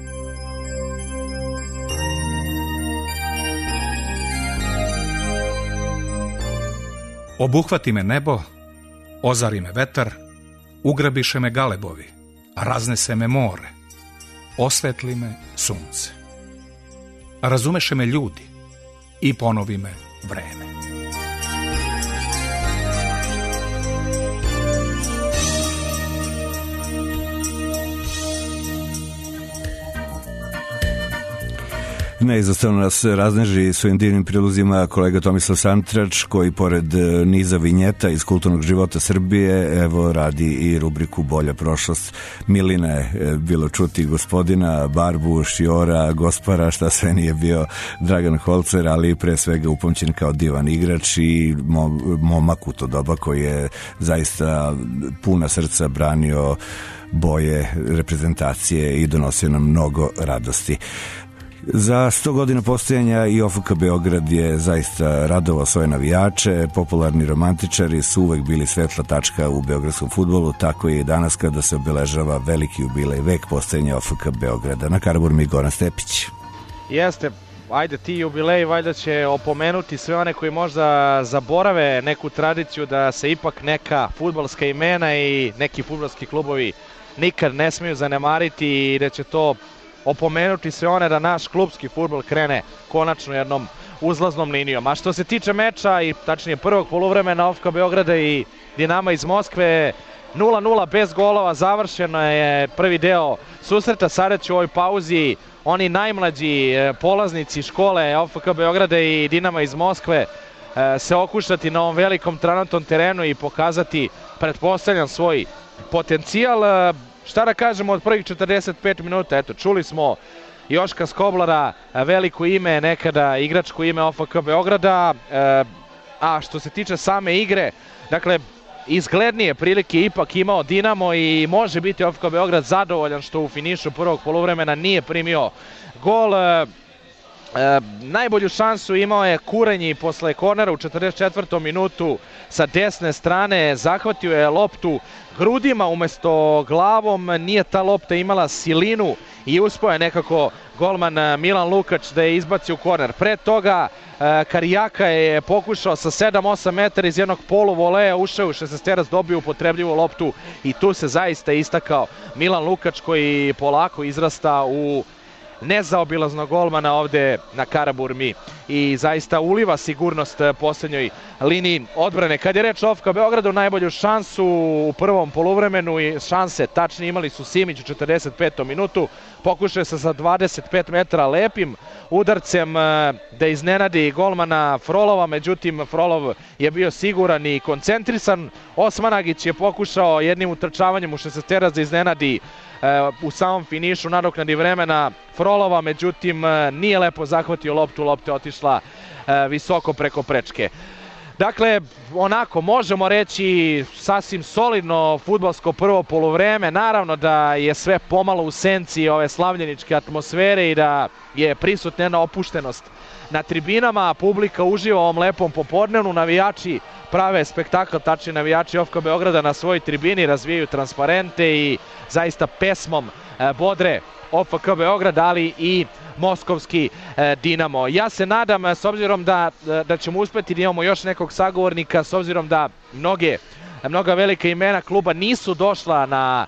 Obuhvati me nebo, ozari me vetar, ugrabiše me galebovi, raznese me more, osvetli me sunce. Razumeše me ljudi i ponovi me vreme. Neizostavno nas razneži svojim divnim prilozima kolega Tomislav Santrač, koji pored niza vinjeta iz kulturnog života Srbije, evo radi i rubriku Bolja prošlost. Milina je bilo čuti gospodina, barbu, šijora, gospara, šta sve nije bio Dragan Holcer, ali pre svega upamćen kao divan igrač i momak u to doba koji je zaista puna srca branio boje reprezentacije i donosio nam mnogo radosti. Za 100 godina postojanja i OFK Beograd je zaista radovao svoje navijače, popularni romantičari su uvek bili svetla tačka u beogradskom fudbalu, tako je i danas kada se obeležava veliki jubilej, vek postojanja OFK Beograda. Na Karaburmi Goran Stepić. Jeste, ajde ti jubilej valjda će opomenuti sve one koji možda zaborave neku tradiciju da se ipak neka fudbalska imena i neki fudbalski klubovi nikad ne smiju zanemariti i da će to opomenuti sve one da naš klubski fudbal krene konačno jednom uzlaznom linijom. A što se tiče meča i tačnije prvog poluvremena OFK Beograda i Dinama iz Moskve, 0-0 bez golova, završeno je prvi deo susreta. Sada će u ovoj pauzi oni najmlađi polaznici škole OFK Beograda i Dinama iz Moskve se okušati na ovom velikom tranatnom terenu i pokazati, pretpostavljam, svoj potencijal. Šta da kažemo od prvih 45 minuta, eto, čuli smo Joška Skoblara, veliko ime, nekada igračko ime OFK Beograda, a što se tiče same igre, dakle, izglednije prilike ipak imao Dinamo i može biti OFK Beograd zadovoljan što u finišu prvog poluvremena nije primio gol. Najbolju šansu imao je Kurenji posle kornera u 44. minutu sa desne strane, zahvatio je loptu grudima umesto glavom, nije ta lopta imala silinu i uspeo je nekako golman Milan Lukač da je izbacio u korner. Pre toga Karijaka je pokušao sa 7-8 metara iz jednog poluvoleja, ušao u 16-terac, dobio upotrebljivu loptu i tu se zaista istakao Milan Lukač koji polako izrasta u nezaobilaznog golmana ovde na Karaburmi i zaista uliva sigurnost posljednjoj liniji odbrane. Kad je reč o OFK Beogradu, najbolju šansu u prvom poluvremenu i šanse tačni imali su Simić u 45. minutu. Pokušao se sa 25 metara lepim udarcem da iznenadi golmana Frolova, međutim Frolov je bio siguran i koncentrisan. Osmanagić je pokušao jednim utrčavanjem u 16-terac da iznenadi u samom finišu nadoknadi vremena Frolova, međutim nije lepo zahvatio loptu, lopta je otišla visoko preko prečke. Dakle, onako možemo reći sasvim solidno fudbalsko prvo poluvreme, naravno da je sve pomalo u senci ove slavljeničke atmosfere i da je prisutna jedna opuštenost na tribinama, publika uživa ovom lepom popodnevnu, navijači prave spektakl, tačni navijači OFK Beograda na svojoj tribini razvijaju transparente i zaista pesmom bodre OFK Beograd, ali i moskovski Dinamo. Ja se nadam, s obzirom da ćemo uspeti da imamo još nekog sagovornika, s obzirom da mnoga velika imena kluba nisu došla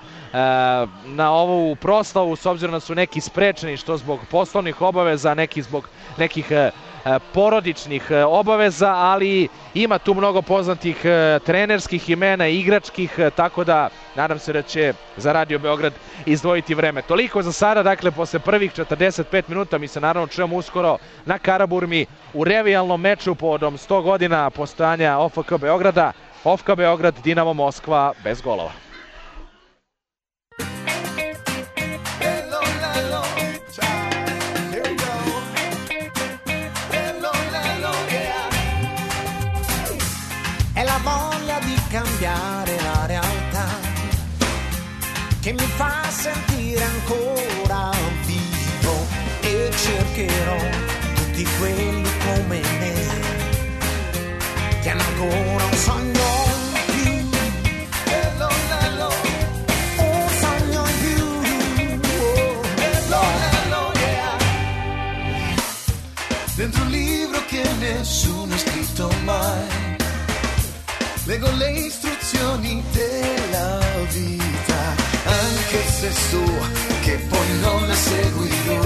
na ovu proslavu, s obzirom da su neki sprečeni, što zbog poslovnih obaveza, neki zbog nekih porodičnih obaveza, ali ima tu mnogo poznatih trenerskih imena, igračkih, tako da nadam se da će za Radio Beograd izdvojiti vreme. Toliko za sada, dakle, posle prvih 45 minuta mi se naravno čujemo uskoro na Karaburmi u revijalnom meču povodom 100 godina postojanja OFK Beograda. OFK Beograd, Dinamo Moskva bez golova. Here we go. Hello, hello, yeah. cambiare la realtà, che mi fa sentire ancora vivo, e cercherò tutti quelli come me che hanno ancora un sogno in più. Hello, hello, un sogno in più. Hello, hello, yeah. Dentro un libro che nessuno ha scritto mai, leggo le istruzioni della vita, anche se so che poi non le seguirò.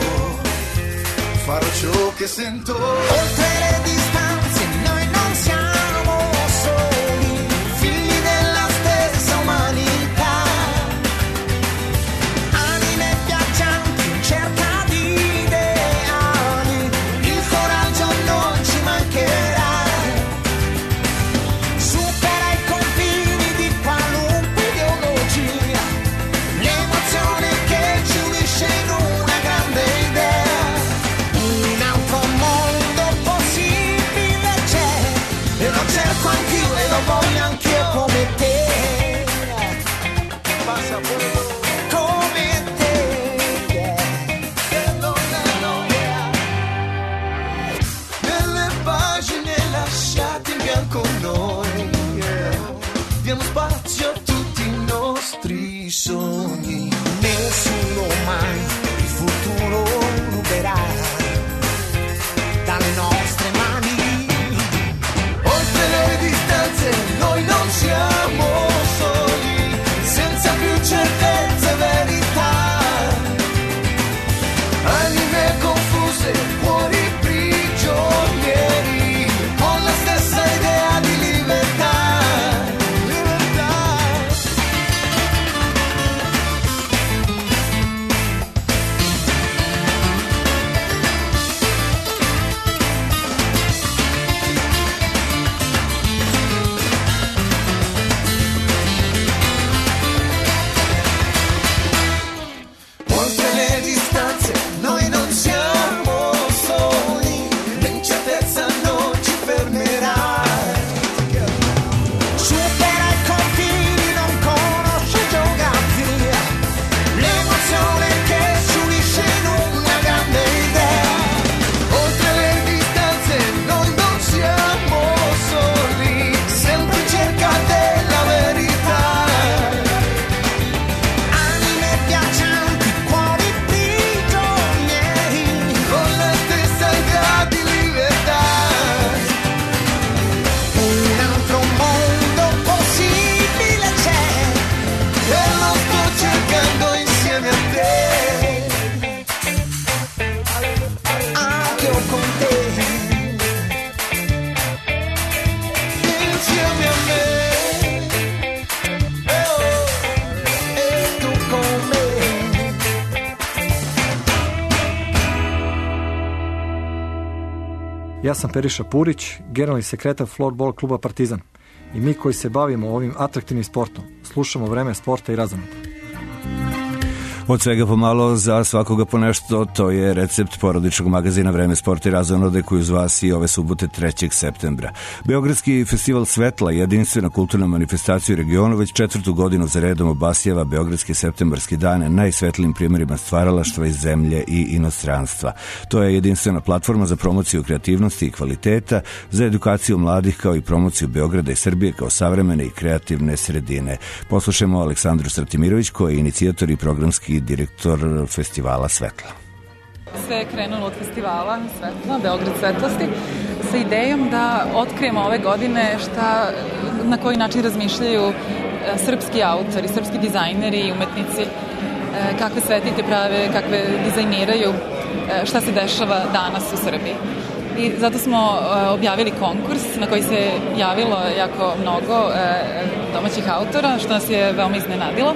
Farò ciò che sento. Oltre le distanze noi non siamo soli, figli della stessa umanità, anime viaggianti in cerca di ideali, il coraggio non ci mancherà, supera i confini di qualunque ideologia, l'emozione che ci unisce in una grande idea. Un altro mondo possibile c'è, e lo cerco anch'io e lo voglio anch'io come te. Passa come te, yeah. Hello, hello, yeah. Nelle pagine lasciate in bianco noi, yeah, diamo spazio a tutti i nostri sogni. Nessuno mai il futuro ruberà dalle nostre mani. Oltre le distanze noi non siamo soli, senza più certezze e verità, anime confuse, cuori prigionieri, con la stessa idea di libertà. Libertà. Oltre le distanze noi non siamo soli, l'incertezza non ci fermerà, supera i confini, non conosce geografia, l'emozione che ci unisce in una grande idea. Oltre le distanze noi non siamo soli, sempre in cerca della verità, anime viaggianti, cuori prigionieri, con la stessa idea di libertà. Un altro mondo possibile c'è, e lo sto cercando insieme a te, anche io con te, insieme a me, e tu con me. Ja sam Periša Purić, generalni sekretar Floorball kluba Partizan. I mi koji se bavimo ovim atraktivnim sportom, slušamo Vreme sporta i razonode. Od svega pomalo, za svakoga po nešto, to je recept porodičnog magazina Vreme sporta i razonode koji uz vas i ove subote 3. septembra. Beogradski festival Svetla, jedinstvena kulturna manifestacija u regionu, već 4. godinu za redom obasjava Beogradski septembarski dan najsvetlijim primjerima stvaralaštva iz zemlje i inostranstva. To je jedinstvena platforma za promociju kreativnosti i kvaliteta, za edukaciju mladih kao i promociju Beograda i Srbije kao savremene i kreativne sredine. Poslušajmo Aleksandru Stratimirović, koji je inicijator i programski direktor festivala Svetla. Sve je krenulo od festivala Svetla, Beograd svetlosti, sa idejom da otkrijemo ove godine na koji način razmišljaju srpski autori, srpski dizajneri i umetnici, kakve svetlike prave, kakve dizajniraju, šta se dešava danas u Srbiji. I zato smo objavili konkurs na koji se javilo jako mnogo domaćih autora, što nas je veoma iznenadilo.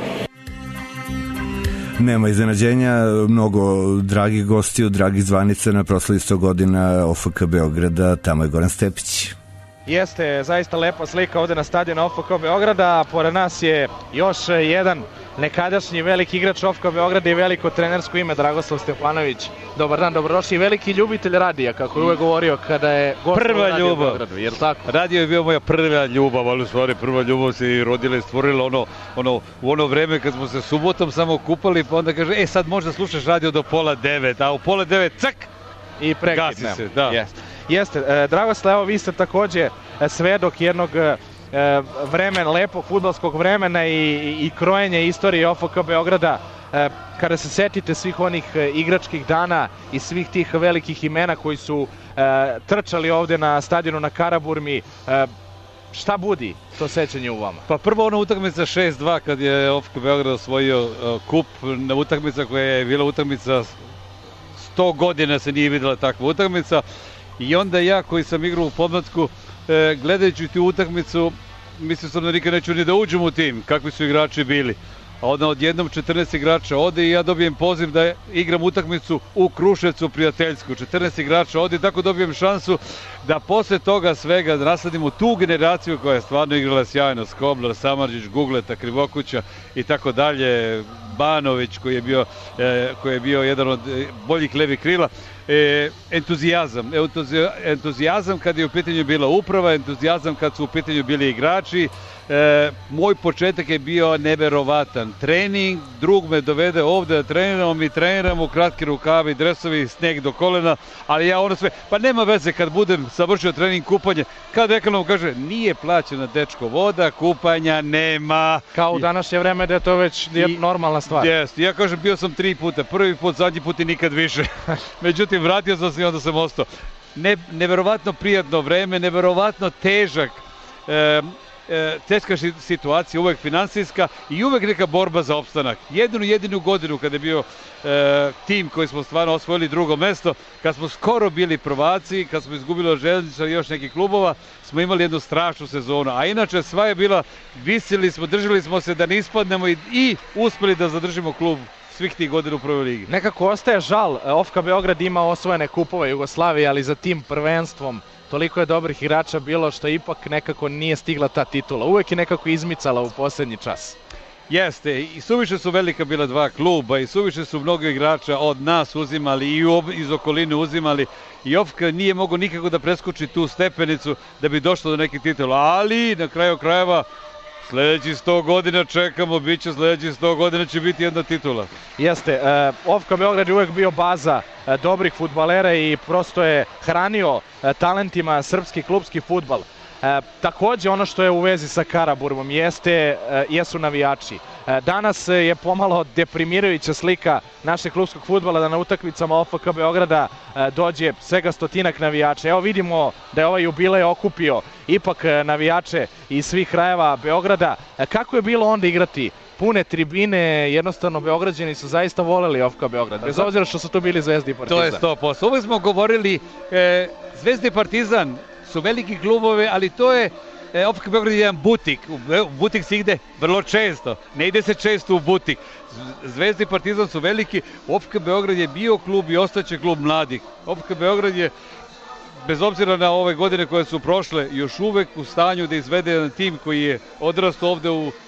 Nema iznenađenja, mnogo dragih gostiju, dragih zvanica na proslavi 100 godina OFK Beograda, tamo je Goran Stepić. Jeste zaista lepa slika ovde na stadionu OFK Beograda, pored nas je još jedan nekadašnji veliki igrač OFK Beograda i veliko trenersko ime Dragoslav Stefanović. Dobar dan, dobrodošli. Veliki ljubitelj radija, kako je uvek govorio kada je gostovao u Radio Beogradu, jer tako? Radio je bio moja prva ljubav, ali u stvari prva ljubav se i rodila i stvorila u ono vreme kad smo se subotom samo kupali, pa onda kaže, sad možda slušaš radio do 8:30, a u 8:30 cak! I gasi se, da. Jeste. Dragoslav, evo vi ste takođe svedok jednog vremena, lepog fudbalskog vremena i krojenja istorije OFK Beograda. Kada se setite svih onih igračkih dana i svih tih velikih imena koji su trčali ovde na stadionu na Karaburmi, šta budi to sećanje u vama? Pa prvo ona utakmica 6-2 kad je OFK Beograd osvojio kup, na utakmica koja je bila utakmica 100 godina se nije videla takva utakmica, i onda ja koji sam igrao u podmlatku, gledajući tu utakmicu, mislio sam da nikad neću ni da uđem u tim, kakvi su igrači bili. A onda odjednom 14 igrača ode i ja dobijem poziv da igram utakmicu u Kruševcu prijateljsku. 14 igrača ode i tako dobijem šansu da posle toga svega nasledimo tu generaciju koja je stvarno igrala sjajno. Skoblar, Samardžić, Gugleta, Krivokuća i tako dalje. Banović koji je bio jedan od boljih levih krila. Entuzijazam kad je u pitanju bila uprava, entuzijazam kad su u pitanju bili igrači. Moj početak je bio neverovatan. Trening, drug me dovede ovde da treniramo, mi treniramo, kratki rukavi, dresovi, sneg do kolena, ali ja ono sve, pa nema veze kad budem savršio trening, kupanje, kad ekonom kaže, nije plaćena dečko voda, kupanja nema. Kao u današnje vreme da je to već normalna stvar. Jeste, ja kažem, bio sam 3 puta, prvi put, zadnji put i nikad više. Međutim, vratio sam se i onda sam ostao. Neverovatno prijatno vreme, neverovatno težak, teška situacija, uvek finansijska i uvek neka borba za opstanak. Jedinu godinu kada je bio tim koji smo stvarno osvojili drugo mesto, kad smo skoro bili prvaci, kad smo izgubili od Železničara i još nekih klubova, smo imali jednu strašnu sezonu. A inače sva je bila, visili smo, držali smo se da ne ispadnemo i uspeli da zadržimo klub svih tih godina u prvoj ligi. Nekako ostaje žal, OFK Beograd ima osvojene kupove Jugoslavije, ali za tim prvenstvom toliko je dobrih igrača bilo što ipak nekako nije stigla ta titula. Uvek je nekako izmicala u poslednji čas. Jeste, i suviše su velika bila dva kluba i suviše su mnogo igrača od nas uzimali i iz okoline uzimali i OFK nije mogao nikako da preskoči tu stepenicu da bi došlo do nekih titula, ali na kraju krajeva sledeći 100 godina čekamo, bit će sledeći 100 godina će biti jedna titula. Jeste, OFK Beograd je uvek bio baza dobrih fudbalera i prosto je hranio talentima srpski klubski fudbal. Takođe ono što je u vezi sa Karaburmom jesu navijači. Danas je pomalo deprimirajuća slika našeg klubskog fudbala da na utakmicama OFK Beograda dođe svega 100-ak navijača. Evo vidimo da je ovaj jubilej okupio ipak navijače iz svih krajeva Beograda. Kako je bilo onda igrati pune tribine, jednostavno Beograđani su zaista voleli OFK Beograd, bez obzira što su to bili Zvezda i Partizan. To je 100%. Uvek smo govorili, Zvezda i Partizan su veliki klubove, ali to je OFK Beograd je jedan butik. U butik se ide vrlo često, ne ide se često u butik. Zvezda i Partizan su veliki, OFK Beograd je bio klub i ostaće klub mladih. OFK Beograd je, bez obzira na ove godine koje su prošle, još uvek u stanju da izvede jedan tim koji je odrastao ovde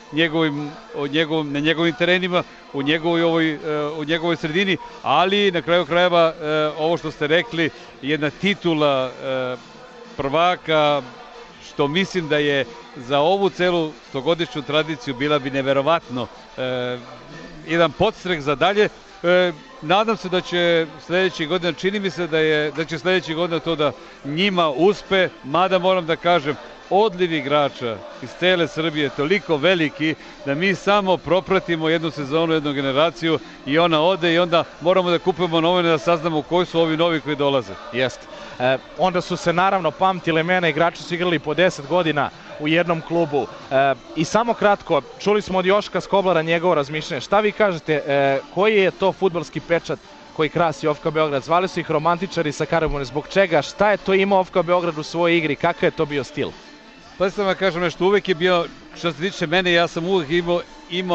na njegovim terenima, u njegovoj sredini, ali na kraju krajeva ovo što ste rekli, jedna titula prvaka, što mislim da je za ovu celu 100-godišnju tradiciju bila bi neverovatno jedan podstrek za dalje. Nadam se da će sledećih godina, čini mi se da će sledećih godina to da njima uspe, mada moram da kažem, odliv igrača iz cele Srbije toliko veliki da mi samo propratimo jednu sezonu, jednu generaciju i ona ode i onda moramo da kupimo novine da saznamo koji su ovi novi koji dolaze. Jeste. Onda su se naravno pamtile imena, igrači su igrali po 10 godina u jednom klubu. I samo kratko, čuli smo od Joška Skoblara njegovo razmišljanje. Šta vi kažete, koji je to fudbalski pečat koji krasi OFK Beograd? Zvali su ih romantičari sa Karaburme. Zbog čega? Šta je to imao OFK Beograd u svojoj igri? Kakav je to bio stil? Pa sam vam kažem nešto, uvek je bio, što se tiče mene, ja sam uvek imao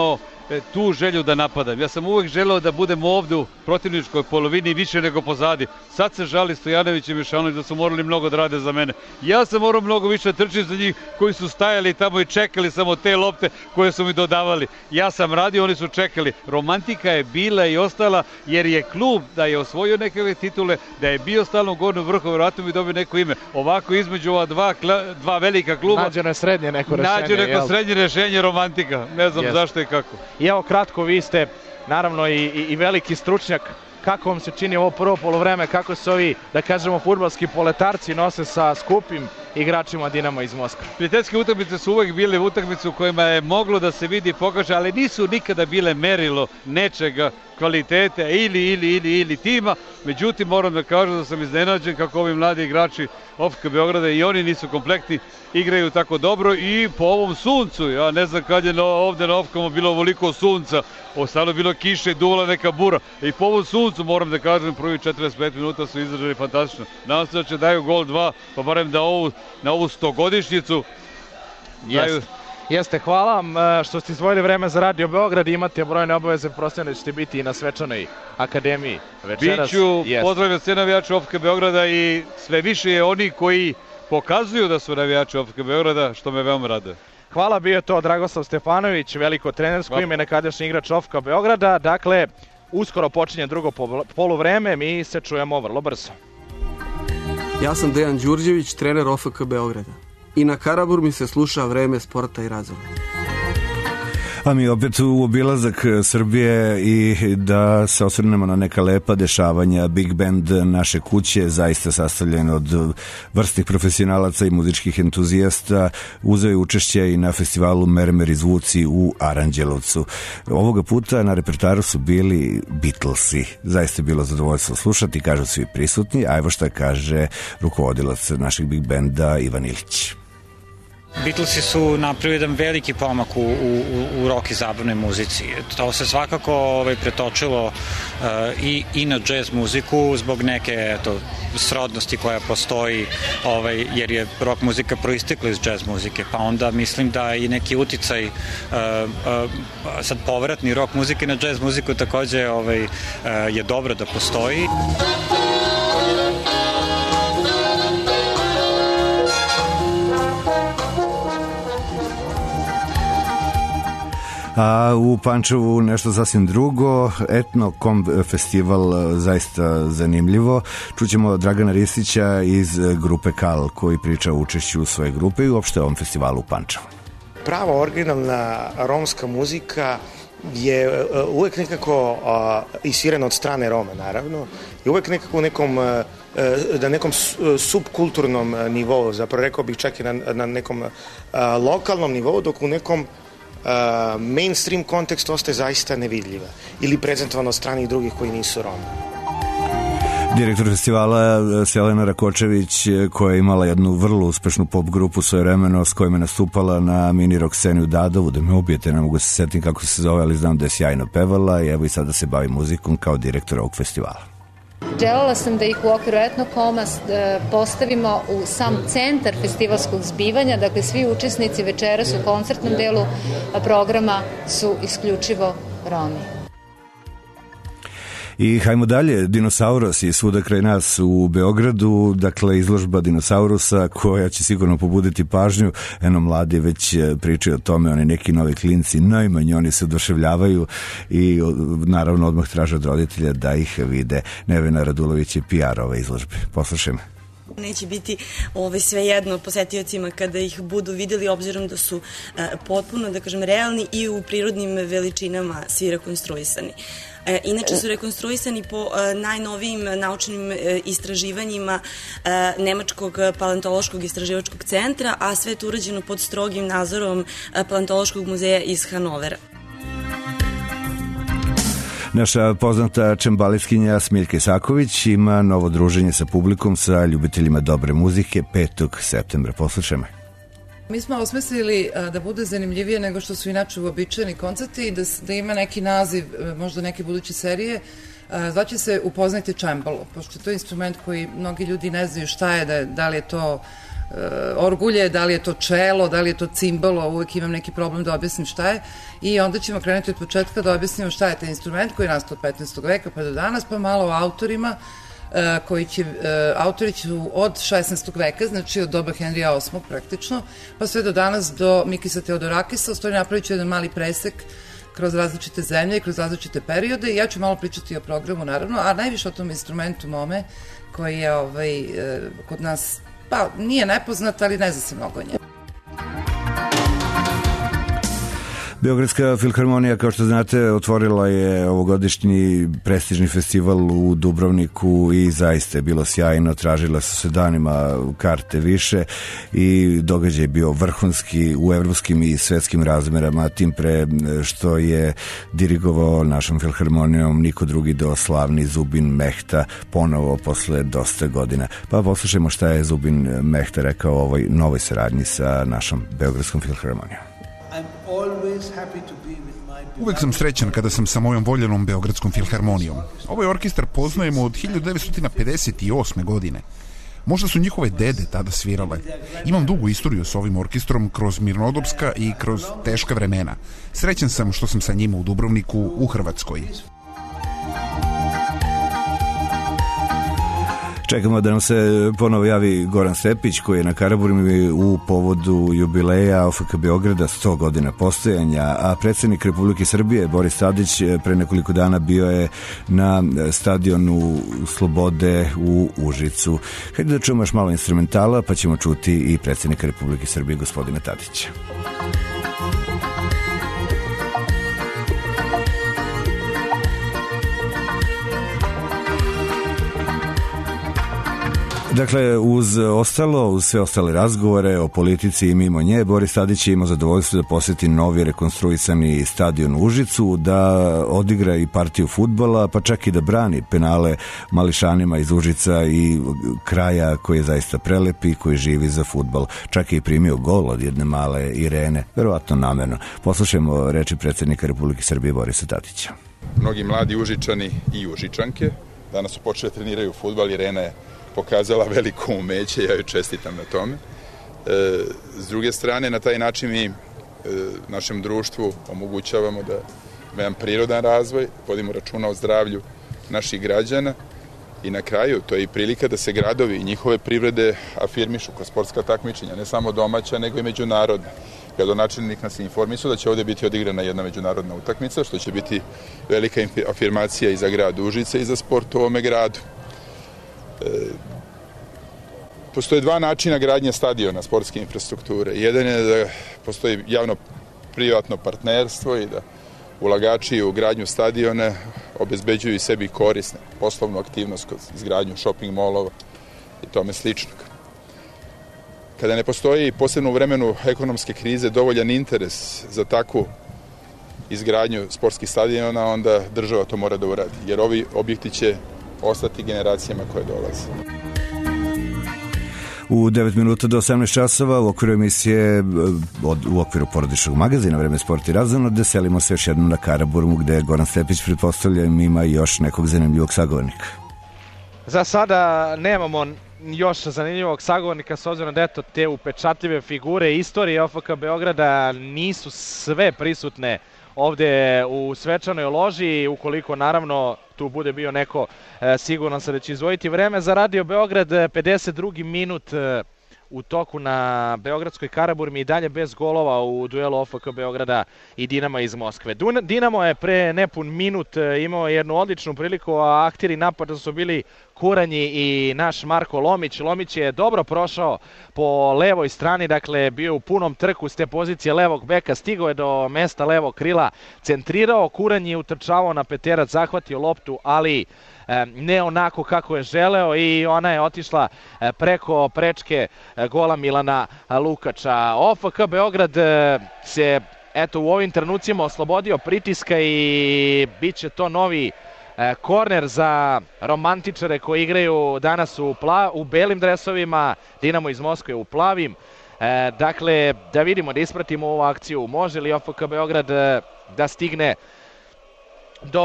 tu želju da napadam. Ja sam uvek želeo da budem ovde u protivničkoj polovini više nego pozadi. Sad se žali Stojanović i Mešanović da su morali mnogo da rade za mene. Ja sam morao mnogo više trčiti za njih koji su stajali tamo i čekali samo te lopte koje su mi dodavali. Ja sam radio, oni su čekali. Romantika je bila i ostala jer je klub da je osvojio neke titule, da je bio stalno u gornjem vrhu, vjerojatno bi dobio neko ime. Ovako između ova dva velika kluba nađeno je srednje neko rešenje. Nađeno neko srednje rešenje, romantika. Ne znam zašto i kako. I evo kratko, vi ste naravno i veliki stručnjak. Kako vam se čini ovo prvo poluvreme, kako se ovi, da kažemo, fudbalski poletarci nose sa skupim igračima Dinama iz Moskve? Prijateljske utakmice su uvek bile utakmice u kojima je moglo da se vidi i pokaže, ali nisu nikada bile merilo nečega, kvalitete ili tima. Međutim, moram da kažem da sam iznenađen kako ovi mladi igrači OFK Beograda i oni nisu komplektni, igraju tako dobro i po ovom suncu. Ja ne znam kad je ovde na OFK-u bilo ovoliko sunca, ostalo bilo kiše i duvala neka bura. I po ovom suncu, moram da kažem, prvi 45 minuta su izdržali fantastično. Nadam se da će daju gol 2, pa barem da na ovu 100-godišnjicu daju... Jeste, hvala vam što ste izdvojili vreme za Radio Beograd i imate brojne obaveze, prostojno ćete biti i na svečanoj akademiji večeras. Biću, pozdravljam sve navijače OFK Beograda i sve više je oni koji pokazuju da su navijači OFK Beograda, što me veoma raduje. Hvala, bio je to Dragoslav Stefanović, veliko trenersko ime, nekadašnji igrač OFK Beograda. Dakle, uskoro počinje drugo poluvreme, mi se čujemo vrlo brzo. Ja sam Dejan Đurđević, trener OFK Beograda. I na Karaburmi se sluša Vreme sporta i razvoja. A mi opet u obilazak Srbije i da se osvrnemo na neka lepa dešavanja. Big Band naše kuće, zaista sastavljen od vrstnih profesionalaca i muzičkih entuzijasta, uzeo je učešće i na festivalu Mermeri zvuci u Aranđelovcu. Ovoga puta na repertoaru su bili Beatlesi. Zaista je bilo zadovoljstvo slušati, kažu svi prisutni, a evo šta kaže rukovodilac našeg Big Banda Ivan Ilić. Beatlesi su napravili jedan veliki pomak u rock i zabavnoj muzici. To se svakako pretočilo i na jazz muziku zbog neke srodnosti koja postoji, jer je rock muzika proistekla iz jazz muzike, pa onda mislim da i neki uticaj sad povratni rock muzike na jazz muziku takođe je dobro da postoji. A u Pančevu nešto sasvim drugo, Etno.com festival, zaista zanimljivo. Čućemo Dragana Ristića iz grupe Kal koji priča o učešću u svoje grupe i uopšte o ovom festivalu u Pančevu. Prava originalna romska muzika je uvek nekako isvirena od strane Roma, naravno, i uvek nekako u nekom subkulturnom nivou, zapravo rekao bih čak i na nekom lokalnom nivou, dok u nekom mainstream kontekst ostaje zaista nevidljiva ili prezentovana od strane drugih koji nisu Romi. Direktor festivala Selena Rakočević, koja je imala jednu vrlo uspešnu pop grupu svojevremeno s kojima je nastupala na mini rock sceni u Dadovu, da me ubijete, ne mogu se setiti kako se zove, ali znam da je sjajno pevala i evo i sada se bavi muzikom kao direktor ovog festivala. Želela sam da ih u okviru Etnokoma postavimo u sam centar festivalskog zbivanja, dakle svi učesnici večeras u koncertnom delu programa su isključivo Romi. I hajmo dalje, Dinosauros je svuda kraj nas u Beogradu, dakle izložba dinosaurusa koja će sigurno pobuditi pažnju. Eno, mladi već pričaju o tome, oni neki novi klinci, najmanje oni se oduševljavaju i naravno odmah traže od roditelja da ih vide. Nevena Radulović je PR ove izložbe. Poslušajmo. Neće biti svejedno posetiocima kada ih budu videli, obzirom da su potpuno, da kažem, realni i u prirodnim veličinama svi rekonstruisani. Inače su rekonstruisani po najnovijim naučnim istraživanjima Nemačkog paleontološkog istraživačkog centra, a sve je to urađeno pod strogim nadzorom Paleontološkog muzeja iz Hanovera. Naša poznata čembalistkinja Smiljka Isaković ima novo druženje sa publikom, sa ljubiteljima dobre muzike 5. septembra. Poslušajmo. Mi smo osmislili da bude zanimljivije nego što su inače uobičajeni koncerti i da ima neki naziv, možda neke buduće serije, Zvaće se Upoznajte čembalo, pošto je to instrument koji mnogi ljudi ne znaju šta je, da li je to orgulje, da li je to čelo, da li je to cimbalo, uvek imam neki problem da objasnim šta je i onda ćemo krenuti od početka da objasnimo šta je taj instrument koji je nastao od 15. veka pa do danas, pa malo o autorima autori su od 16. veka, znači od doba Henrija VIII praktično, pa sve do danas do Mikisa Teodorakisa. U stvari napravit ću jedan mali presek kroz različite zemlje i kroz različite periode i ja ću malo pričati o programu naravno, a najviše o tom instrumentu mome koji je kod nas, pa nije nepoznat, ali ne zna se mnogo o njemu. Beogradska filharmonija, kao što znate, otvorila je ovogodišnji prestižni festival u Dubrovniku i zaista je bilo sjajno, tražila su se danima karte više i događaj je bio vrhunski u evropskim i svetskim razmerama, tim pre što je dirigovao našom filharmonijom niko drugi do slavni Zubin Mehta, ponovo posle dosta godina. Pa poslušajmo šta je Zubin Mehta rekao o ovoj novoj saradnji sa našom Beogradskom filharmonijom. Uvek sam srećan kada sam sa mojom voljenom Beogradskom filharmonijom. Ovaj orkestar poznajemo od 1958. godine. Možda su njihove dede tada svirale. Imam dugu istoriju s ovim orkestrom kroz mirnodopska i kroz teška vremena. Srećan sam što sam sa njima u Dubrovniku, u Hrvatskoj. Čekamo da nam se ponovo javi Goran Stepić koji je na Karaburmi u povodu jubileja OFK Beograda 100 godina postojanja, a predsjednik Republike Srbije Boris Tadić pre nekoliko dana bio je na stadionu Slobode u Užicu. Hajde da čujemo još malo instrumentala pa ćemo čuti i predsjednika Republike Srbije gospodina Tadića. Dakle, uz sve ostale razgovore o politici i mimo nje, Boris Tadić je imao zadovoljstvo da posjeti novi rekonstruisani stadion u Užicu, da odigra i partiju fudbala, pa čak i da brani penale mališanima iz Užica i kraja koji je zaista prelep i koji živi za fudbal. Čak je i primio gol od jedne male Irene, verovatno namerno. Poslušajmo reči predsjednika Republike Srbije Borisa Tadića. Mnogi mladi Užičani i Užičanke danas su počeli treniraju fudbal. Irena je pokazala veliko umeće, ja joj čestitam na tome. S druge strane, na taj način mi našem društvu omogućavamo da jedan prirodan razvoj, vodimo računa o zdravlju naših građana i na kraju to je i prilika da se gradovi i njihove privrede afirmišu kroz sportska takmičenja, ne samo domaća, nego i međunarodna. Gradonačelnik nas je informisao da će ovdje biti odigrana jedna međunarodna utakmica, što će biti velika afirmacija i za grad Užice i za sport u ovome gradu. Postoje dva načina gradnje stadiona sportske infrastrukture. Jedan je da postoji javno-privatno partnerstvo i da ulagači u gradnju stadiona obezbeđuju sebi korisne poslovnu aktivnost kroz izgradnju shopping molova i tome sličnog. Kada ne postoji, posebno u vremenu ekonomske krize, dovoljan interes za takvu izgradnju sportskih stadiona, onda država to mora da uradi, jer ovi objekti će ostati generacijama koje dolaze. U 9 minuta do 18 časova u okviru emisije, u okviru porodičnog magazina Vreme, sport i razvojno, gde selimo se još jednom na Karaburmu, gde Goran Stepić, pretpostavljam, ima još nekog zanimljivog sagovornika. Za sada nemamo još zanimljivog sagovornika, s obzirom da eto te upečatljive figure istorije OFK Beograda nisu sve prisutne ovde u svečanoj loži. Ukoliko naravno tu bude bio neko, siguran sam da će izdvojiti vreme za Radio Beograd. 52. minut u toku na Beogradskoj Karaburmi, i dalje bez golova u duelu OFK Beograda i Dinama iz Moskve. Dinamo je pre nepun minut imao jednu odličnu priliku, a akteri napada su bili Kuranji i naš Marko Lomić. Lomić je dobro prošao po levoj strani, dakle bio u punom trku s te pozicije levog beka, stigao je do mesta levog krila, centrirao, Kuranji utrčavao na peterac, zahvatio loptu, ali ne onako kako je želeo i ona je otišla preko prečke gola Milana Lukača. OFK Beograd se eto u ovim trenucima oslobodio pritiska i bit će to novi korner za romantičare koji igraju danas u belim dresovima, Dinamo iz Moskve u plavim. Dakle, da vidimo, da ispratimo ovu akciju. Može li OFK Beograd da stigne do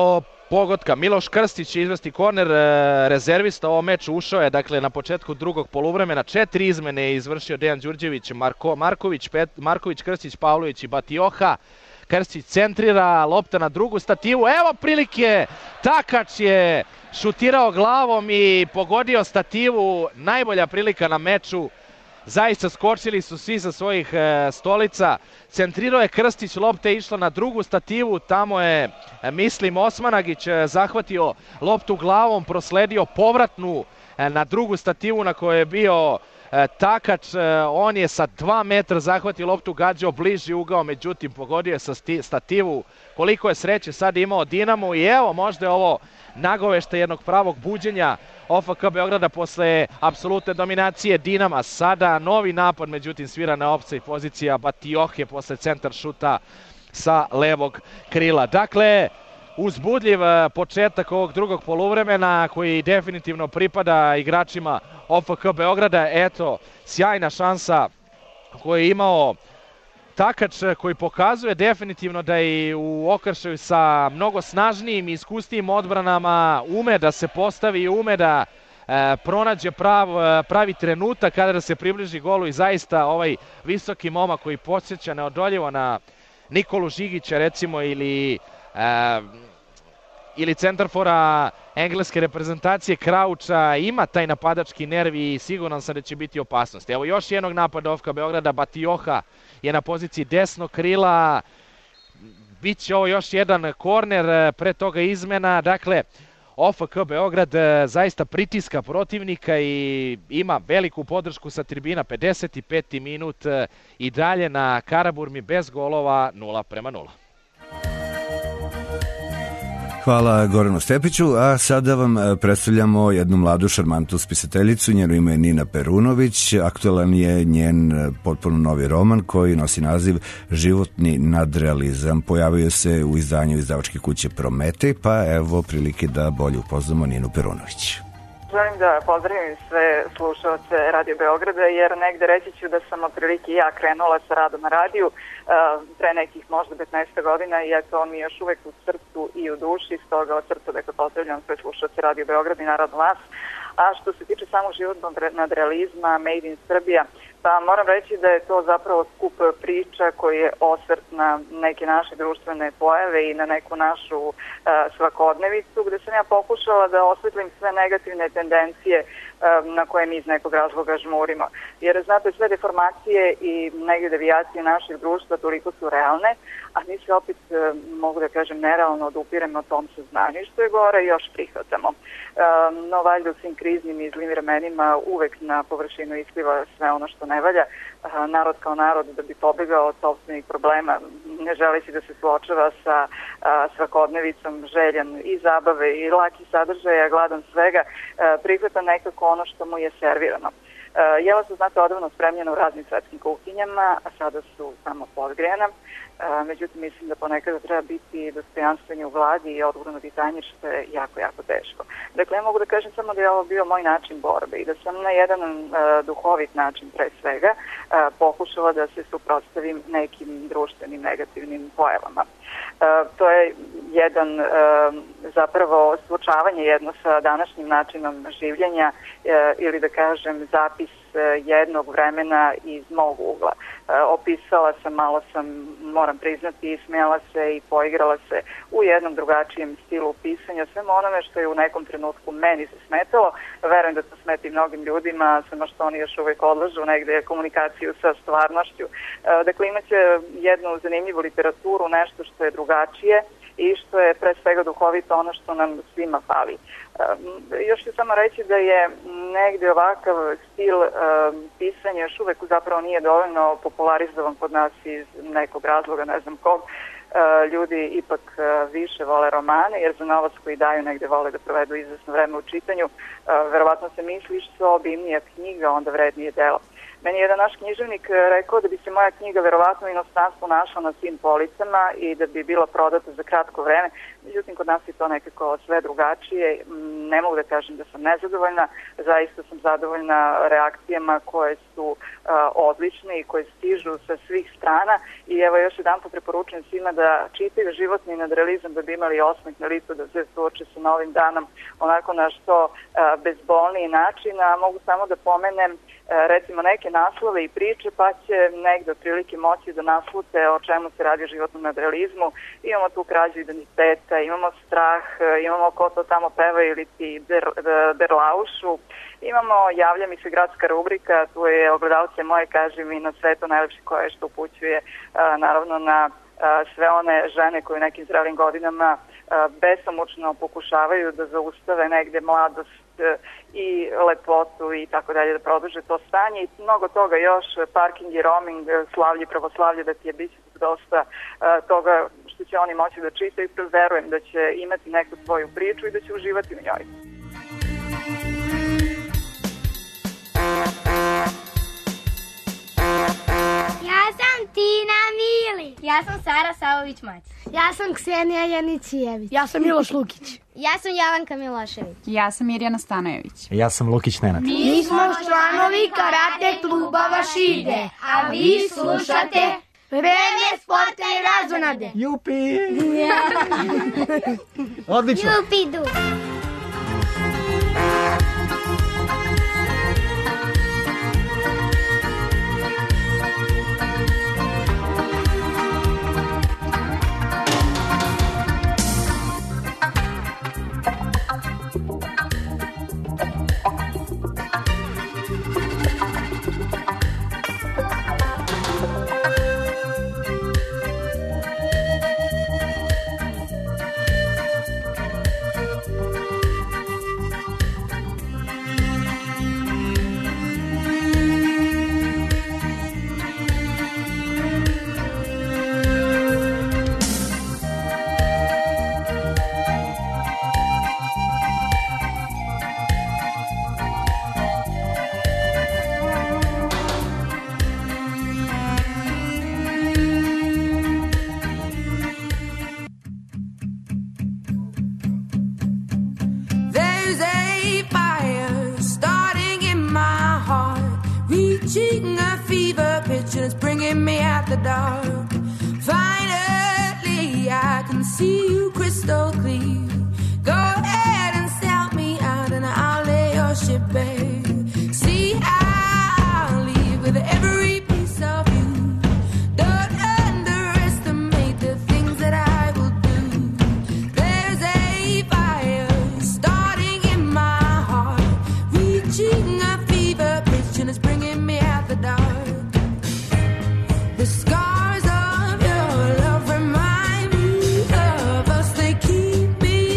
pogotka. Miloš Krstić će izvesti korner, rezervista u ovom meču ušao je, dakle, na početku drugog poluvremena. 4 izmene je izvršio Dejan Đurđević, Marković, Krstić, Pavlović i Batioha. Krstić centrira, lopta na drugu stativu, evo prilike, Takač je šutirao glavom i pogodio stativu, najbolja prilika na meču. Zaista skočili su svi sa svojih stolica. Centrirao je Krstić, lopta je išla na drugu stativu, tamo je, mislim, Osmanagić zahvatio loptu glavom, prosledio povratnu na drugu stativu na kojoj je bio Takač. On je sa 2 metra zahvatio loptu, gađao bliži ugao, međutim pogodio je sa stativu. Koliko je sreće sad imao Dinamo i evo možda je ovo nagovešta jednog pravog buđenja OFK Beograda posle apsolutne dominacije Dinama. Sada novi napad, međutim svira na opciji pozicija Batiohe posle centar šuta sa levog krila. Dakle, uzbudljiv početak ovog drugog poluvremena koji definitivno pripada igračima OFK Beograda. Eto, sjajna šansa koju je imao Takač, koji pokazuje definitivno da i u okršaju sa mnogo snažnijim i iskustijim odbranama ume da se postavi i ume da pronađe pravi trenutak kada da se približi golu i zaista ovaj visoki momak koji podsjeća neodoljivo na Nikolu Žigića recimo ili centarfora engleske reprezentacije Krauča, ima taj napadački nerv i siguran sam da će biti opasnost. Evo još jednog napada OFK Beograda, Batioha je na poziciji desnog krila, biće ovo još jedan korner, pre toga izmena. Dakle, OFK Beograd zaista pritiska protivnika i ima veliku podršku sa tribina. 55. minut i dalje na Karaburmi bez golova, 0:0. Hvala Goranu Stepiću, a sada vam predstavljamo jednu mladu šarmantnu spisateljicu, njeno ime je Nina Perunović. Aktualan je njen potpuno novi roman koji nosi naziv Životni nadrealizam. Pojavio se u izdanju izdavačke kuće Prometej, pa evo prilike da bolje upoznamo Ninu Perunović. Želim da pozdravim sve slušalce Radio Beograda, jer negde reći ću da sam otprilike ja krenula sa radom na radiju pre nekih možda 15 godina i eto on mi još uvek u srcu i u duši, stoga od srca dakle pozdravljam sve slušalce Radio Beograda i naravno vas. A što se tiče samog životnog nadrealizma Made in Srbija, pa moram reći da je to zapravo skup priča koji je osvrt na neke naše društvene pojave i na neku našu svakodnevicu, gde sam ja pokušala da osvetlim sve negativne tendencije na koje mi iz nekog razloga žmurimo. Jer znate, sve deformacije i negdje devijacije naših društva toliko su realne, a mi se opet, mogu da kažem, nerealno odupiremo tom saznanju, što je gore još prihvatamo. No, valjda u svim kriznim i zlim vremenima uvek na površinu ispliva sve ono što ne valja. Narod kao narod da bi pobegao od sopstvenih problema, ne želeći da se suočava sa svakodnevicom, željan i zabave i laki sadržaja, gladan svega, prihvata nekako ono što mu je servirano. Jela su, znate, odavno spremljena u raznim svetskim kuhinjama, a sada su samo podgrejana. Međutim, mislim da ponekada treba biti dostojanstveni u vladi i odgovorno pitanje, što je jako, jako teško. Dakle, ja mogu da kažem samo da je ovo bio moj način borbe i da sam na jedan duhovit način pre svega pokušala da se suprotstavim nekim društvenim negativnim pojavama. To je jedan zapravo suočavanje jedno sa današnjim načinom življenja ili da kažem zapis jednog vremena iz mog ugla. Opisala sam, malo sam, moram priznati, smijala se i poigrala se u jednom drugačijem stilu pisanja, svema onome što je u nekom trenutku meni se smetalo. Verujem da to smeti mnogim ljudima, samo što oni još uvek odlažu negde komunikaciju sa stvarnošću. Dakle, imaće jednu zanimljivu literaturu, nešto što je drugačije i što je pre svega duhovito ono što nam svima fali. Još ću samo reći da je negde ovakav stil pisanja još uvek zapravo nije dovoljno popularizovan kod nas iz nekog razloga, ne znam kog. Ljudi ipak više vole romane, jer za novac koji daju negde vole da provedu izvesno vreme u čitanju. Verovatno se misli što obimnija knjiga, onda vrednije delo. Meni je jedan naš književnik rekao da bi se moja knjiga verovatno u inostranstvu našla na svim policama i da bi bila prodata za kratko vreme. Međutim, kod nas je to nekako sve drugačije. Ne mogu da kažem da sam nezadovoljna. Zaista sam zadovoljna reakcijama koje su odlične i koje stižu sa svih strana. I evo još jedan po preporučujem svima da čitaju životni nadrealizam da bi imali osmeh na licu, da se suoče sa novim danom onako na što bezbolniji način. A mogu samo da pomenem recimo neke naslove i priče, pa će negde otprilike moći da naslute o čemu se radi o životnom nadrealizmu. Imamo tu krađu identiteta, imamo strah, imamo ko to tamo peva ili ti derlaušu, imamo javlja mi se gradska rubrika, tu je ogledalce moje, kaži mi na sve to najlepše koje što upućuje naravno na sve one žene koje u nekim zrelim godinama besomučno pokušavaju da zaustave negde mladost i lepotu i tako dalje, da produže to stanje i mnogo toga još, parking i roaming, slavlje i pravoslavlje, da ti je biti dosta toga što će oni moći da čitaju i verujem da će imati neku svoju priču i da će uživati u njoj. Ja sam Tina Mili. Ja sam Sara Savović-Mać. Ja sam Ksenija Janicijević. Ja sam Miloš Lukić. Ja sam Javanka Milošević. Ja sam Mirjana Stanojević. Ja sam Lukić Nenad. Mi smo članovi karate kluba Vašide, a vi slušate Vreme sporta i razonade. Jupi! Odlično! Jupidu! Scars of your love remind me of us. They keep me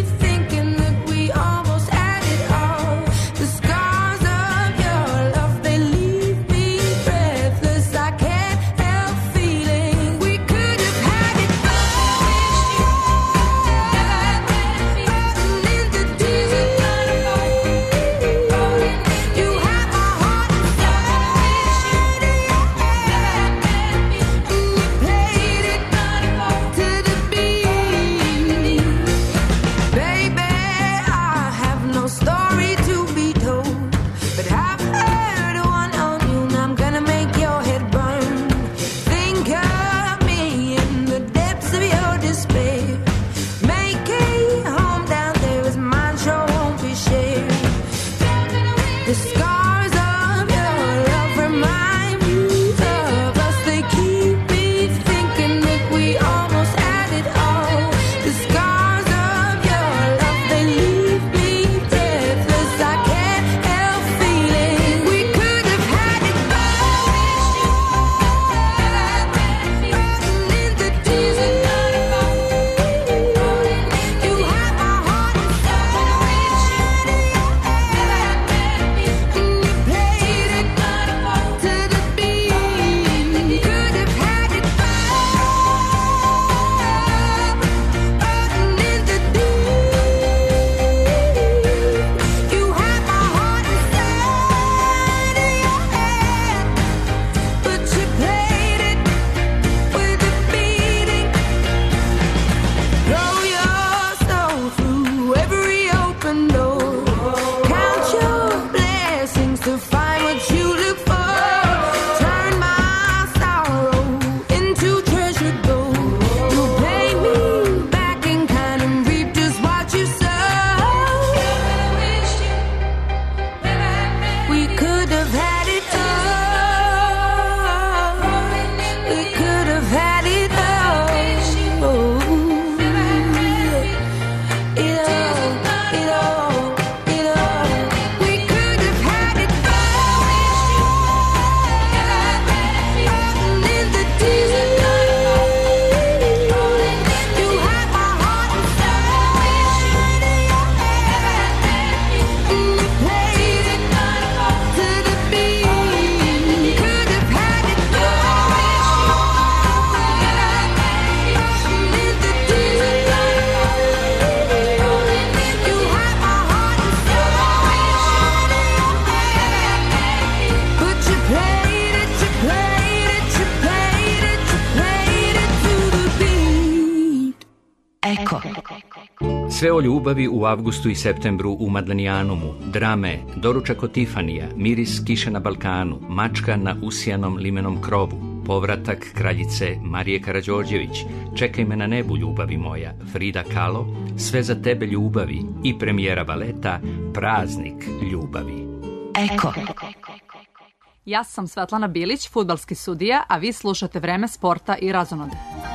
Eko. Sve o ljubavi u avgustu i septembru u Madlenijanumu, drame, doručak od Tifanija, miris kiše na Balkanu, mačka na usijanom limenom krovu, povratak kraljice Marije Karađorđević, čekaj me na nebu ljubavi moja, Frida Kahlo, sve za tebe ljubavi i premijera baleta Praznik ljubavi. Eko. Ja sam Svetlana Bilić, fudbalski sudija, a vi slušate Vreme sporta i razonode.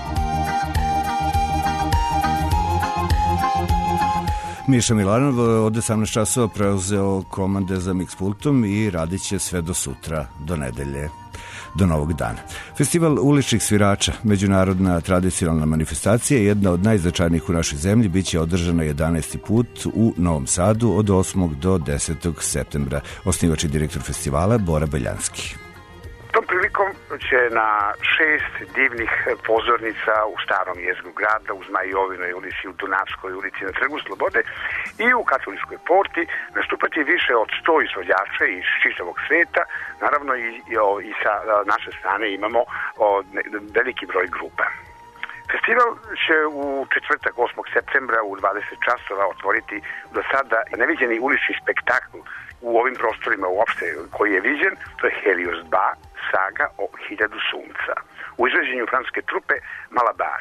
Miša Milanov od 18 časova preuzeo komande za mix pultom i radit će sve do sutra, do nedelje, do novog dana. Festival uličnih svirača, međunarodna tradicionalna manifestacija, jedna od najznačajnijih u našoj zemlji, bit će održana 11. put u Novom Sadu od 8. do 10. septembra. Osnivač i direktor festivala Bora Beljanski. Tom prilikom će na 6 divnih pozornica u starom jezgru grada, u Zmajovinoj ulici, u Dunavskoj ulici, na Trgu Slobode i u Katoličkoj porti nastupati više od 100 izvođača iz čitavog sveta. Naravno i sa naše strane imamo veliki broj grupa. Festival će u četvrtak 8. septembra u 20 časova otvoriti do sada neviđeni ulični spektakl u ovim prostorima uopšte koji je viđen, to je Helios 2, saga o 1000 sunca. U izvođenju francuske trupe Malabar.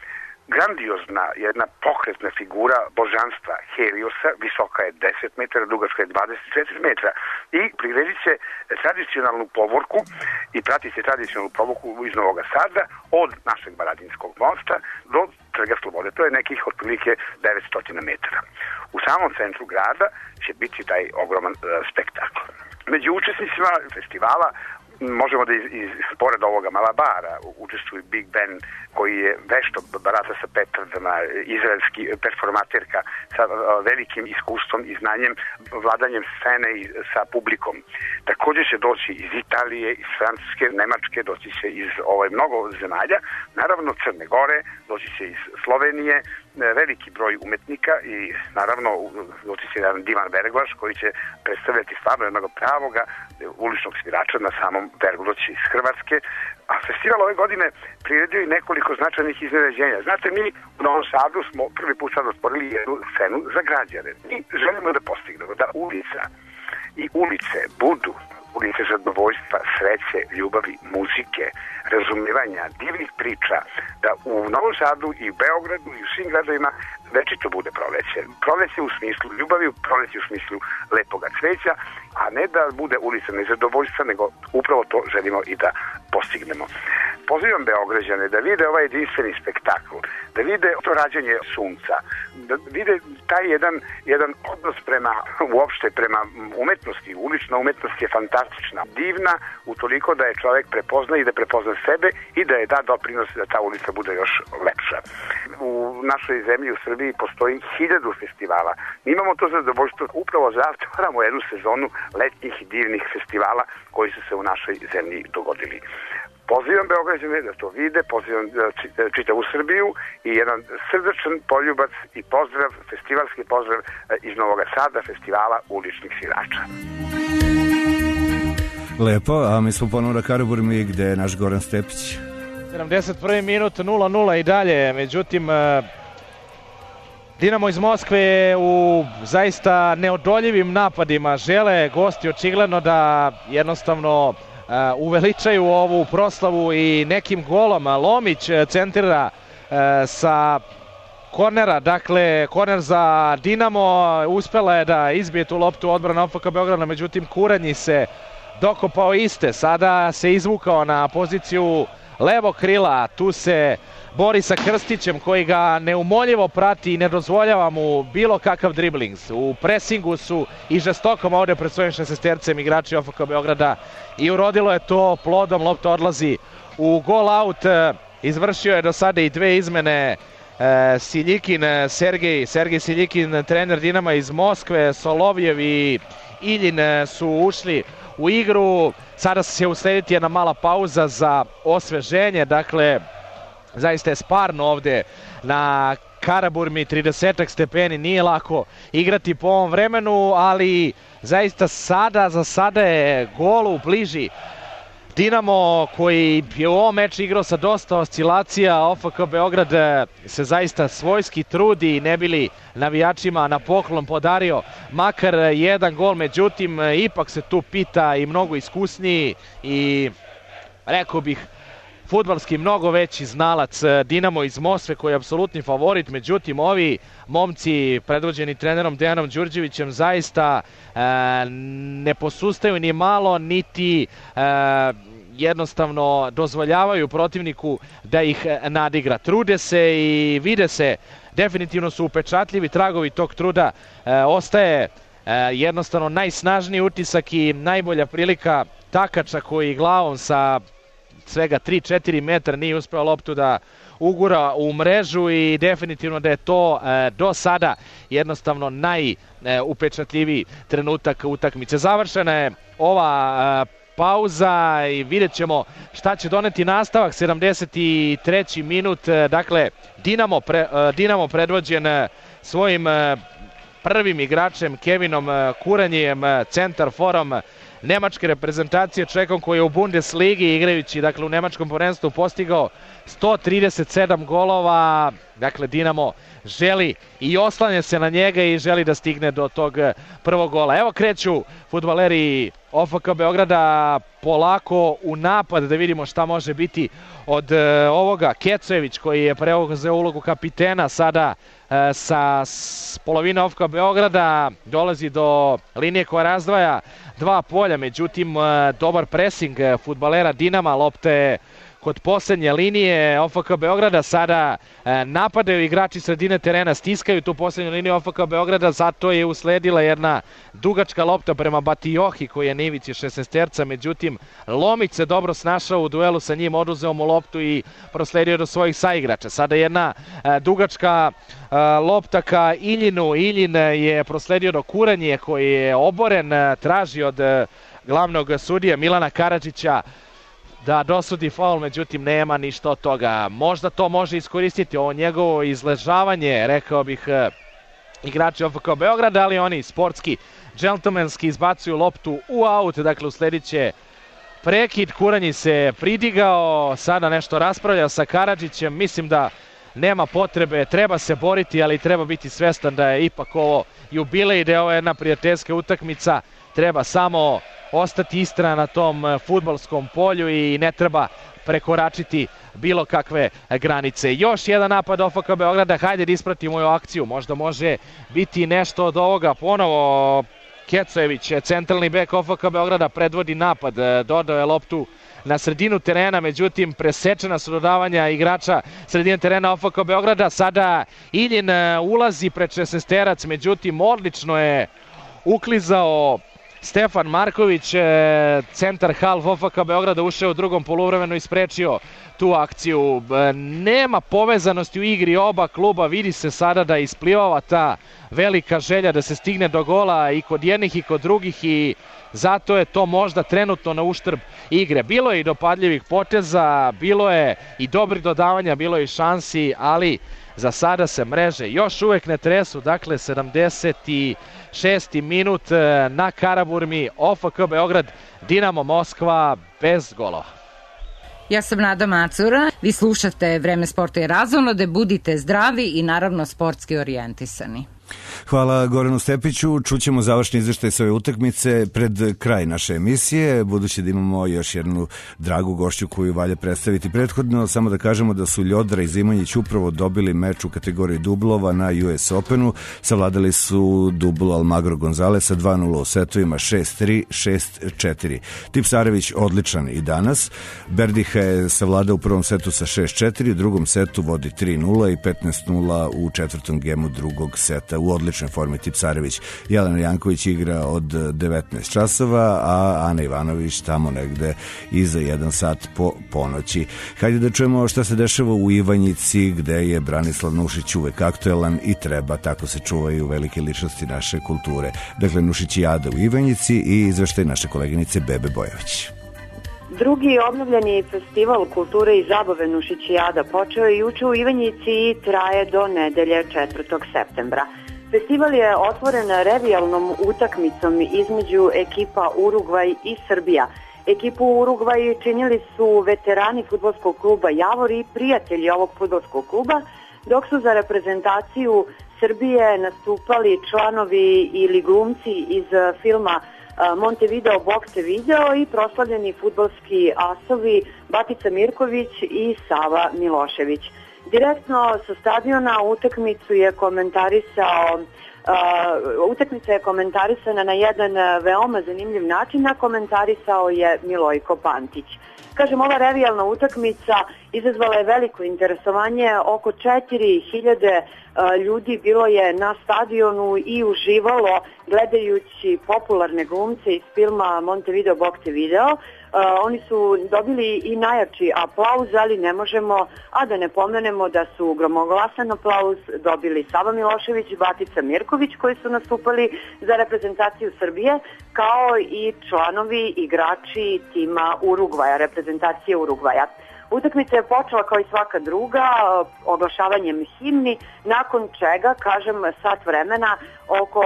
Grandiozna jedna pokretna figura božanstva Heliosa, visoka je 10 metara, dugačka je 24 metra i priredit će tradicionalnu povorku i pratit će tradicionalnu povorku iz Novog Sada od našeg Baradinskog mosta do Trga Slobode. To je nekih otprilike 900 metara. U samom centru grada će biti taj ogroman spektakl. Među učesnicima festivala možemo da pored ovoga Malabara učestvuju Big Ben koji je vešto barata sa petardama, izraelski performaterka sa velikim iskustvom i znanjem, vladanjem scene i sa publikom. Također će doći iz Italije, iz Francuske, Nemačke, doći će iz mnogo zemalja, naravno Crne Gore, doći će iz Slovenije, veliki broj umetnika i naravno doći će jedan Divan Verglaš koji će predstavljati stvarno jednog pravoga uličnog svirača na samom Vergloći iz Hrvatske. A festival ove godine priredio i nekoliko značajnih iznenađenja. Znate, mi u Novom Sadu smo prvi put sad otvorili jednu scenu za građane. Mi želimo da postignemo da ulica i ulice budu ulice zadovoljstva, sreće, ljubavi, muzike, razumijevanja, divnih priča, da u Novom Sadu i u Beogradu i u svim gradovima večito bude proleće. Proleće u smislu ljubavi, proleće u smislu lepoga cveća, a ne da bude ulica nezadovoljstva, nego upravo to želimo i da postignemo. Pozivam Beograđane da vide ovaj jedinstveni spektakl, da vide to rađanje sunca, da vide taj jedan odnos uopšte prema umetnosti. Ulična umetnost je fantastična, divna, utoliko da je čovjek prepozna i da prepozna sebe i da je da doprinos da ta ulica bude još lepša. U našoj zemlji, u Srbiji, postoji 1000 festivala. Mi imamo to zadovoljstvo, upravo zatvaramo jednu sezonu letnjih divnih festivala koji su se u našoj zemlji dogodili. Pozivam Beograđane da to vide, pozivam čitavu Srbiju i jedan srdačan poljubac i pozdrav, festivalski pozdrav iz Novog Sada, festivala uličnih svirača. Lepo, a mi smo ponovno na Karaburmi gde je naš Goran Stepić. 71. minut 0-0 i dalje, međutim Dinamo iz Moskve u zaista neodoljivim napadima žele gosti očigledno da jednostavno uveličaju ovu proslavu i nekim golom. Lomić centrira sa kornera, dakle korner za Dinamo, uspela je da izbije tu loptu odbrana OFK Beograda, međutim Kuranji se dokopao iste, sada se izvukao na poziciju levo krila, tu se bori sa Krstićem koji ga neumoljivo prati i ne dozvoljava mu bilo kakav driblings. U presingu su i žestokom ovdje pred svojim šestestercem igrači OFK Beograda i urodilo je to plodom, lopta odlazi u gol out, izvršio je do sada i 2 izmene Siljikin, Sergej Siljikin, trener Dinama iz Moskve, Solovjev i Iljin su ušli u igru, sada se uslediti jedna mala pauza za osveženje, dakle zaista je sparno ovdje na Karaburmi, 30 stepeni, nije lako igrati po ovom vremenu, ali zaista za sada je golu bliži Dinamo koji je u ovom meču igrao sa dosta oscilacija, OFK Beograd se zaista svojski trudi i ne bili navijačima na poklon podario makar jedan gol, međutim ipak se tu pita i mnogo iskusniji i rekao bih fudbalski mnogo veći znalac Dinamo iz Moskve koji je apsolutni favorit, međutim ovi momci predvođeni trenerom Dejanom Đurđevićem zaista ne posustaju ni malo niti jednostavno dozvoljavaju protivniku da ih nadigra. Trude se i vide se, definitivno su upečatljivi tragovi tog truda, ostaje jednostavno najsnažniji utisak i najbolja prilika Takača koji glavom sa svega 3-4 metra nije uspeo loptu da ugura u mrežu i definitivno da je to do sada jednostavno najupečatljiviji trenutak utakmice. Završena je ova pauza i vidjet ćemo šta će doneti nastavak. 73. minut, dakle Dinamo predvođen svojim prvim igračem Kevinom Kuranjem, centar forom nemačke reprezentacije, čovjekom koji je u Bundesligi igrajući dakle u nemačkom prvenstvu postigao 137 golova. Dakle Dinamo želi i oslanja se na njega i želi da stigne do tog prvog gola. Evo kreću fudbaleri OFK Beograda polako u napad, da vidimo šta može biti od ovoga. Kecojević koji je preuzeo ulogu kapitena sada sa polovine OFK Beograda dolazi do linije koja razdvaja dva polja, međutim dobar presing fudbalera Dinama, lopte kod posljednje linije OFK Beograda, sada napadaju igrači sredine terena, stiskaju tu posljednju liniju OFK Beograda, zato je usledila jedna dugačka lopta prema Batijohi koji je na ivici 16-terca, međutim Lomić se dobro snašao u duelu sa njim, oduzeo mu loptu i prosledio do svojih saigrača. Sada jedna dugačka lopta ka Iljinu, Iljin je prosledio do Kuranje koji je oboren, traži od glavnog sudije Milana Karadžića da dosudi faul, međutim nema ništa od toga. Možda to može iskoristiti ovo njegovo izležavanje, rekao bih, igrači OFK Beograda, ali oni sportski, džentlmenski izbacuju loptu u aut, dakle usledit će prekid. Kuranji se pridigao, sada nešto raspravlja sa Karadžićem, mislim da nema potrebe, treba se boriti, ali treba biti svestan da je ipak ovo jubilej, da je ovo jedna prijateljska utakmica, treba samo ostati istrajan na tom fudbalskom polju i ne treba prekoračiti bilo kakve granice. Još jedan napad OFK Beograda, hajde da ispratimo ovu akciju, možda može biti nešto od ovoga. Ponovo Kecojević, centralni bek OFK Beograda, predvodi napad, dodao je loptu na sredinu terena, međutim presečena su dodavanja igrača sredine terena OFK Beograda. Sada Iljin ulazi pred 16-terac, međutim odlično je uklizao Stefan Marković, centar half OFK Beograda, ušao u drugom poluvremenu i sprečio tu akciju. Nema povezanosti u igri oba kluba, vidi se sada da isplivava ta velika želja da se stigne do gola i kod jednih i kod drugih i zato je to možda trenutno na uštrb igre. Bilo je i dopadljivih poteza, bilo je i dobrih dodavanja, bilo je i šansi, ali za sada se mreže još uvek ne tresu. Dakle 76. minut na Karaburmi, OFK Beograd, Dinamo Moskva bez golova. Ja sam Nada Macura, vi slušate Vreme sporta i razonode, budite zdravi i naravno sportski orijentisani. Hvala Goranu Stepiću. Čućemo završni izveštaj sa ove utakmice pred kraj naše emisije, budući da imamo još jednu dragu gošću koju valja predstaviti. Prethodno samo da kažemo da su Ljodra i Zimonjić upravo dobili meč u kategoriji dublova na US Openu. Savladali su dublo Almagro Gonzalesa 2-0 u setovima 6-3, 6-4. Tipsarević odličan i danas. Berdiha je savladao u prvom setu sa 6-4, u drugom setu vodi 3-0 i 15-0 u četvrtom gemu drugog seta. U odličnoj formi Tipsarević. Jelena Janković igra od 19 časova, a Ana Ivanović tamo negde iza 1 sat po ponoći. Hajde da čujemo šta se dešava u Ivanjici, gde je Branislav Nušić uvek aktuelan i treba, tako se čuvaju velike ličnosti naše kulture. Dakle, Nušićijada u Ivanjici i izveštaj naše koleginice Bebe Bojović. Drugi obnovljeni festival kulture i zabave Nušićijada počeo je juče u Ivanjici i traje do nedelje 4. septembra. Festival je otvoren revijalnom utakmicom između ekipa Urugvaj i Srbija. Ekipu u Urugvaji činili su veterani fudbalskog kluba Javor i prijatelji ovog fudbalskog kluba, dok su za reprezentaciju Srbije nastupali članovi ili glumci iz filma Montevideo Bokse video i proslavljeni fudbalski asovi Batica Mirković i Sava Milošević. Direktno sa stadiona utakmica je komentarisana na jedan veoma zanimljiv način, a komentarisao je Milojko Pantić. Kažem, ova revijalna utakmica izazvala je veliko interesovanje, oko 4000 ljudi bilo je na stadionu i uživalo gledajući popularne glumce iz filma Montevideo Bokse video. Oni su dobili i najjači aplauz, ali ne možemo a da ne pomenemo da su gromoglasan aplauz dobili Sava Milošević i Batica Mirković, koji su nastupali za reprezentaciju Srbije, kao i članovi, igrači tima Urugvaja, reprezentacije Urugvaja. Utakmica je počela kao i svaka druga, oglašavanjem himni, nakon čega, kažem, sat vremena, oko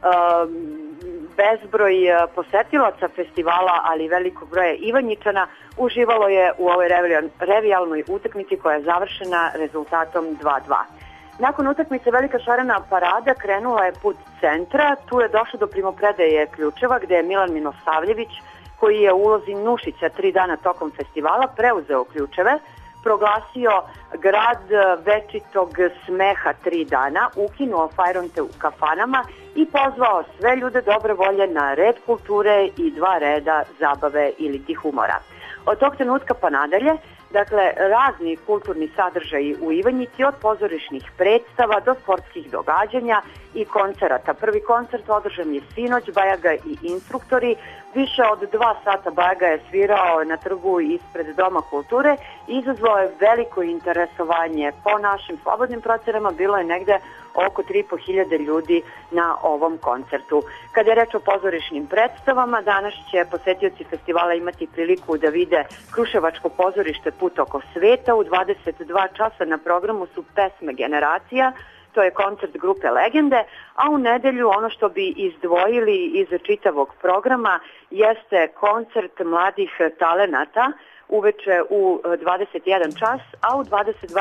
bezbroj posetilaca festivala, ali velikog broja Ivanjičana, uživalo je u ovoj revijalnoj utakmici koja je završena rezultatom 2:2. Nakon utakmice velika šarena parada krenula je put centra, tu je došlo do primopredaje ključeva gde je Milan Milosavljević, koji je u ulozi Nušića 3 dana tokom festivala, preuzeo ključeve, proglasio grad večitog smeha 3 dana, ukinuo fajronte u kafanama i pozvao sve ljude dobre volje na red kulture i 2 reda zabave ili tih humora. Od tog trenutka pa nadalje, dakle, razni kulturni sadržaji u Ivanjici, od pozorišnih predstava do sportskih događanja i koncerata. Prvi koncert održan je sinoć, Bajaga i instruktori. Više od 2 sata Bajaga je svirao na trgu ispred Doma kulture i izazvao je veliko interesovanje. Po našim slobodnim procenama bilo je negde oko 3500 ljudi na ovom koncertu. Kada je reč o pozorišnim predstavama, danas će posetioci festivala imati priliku da vide Kruševačko pozorište Put oko sveta. U 22 časa na programu su pesme Generacija, to je koncert grupe Legende, a u nedelju ono što bi izdvojili iz čitavog programa jeste koncert mladih talenata uveče u 21 čas, a u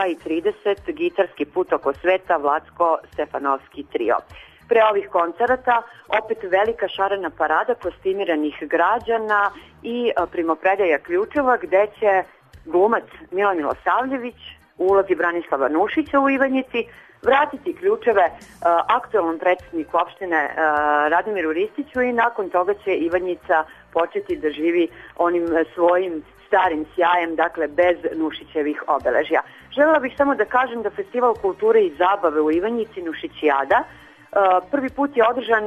22:30 gitarski Put oko sveta Vlatko Stefanovski trio. Pre ovih koncerata opet velika šarena parada kostimiranih građana i primopredaja ključeva gde će glumac Milan Milosavljević u ulozi Branislava Nušića u Ivanjici vratiti ključeve aktualnom predsjedniku opštine Radimiru Ristiću i nakon toga će Ivanjica početi da živi onim svojim starim sjajem, dakle bez Nušićevih obeležja. Želela bih samo da kažem da Festival kulture i zabave u Ivanjici Nušićijada prvi put je održan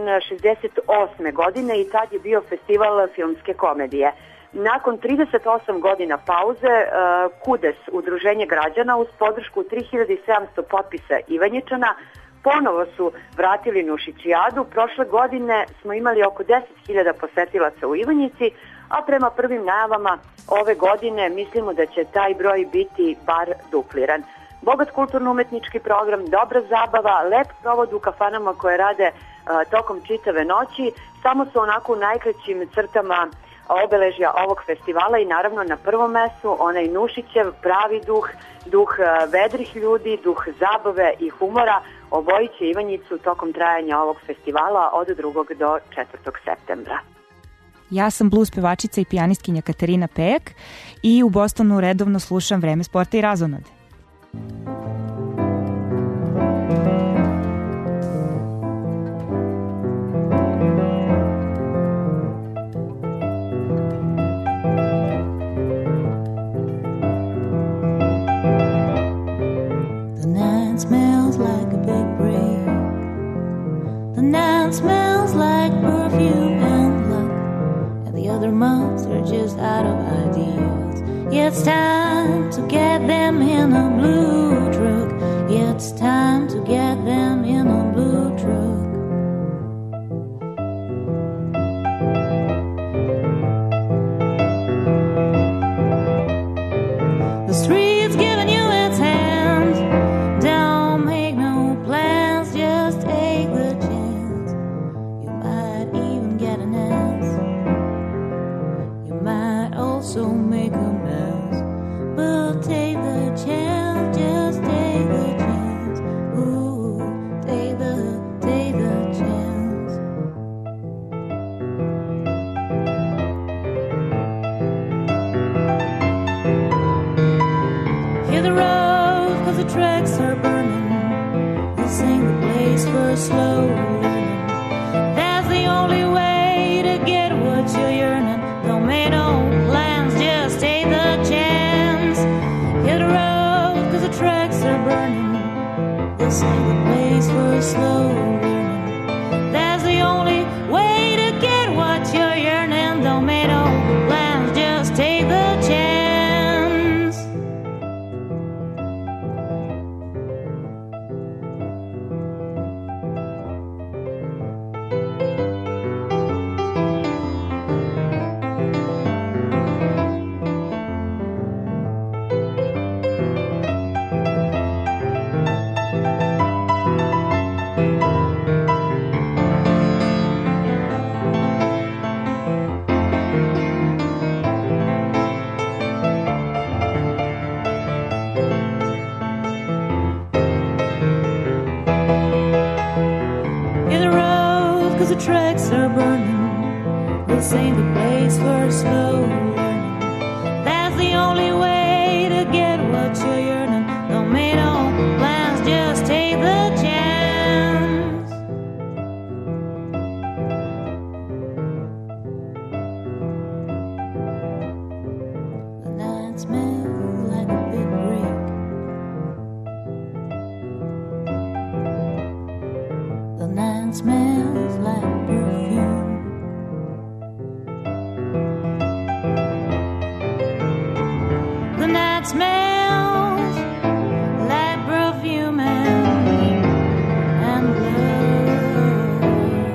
68. godine i tad je bio festival filmske komedije. Nakon 38 godina pauze, KUDES, Udruženje građana, uz podršku 3700 potpisa Ivanjičana, ponovo su vratili Nušićijadu. Prošle godine smo imali oko 10.000 posetilaca u Ivanjici, a prema prvim najavama ove godine mislimo da će taj broj biti bar dupliran. Bogat kulturno-umetnički program, dobra zabava, lep provod u kafanama koje rade tokom čitave noći, samo su onako u najkraćim crtama obeležja ovog festivala i naravno na prvom mestu onaj Nušićev pravi duh vedrih ljudi, duh zabave i humora obojiće Ivanjicu tokom trajanja ovog festivala od 2. do 4. septembra. Ja sam blues pevačica i pijanistkinja Katarina Pejak i u Bostonu redovno slušam Vreme sporta i razonode. Smells like a big break. The night smells like perfume and luck, and the other months are just out of ideas. It's time to get them in a blue truck. It's time to get them in a blue truck. The street's giving you its hand. Don't make no plans, just take the chance. You might even get an answer. You might the tracks are burning. This ain't the place for slow learning. That's the only way to get what you're yearning. Don't make no plans, just take the chance. Hit the road, cause the tracks are burning. This ain't the place for slow learning. That's the only way to get what you're yearning. Don't make no plans, just take the chance. Hit the road, cause the tracks are burning. This ain't the place for slow learning. That's the only way to get what you're yearning. Don't make no plans, just take the chance. The night smells like a big break. The night smells like perfume. The night smells like perfume and love.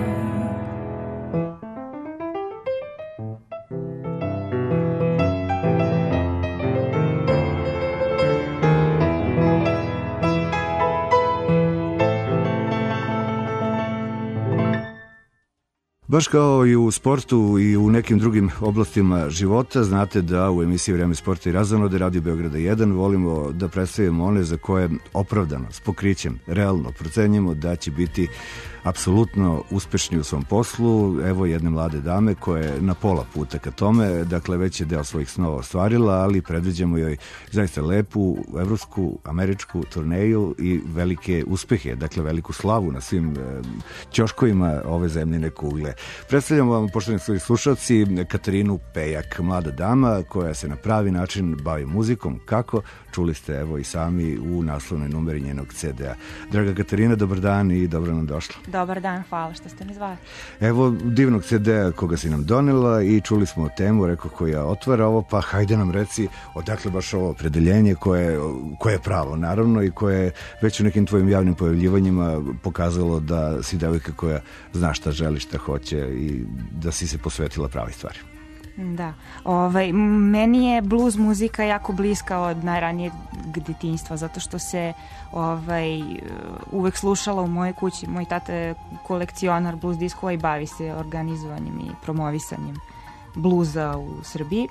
Baš kao i u sportu i u nekim drugim oblastima života, znate da u emisiji Vreme sporta i razonode Radio Beograda 1 volimo da predstavimo one za koje opravdano, s pokrićem, realno procenjujemo da će biti apsolutno uspešni u svom poslu. Evo jedne mlade dame koja je na pola puta ka tome, dakle već je deo svojih snova ostvarila, ali predviđamo joj zaista lepu evropsku, američku turneju i velike uspehe, dakle veliku slavu na svim ćoškovima ove zemljine kugle. Predstavljamo vam, poštovani svoji slušalci, Katarinu Pejak, mlada dama koja se na pravi način bavi muzikom. Kako? Čuli ste evo i sami u naslovnoj numeri njenog CD-a. Draga Katarina, dobar dan i dobro nam došla. Dobar dan, hvala što ste mi zvali. Evo divnog CD-a koga si nam donela i čuli smo temu, rekao koja otvara ovo, pa hajde nam reci odakle baš ovo opredeljenje koje je pravo naravno i koje je već u nekim tvojim javnim pojavljivanjima pokazalo da si devojka koja zna šta želi, šta hoće i da si se posvetila pravi stvari. Da, meni je blues muzika jako bliska od najranijeg detinjstva, zato što se uvek slušala u mojoj kući. Moj tata je kolekcionar blues diskova i bavi se organizovanjem i promovisanjem bluza u Srbiji.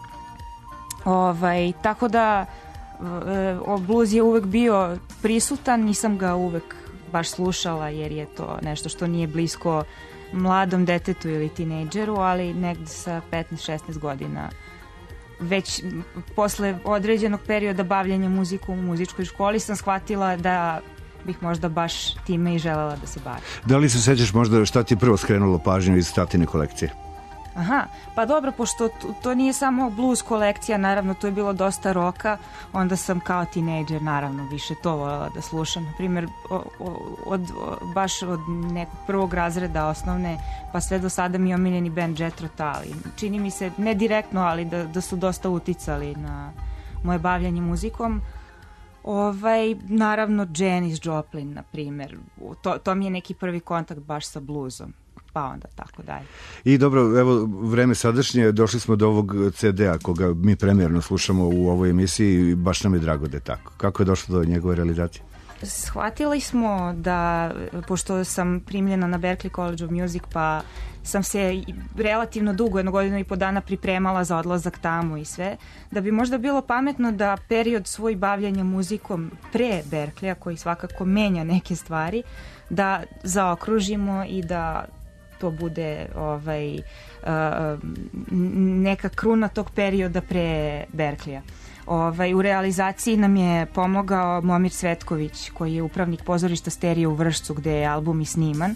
Tako da blues je uvek bio prisutan, nisam ga uvek baš slušala jer je to nešto što nije blisko mladom detetu ili tinejdžeru, ali negde sa 15-16 godina već posle određenog perioda bavljanja muzikom u muzičkoj školi sam shvatila da bih možda baš time i želela da se bavim. Da li se sećaš možda šta ti prvo skrenulo pažnju iz tatine kolekcije? Aha, pa dobro, pošto to nije samo blues kolekcija, naravno to je bilo dosta roka, onda sam kao tinejdžer naravno više to voljela da slušam. Na primjer, baš od nekog prvog razreda osnovne pa sve do sada mi je omiljeni band Jethro Tull. Čini mi se, ne direktno, ali da su dosta uticali na moje bavljanje muzikom. Naravno Janis Joplin, na primjer, to mi je neki prvi kontakt baš sa bluesom. Pa onda tako dalje. I dobro, evo vreme sadašnje, došli smo do ovog CD-a koga mi premijerno slušamo u ovoj emisiji i baš nam je drago da je tako. Kako je došlo do njegove realizacije? Shvatili smo da, pošto sam primljena na Berklee College of Music, pa sam se relativno dugo, 1 godinu i po dana pripremala za odlazak tamo i sve, da bi možda bilo pametno da period svoj bavljanja muzikom pre Berkleya, koji svakako menja neke stvari, da zaokružimo i da to bude neka kruna tog perioda pre Berkleya. U realizaciji nam je pomogao Momir Cvetković, koji je upravnik pozorišta Sterije u Vršcu, gde je album i sniman.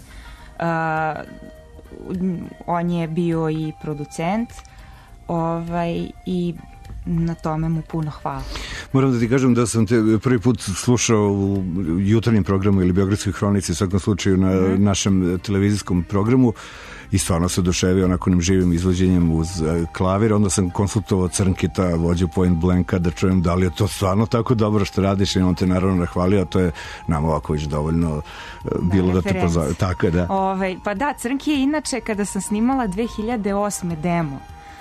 On je bio i producent i na tome mu puno hvala. Moram da ti kažem da sam te prvi put slušao u jutarnjem programu ili Beogradskoj hronici, u svakom slučaju na našem televizijskom programu, i stvarno se oduševio onakonim živim izvođenjem uz klavir. Onda sam konsultovao Crnkita, vođu Point Blanka, da čujem da li je to stvarno tako dobro što radiš, i on te naravno nahvalio, a to je nam ovako već dovoljno bilo da te pozove. Tako je, da. Pa da, Crnki je inače, kada sam snimala 2008. demo,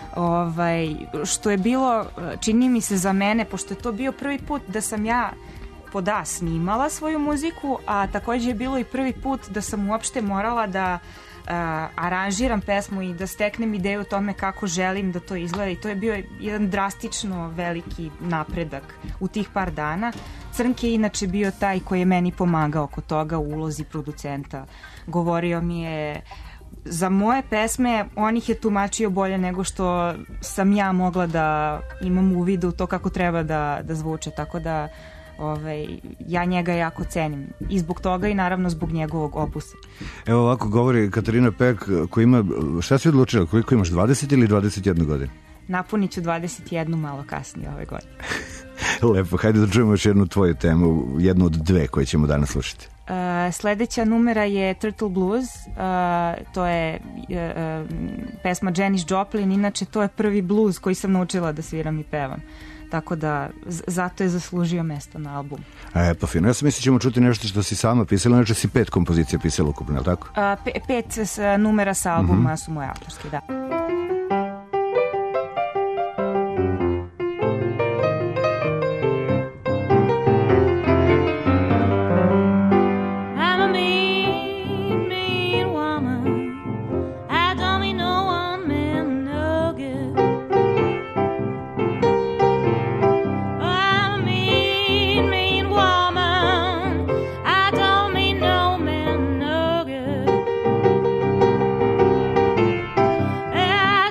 što je bilo, čini mi se za mene, pošto je to bio prvi put da sam ja pod A snimala svoju muziku, a takođe je bilo i prvi put da sam uopšte morala da aranžiram pesmu i da steknem ideju o tome kako želim da to izgleda, i to je bio jedan drastično veliki napredak u tih par dana. Crnke je inače bio taj koji je meni pomagao oko toga u ulozi producenta. Govorio mi je za moje pesme, on ih je tumačio bolje nego što sam ja mogla da imam uvid u to kako treba da zvuče, tako da ja njega jako cenim i zbog toga i naravno zbog njegovog opusa. Evo ovako govori Katarina Pek, koja ima, šta si odlučila, koliko imaš, 20 ili 21 godinu? Napunit ću 21 malo kasnije ove godine. Lepo, hajde da čujemo još jednu tvoju temu, jednu od dve koje ćemo danas slušati. Sledeća numera je Turtle Blues, to je pesma Janis Joplin, inače to je prvi blues koji sam naučila da sviram i pevam. Tako da, zato je zaslužio mesto na albumu. Pa fino. Ja sam misli ćemo čuti nešto što si sama pisala, znači si 5 kompozicija pisala ukupno, je li tako? 5 numera sa albuma su moje autorske, da. I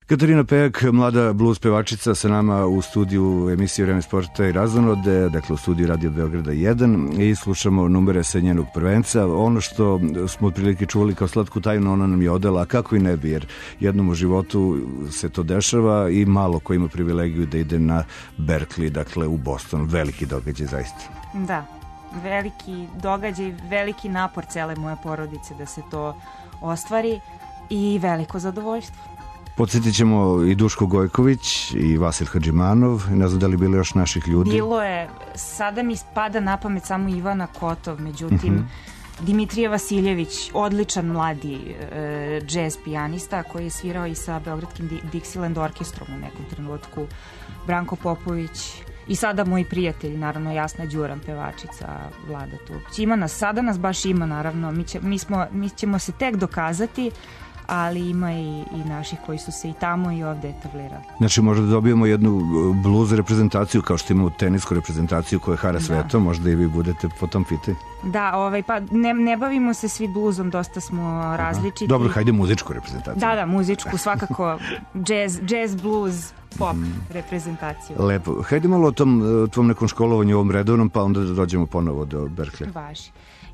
Katarina Pejak, mlada blues pevačica sa nama u studiju emisije Vreme sporta i razonode, dakle u studiju Radio Beograda 1 i slušamo numere sa njenog prvenca. Ono što smo otprilike čuli kao slatku tajnu, ona nam je odela, a kako i ne bi, jer jednom u životu se to dešava i malo ko ima privilegiju da ide na Berkeley, dakle u Boston. Veliki događaj zaista. Da, veliki događaj, veliki napor cele moje porodice da se to ostvari i veliko zadovoljstvo. Podsjetit ćemo i Duško Gojković i Vasil Hadžimanov, ne znam da li bilo još naših ljudi. Bilo je, sada mi spada na pamet samo Ivana Kotov, međutim Dimitrije Vasiljević, odličan mladi džez pijanista koji je svirao i sa Beogradskim Dixieland orkestrom u nekom trenutku, Branko Popović i sada moj prijatelj, naravno Jasna Đuran, pevačica, Vlada Tupić. Ima nas, sada nas baš ima, naravno, mi ćemo se tek dokazati, ali ima i naših koji su se i tamo i ovde etablirali. Znači možda da dobijemo jednu blues reprezentaciju kao što imamo tenisku reprezentaciju koja je hara svetom, možda i vi budete po tom pitanju. Da, pa ne bavimo se svi bluzom, dosta smo različiti. Dobro, hajde muzičku reprezentaciju. Da, muzičku, svakako jazz, blues, pop reprezentaciju. Lepo. Hajde malo o tom nekom školovanju, ovom redovnom, pa onda dođemo ponovo do Berkeley. Važi.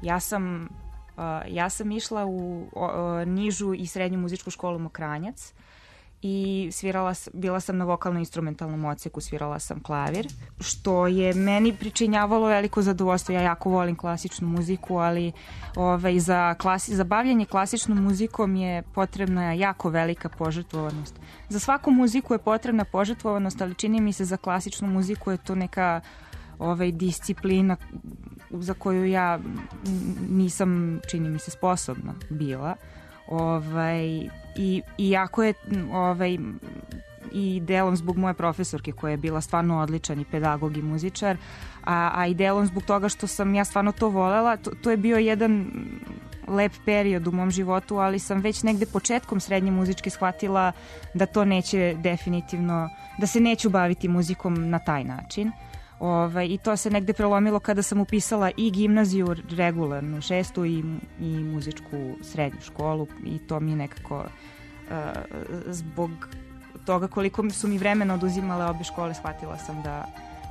Ja sam išla u nižu i srednju muzičku školu Mokranjac i bila sam na vokalno-instrumentalnom odseku, svirala sam klavir, što je meni pričinjavalo veliko zadovoljstvo. Ja jako volim klasičnu muziku, ali za bavljanje klasičnom muzikom je potrebna jako velika požrtvovanost. Za svaku muziku je potrebna požrtvovanost, ali čini mi se za klasičnu muziku je to neka disciplina za koju ja nisam, čini mi se, sposobna bila. I jako je i delom zbog moje profesorke koja je bila stvarno odličan i pedagog i muzičar, a i delom zbog toga što sam ja stvarno to volela. To je bio jedan lep period u mom životu, ali sam već negde početkom srednje muzičke shvatila da to neće definitivno, da se neću baviti muzikom na taj način. I to se negde prelomilo kada sam upisala i gimnaziju regularnu, 6. i muzičku srednju školu, i to mi je nekako zbog toga koliko su mi vremena oduzimale obe škole, shvatila sam da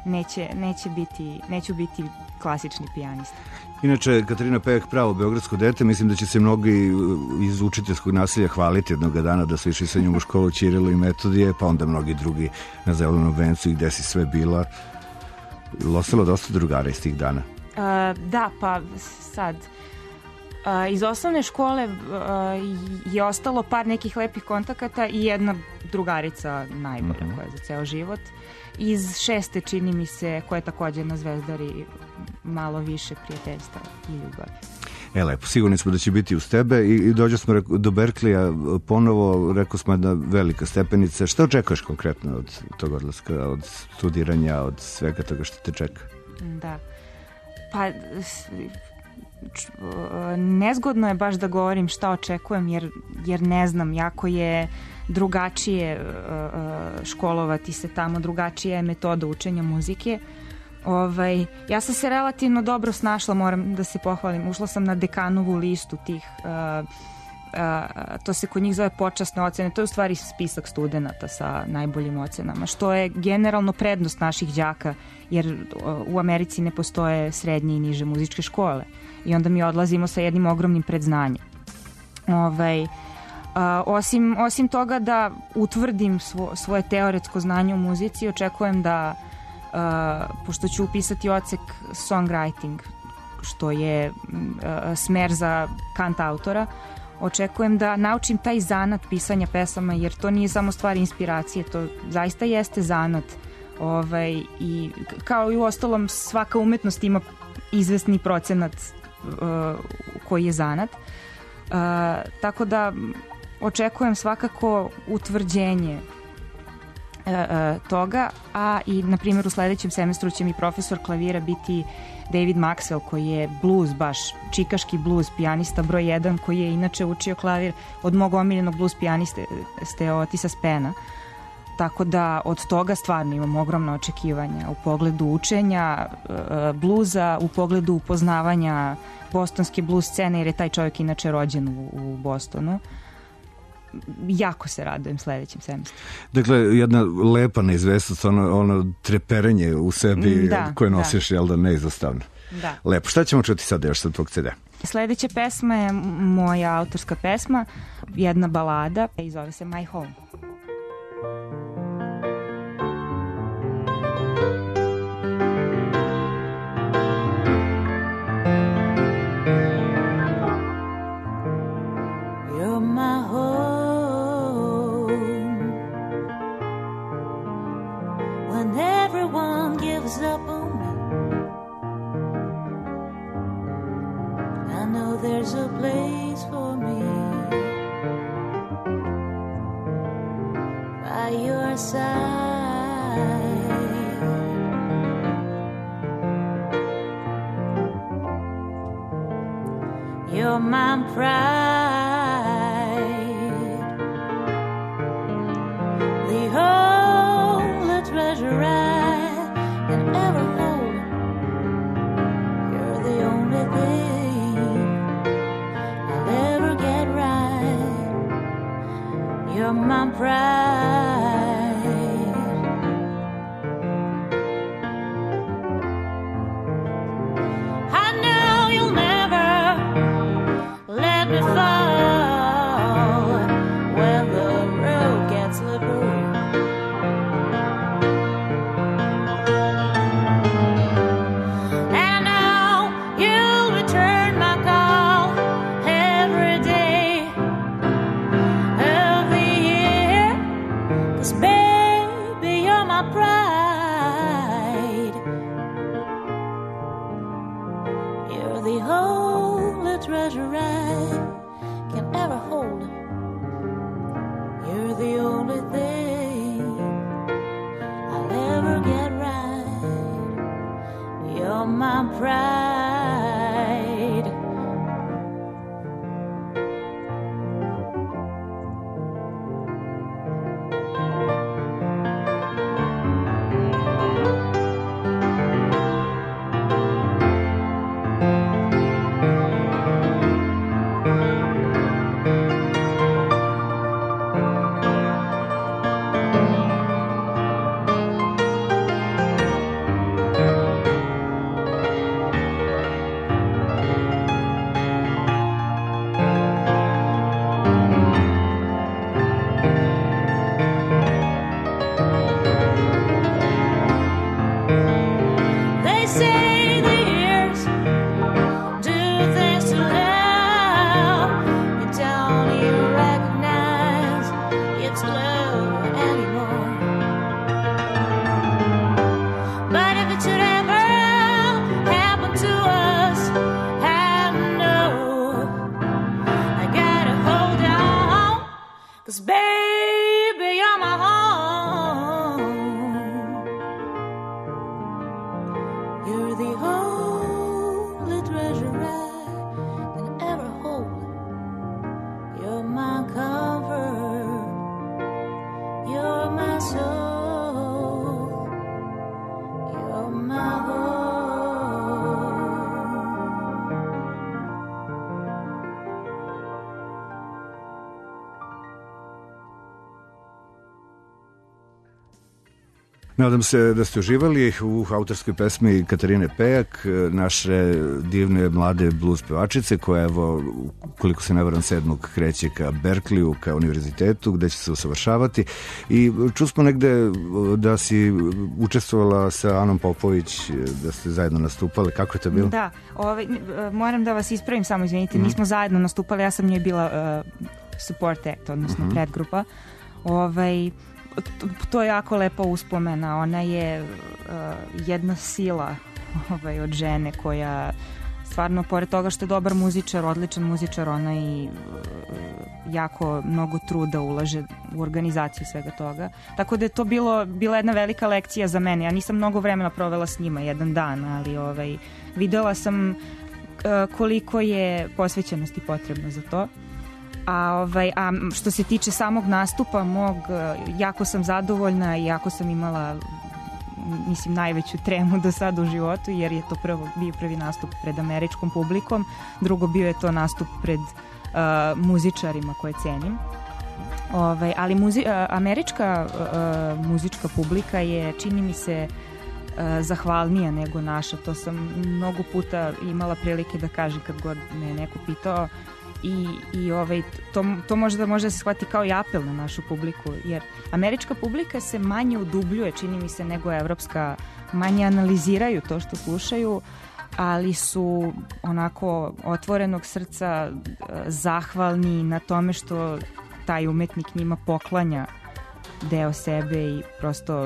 neću biti klasični pijanista. Inače, Katarina Pejak pravo beogradsko dete, mislim da će se mnogi iz učiteljskog nasilja hvaliti jednog dana da su išli sa njom u školu Ćirilu i Metodije, pa onda mnogi drugi na Zelenom vencu i gde si sve bila. Ostalo dosta drugara iz tih dana. Da, pa sad iz osnovne škole je ostalo par nekih lepih kontakata i jedna drugarica najbolja koja je za ceo život. Iz 6. čini mi se, koja je također na Zvezdari, malo više prijateljstva i ljubavi. Lepo, sigurni smo da će biti uz tebe i dođe smo do Berkeleya ponovo, rekao smo jedna velika stepenica. Šta očekuješ konkretno od tog odlaska, od studiranja, od svega toga što te čeka? Da, pa nezgodno je baš da govorim šta očekujem, jer ne znam, jako je drugačije školovati se tamo, drugačija je metoda učenja muzike. Ja sam se relativno dobro snašla, moram da se pohvalim. Ušla sam na dekanovu listu tih, to se kod njih zove počasne ocene, to je u stvari spisak studenata sa najboljim ocenama, što je generalno prednost naših đaka, jer u Americi ne postoje srednje i niže muzičke škole i onda mi odlazimo sa jednim ogromnim predznanjem. Osim toga da utvrdim svoje teoretsko znanje u muzici, očekujem da pošto ću upisati odsek songwriting, što je smer za kantautora, očekujem da naučim taj zanat pisanja pesama, jer to nije samo stvar inspiracije, to zaista jeste zanat. I kao i u ostalom, svaka umetnost ima izvesni procenat koji je zanat. Tako da očekujem svakako utvrđenje toga, a i na primjer u sledećem semestru će mi profesor klavira biti David Maxwell, koji je blues, baš čikaški blues pijanista broj 1, koji je inače učio klavir od mog omiljenog blues pijaniste Otisa Spena. Tako da od toga stvarno imam ogromna očekivanja u pogledu učenja bluza, u pogledu upoznavanja bostonske blues scene, jer je taj čovjek inače rođen u Bostonu. jako se radujem sledećem semestru. Dakle, jedna lepa neizvestnost, ono treperenje u sebi koje nosiš, jel da, neizostavno. Da. Lepo. Šta ćemo čuti sada još sa tvog CD? Sledeća pesma je moja autorska pesma, jedna balada i zove se My Home. You're my home when everyone gives up on me. I know there's a place for me by your side. You're my pride, the only treasure I can ever hold. You're the only thing I'll ever get right. You're my pride. I know you'll never let me fall when the road gets slippery. And now you'll return my call every day of the year. 'Cause baby, you're my pride. You're the only treasure I can ever hold. You're the only thing I'll ever get right. You're my pride. They say the years do things to love. You don't even recognize it's love anymore. But if it should ever happen to us, I know I gotta hold on. 'Cause baby, you're my home. You're the only treasure I can ever hold. You're my comfort. You're my soul. You're my home. Nadam se da ste uživali u autorskoj pesmi Katarine Pejak, naše divne mlade blues pevačice koja, evo, koliko se ne varam, 7. kreće ka Berkleyu, ka univerzitetu gde će se usavršavati, i čusmo negde da si učestvovala sa Anom Popović, da ste zajedno nastupali. Kako je to bilo? Da, moram da vas ispravim, samo izvinite, nismo zajedno nastupali, ja sam njoj bila support act, odnosno predgrupa. To je jako lepa uspomena. Ona je jedna sila od žene koja stvarno, pored toga što je dobar muzičar, odličan muzičar, ona i jako mnogo truda ulaže u organizaciju svega toga. Tako da je to bila jedna velika lekcija za mene. Ja nisam mnogo vremena provela s njima, jedan dan, ali videla sam koliko je posvećenosti potrebno za to. A što se tiče samog nastupa mog, jako sam zadovoljna i jako sam imala, mislim, najveću tremu do sada u životu, jer je to bio prvi nastup pred američkom publikom, drugo bio je to nastup pred muzičarima koje cenim. Ali američka muzička publika je, čini mi se, zahvalnija nego naša. To sam mnogo puta imala prilike da kažem kad god me neko pitao i to možda može da se shvati kao i apel na našu publiku, jer američka publika se manje udubljuje, čini mi se, nego evropska, manje analiziraju to što slušaju, ali su onako otvorenog srca zahvalni na tome što taj umetnik njima poklanja deo sebe i prosto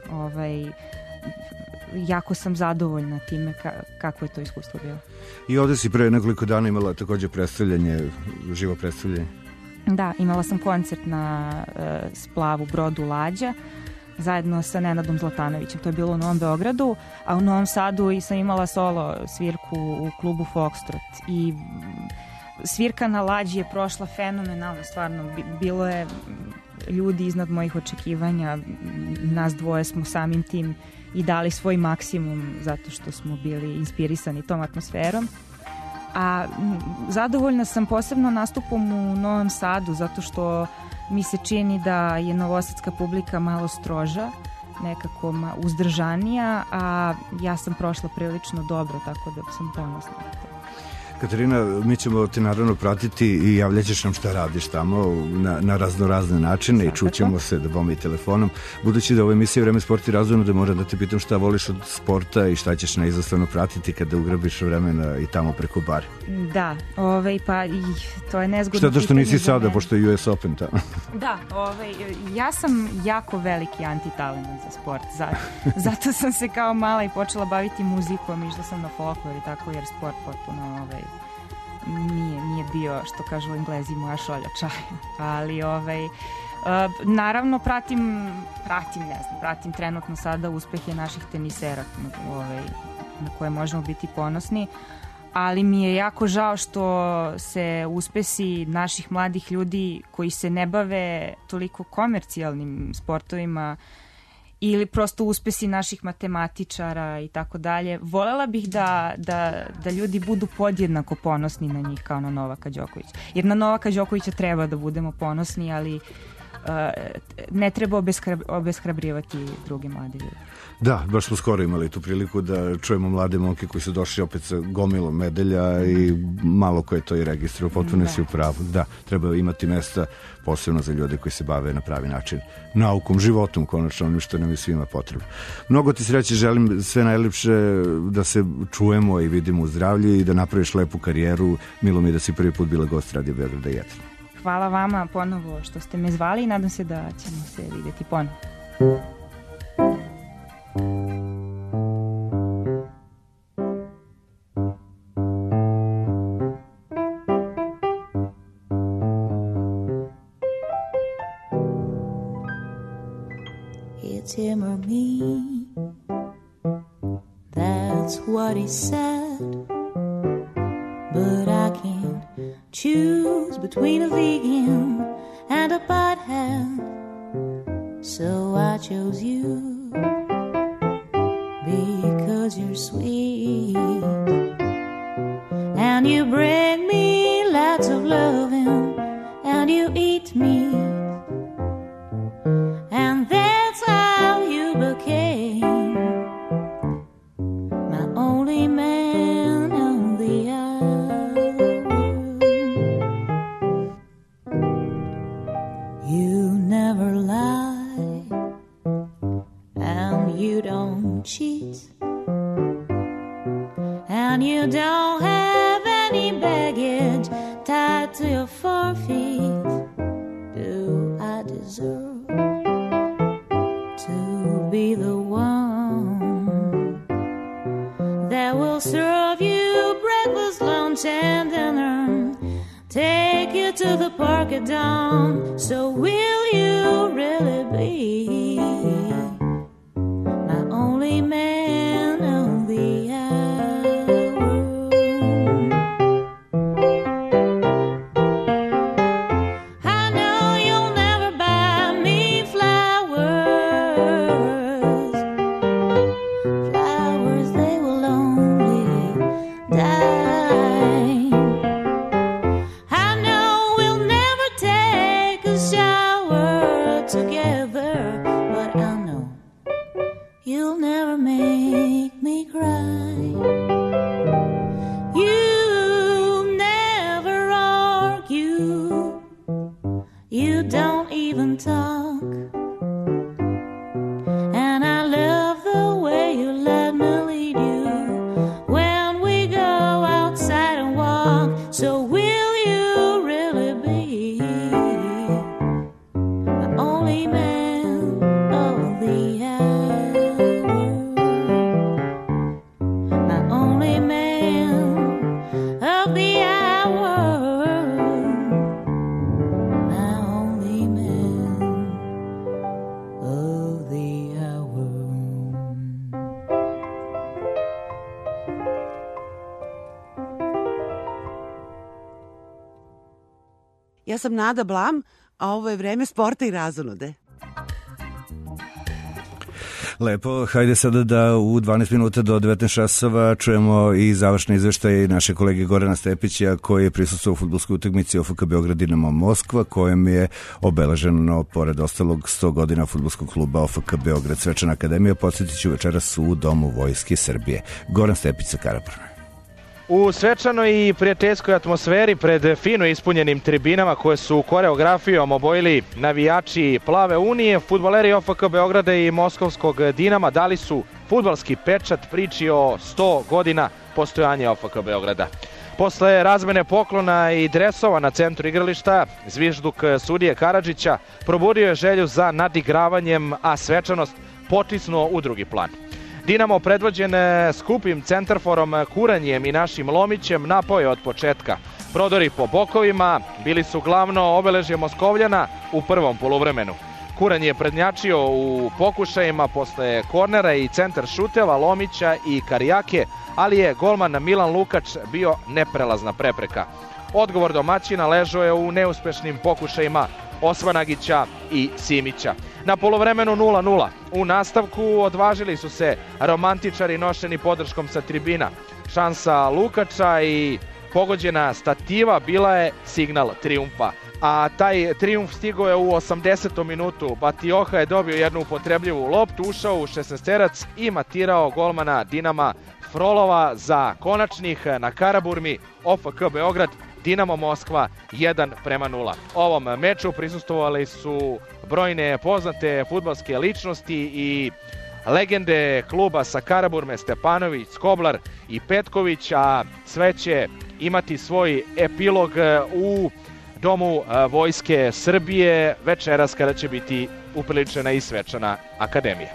jako sam zadovoljna time kako je to iskustvo bilo. I ovde si pre nekoliko dana imala takođe predstavljanje, živo predstavljanje. Da, imala sam koncert na splavu Brodu Lađa zajedno sa Nenadom Zlatanovićem. To je bilo u Novom Beogradu, a u Novom Sadu sam imala solo svirku u klubu Foxtrot i svirka na Lađi je prošla fenomenalno, stvarno. Bilo je ljudi iznad mojih očekivanja, nas dvoje smo samim tim i dali svoj maksimum zato što smo bili inspirisani tom atmosferom. A zadovoljna sam posebno nastupom u Novom Sadu zato što mi se čini da je novosadska publika malo stroža, nekako uzdržanija, a ja sam prošla prilično dobro, tako da sam ponosna na to. Katarina, mi ćemo te naravno pratiti i javljaćeš nam šta radiš tamo na raznorazne načine i čućemo se da bom i telefonom. Budući da u emisiji Vreme, sport i razvojno, da moram da te pitam šta voliš od sporta i šta ćeš neizostavno pratiti kada ugrabiš vremena i tamo preko bare. Da, pa i to je nezgodno. Šta to što nisi sada, pošto je US Open tamo? Da, ja sam jako veliki antitalent za sport. Zato sam se kao mala i počela baviti muzikom, išla sam na folklor i tako, jer sport potpuno nije bio, što kažu Englezi, moja šolja čaja. Ali naravno pratim trenutno sada uspehe naših tenisera na koje možemo biti ponosni, ali mi je jako žao što se uspesi naših mladih ljudi koji se ne bave toliko komercijalnim sportovima ili prosto uspesi naših matematičara i tako dalje. Volela bih da ljudi budu podjednako ponosni na njih kao na Novaka Đokovića. Jer na Novaka Đokovića treba da budemo ponosni, ali ne treba obeshrabrivati druge mlade ljude. Da, baš smo skoro imali tu priliku da čujemo mlade momke koji su došli opet sa gomilom medalja i malo ko je to i registrao, potpuno si u pravu. Da, treba imati mesta posebno za ljude koji se bave na pravi način naukom, životom, konačno onim što nam je svima potrebno. Mnogo ti sreće, želim sve najlepše, da se čujemo i vidimo u zdravlju i da napraviš lepu karijeru. Milo mi da si prvi put bila gost Radio Beograda 1. Hvala vama ponovo što ste me zvali i nadam se da ćemo se vidjeti ponovo. It's him or me, that's what he said, but I can't choose between a vegan and a butthead, so I chose you because you're sweet and you bring me lots of loving and you eat me, and that's how you became my only man on the earth. You never lie and you don't cheat and you don't have any baggage tied to your forefeet. Do I deserve to be the one that will serve you breakfast, lunch, and dinner, take you to the park at dawn? So will you really be my only man of the hour? I know you'll never buy me flowers. Flowers, they will only die. I know we'll never take a shot world together, but I know you'll never make me cry. You never argue, you don't even talk, and I love the way you let me lead you when we go outside and walk. So will you really be the only man of the hour? My only man of the hour. My only man of the hour. Ja sam Nada Blam, a ovo je vreme sporta i razonude. Lepo, hajde sada da u 12 minuta do 19 časova čujemo i završne izveštaje naše kolege Gorana Stepića koji je prisustvovao u fudbalskoj utakmici OFK Beograd Dinamo Moskva, kojem je obeleženo pored ostalog 100 godina fudbalskog kluba OFK Beograd Svečana akademija. Podsjetit ću večeras u Domu Vojske Srbije. Goran Stepić sa Karaburme. U svečanoj i prijateljskoj atmosferi pred fino ispunjenim tribinama koje su koreografijom obojili navijači Plave unije, fudbaleri OFK Beograda i Moskovskog Dinama dali su fudbalski pečat priči o 100 godina postojanja OFK Beograda. Posle razmene poklona i dresova na centru igrališta, zvižduk sudije Karadžića probudio je želju za nadigravanjem, a svečanost potisnuo u drugi plan. Dinamo, predvođen skupim centarforom Kuranjem i našim Lomićem, napao je od početka. Prodori po bokovima bili su glavno obeležje Moskovljana u prvom poluvremenu. Kuran je prednjačio u pokušajima posle kornera i centar šuteva Lomića i Karijake, ali je golman Milan Lukač bio neprelazna prepreka. Odgovor domaćina ležao je u neuspešnim pokušajima Osvanagića i Simića. Na poluvremenu 0:0. U nastavku odvažili su se romantičari nošeni podrškom sa tribina. Šansa Lukača i pogođena stativa bila je signal trijumfa. A taj trijumf stigao je u 80. minutu. Batioha je dobio jednu upotrebljivu loptu, ušao u 16-terac i matirao golmana Dinama Frolova za konačnih na Karaburmi. OFK Beograd Dinamo Moskva 1:0. Ovom meču prisustvovali su brojne poznate fudbalske ličnosti i legende kluba sa Karaburme, Stepanović, Skoblar i Petković, a sve će imati svoj epilog u Domu Vojske Srbije večeras kada će biti upriličena i svečana akademija.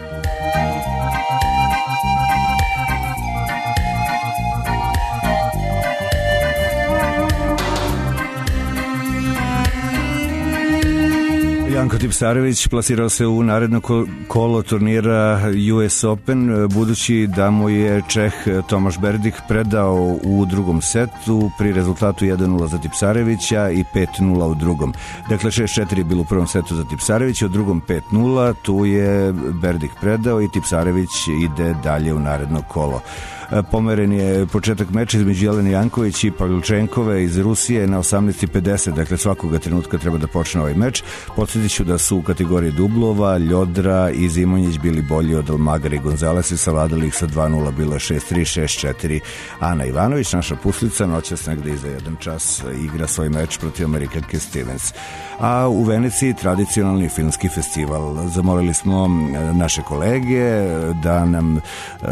Janko Tipsarević plasirao se u naredno kolo turnira US Open, budući da mu je Čeh Tomaš Berdych predao u drugom setu pri rezultatu 1:0 za Tipsarevića i 5:0 u drugom. Dakle, 6:4 je bilo u prvom setu za Tipsarevića, u drugom 5:0, tu je Berdych predao i Tipsarević ide dalje u naredno kolo. Pomeren je početak meča između Jelene Janković i Pavlčenkove iz Rusije na 18:50, dakle svakoga trenutka treba da počne ovaj meč. Podsjetit ću da su u kategoriji dublova Ljodra i Zimonjić bili bolji od Almagara i Gonzalesa i savladali ih sa 2:0, bilo je 6:3, 6:4. Ana Ivanović, naša puslica, noćas negde iza 1 čas igra svoj meč protiv Amerikanke Stevens. A u Veneciji tradicionalni filmski festival. Zamolili smo naše kolege da nam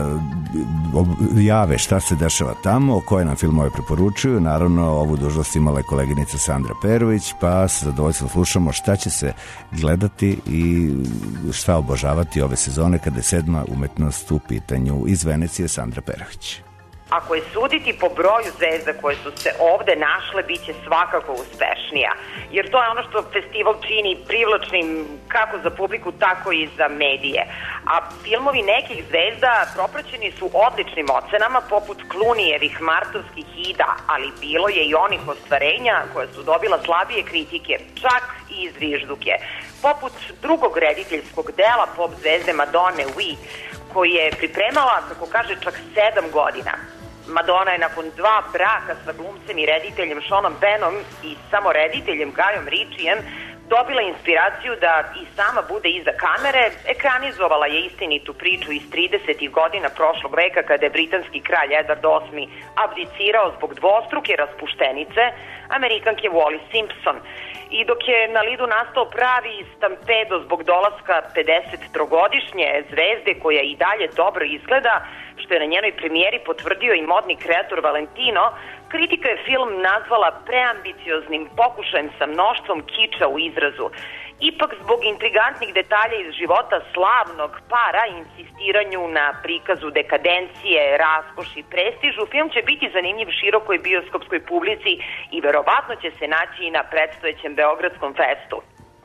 jave šta se dešava tamo, koje nam filmove preporučuju. Naravno, ovu dužnost imala je koleginica Sandra Perović, pa sa zadovoljstvom slušamo šta će se gledati i šta obožavati ove sezone kada je 7. umetnost u pitanju. Iz Venecije Sandra Perović. Ako je suditi po broju zvezda koje su se ovde našle, bit će svakako uspešnija. Jer to je ono što festival čini privlačnim kako za publiku, tako i za medije. A filmovi nekih zvezda propraćeni su odličnim ocenama, poput Klunijevih martovskih ida, ali bilo je i onih ostvarenja koje su dobila slabije kritike, čak i zvižduke. Poput drugog rediteljskog dela pop zvezde Madone We, koji je pripremala, kako kaže, čak 7 godina. Madonna je nakon 2 braka sa glumcem i rediteljem Seanom Pennom i samo rediteljem Gajom Ritchijem dobila inspiraciju da i sama bude iza kamere, ekranizovala je istinitu priču iz 30. godina prošlog veka kada je britanski kralj Edward VIII abdicirao zbog dvostruke raspuštenice Amerikanke Wallis Simpson. I dok je na lidu nastao pravi stampedo zbog dolaska 53-godišnje zvezde koja i dalje dobro izgleda, što je na njenoj premijeri potvrdio i modni kreator Valentino, kritika je film nazvala preambicioznim pokušajem sa mnoštvom kiča u izrazu. Ipak zbog intrigantnih detalja iz života slavnog para i insistiranju na prikazu dekadencije, raskoši i prestižu, film će biti zanimljiv širokoj bioskopskoj publici i verovatno će se naći i na predstojećem Beogradskom festu.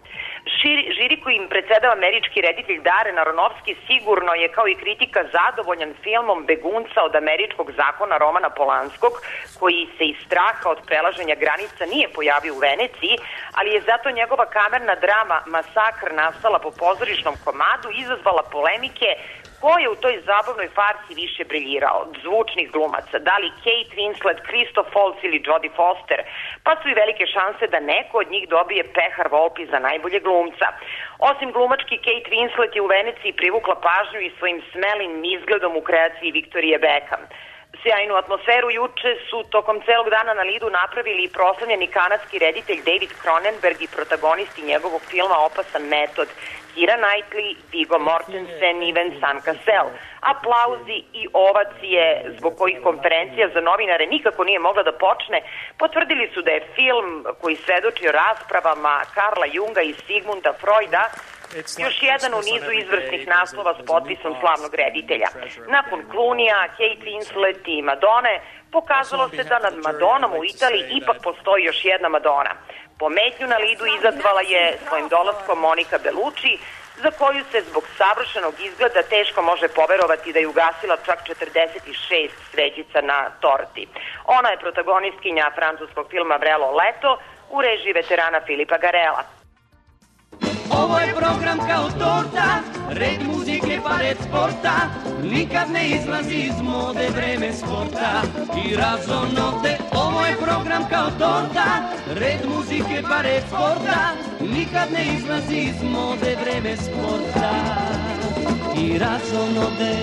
Žiri kojim predsedava američki reditelj Darren Aronofsky sigurno je kao i kritika zadovoljan filmom Begunca od američkog zakona Romana Polanskog, koji se iz straha od prelaženja granica nije pojavio u Veneciji, ali je zato njegova kamerna drama Masakr nastala po pozorišnom komadu izazvala polemike ko je u toj zabavnoj farsi više briljirao, zvučnih glumaca, da li Kate Winslet, Christoph Waltz ili Jodie Foster, pa su i velike šanse da neko od njih dobije pehar Volpi za najbolje glumca. Osim glumački, Kate Winslet je u Veneciji privukla pažnju i svojim smelim izgledom u kreaciji Victoria Beckham. Sjajnu atmosferu juče su tokom celog dana na lidu napravili i proslavljeni kanadski reditelj David Cronenberg i protagonisti njegovog filma Opasan metod, Keira Knightley, Viggo Mortensen i Vincent Cassel. Aplauzi i ovacije zbog kojih konferencija za novinare nikako nije mogla da počne, potvrdili su da je film koji svedoči o raspravama Karla Junga i Sigmunda Freuda još jedan u nizu izvrsnih naslova s potpisom slavnog reditelja. Nakon Clooneyja, Kate Winslet i Madone, pokazalo se da nad Madonom u Italiji ipak postoji još jedna Madona. Pometnju na lidu izazvala je svojim dolaskom Monica Bellucci, za koju se zbog savršenog izgleda teško može poverovati da je ugasila čak 46 svećica na torti. Ona je protagonistkinja francuskog filma Vrelo leto u režiji veterana Filipa Garela. Ovo je program kao torta, red muzike pa red sporta, nikad ne izlazi iz mode vreme sporta i razonode. Ovo je program kao torta, red muzike pa red sporta, nikad ne izlazi iz mode vreme sporta i razonode.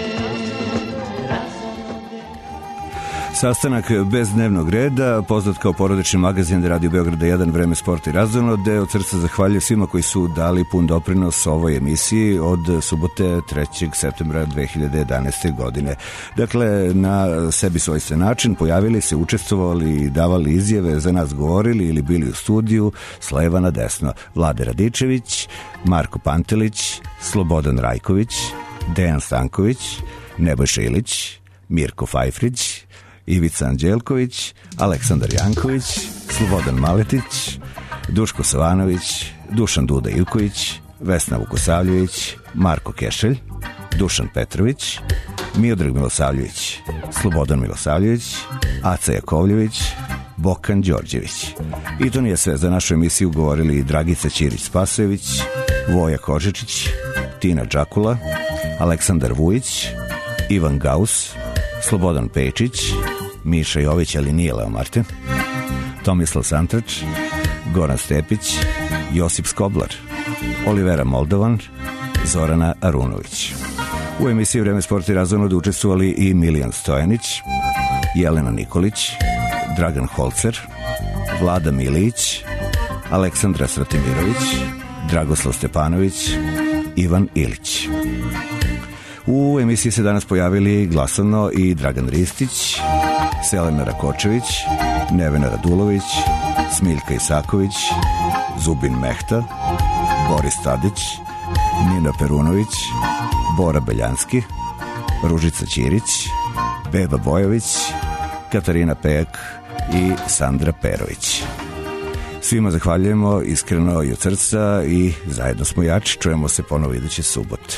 Sastanak bez dnevnog reda, poznat kao porodični magazin Radio Beograda 1, Vreme, sport i razonode. Od srca zahvaljujem svima koji su dali pun doprinos ovoj emisiji od subote 3. septembra 2011. godine. Dakle, na sebi svojstven način pojavili se, učestvovali, davali izjave, za nas govorili ili bili u studiju s leva na desno. Vlade Radičević, Marko Pantelić, Slobodan Rajković, Dejan Stanković, Nebojša Ilić, Mirko Fajfrić, Ivica Anđelković, Aleksandar Janković, Slobodan Maletić, Duško Savanović, Dušan Duda Ivković, Vesna Vukosavljević, Marko Kešelj, Dušan Petrović, Miodrag Milosavljević, Slobodan Milosavljević, Aca Jakovljević, Bokan Đorđević. I to nije sve. Za našu emisiju govorili Dragica Ćirić-Spasojević, Voja Kožičić, Tina Đakula, Aleksandar Vujić, Ivan Gaus, Slobodan Pečić, Miša Jović, ali nije Leo Martin, Tomislav Santrač, Goran Stepić, Josip Skoblar, Olivera Moldovan, Zorana Arunović. U emisiji Vreme, sport i razonode učestvovali i Milijan Stojanić, Jelena Nikolić, Dragan Holcer, Vlada Milić, Aleksandra Sratimirović, Dragoslav Stepanović, Ivan Ilić. U emisiji se danas pojavili glasovno i Dragan Ristić, Selena Rakočević, Nevena Radulović, Smiljka Isaković, Zubin Mehta, Boris Tadić, Nina Perunović, Bora Beljanski, Ružica Ćirić, Beba Bojović, Katarina Pejak i Sandra Perović. Svima zahvaljujemo iskreno i od srca i zajedno smo jači. Čujemo se ponovo iduće subote.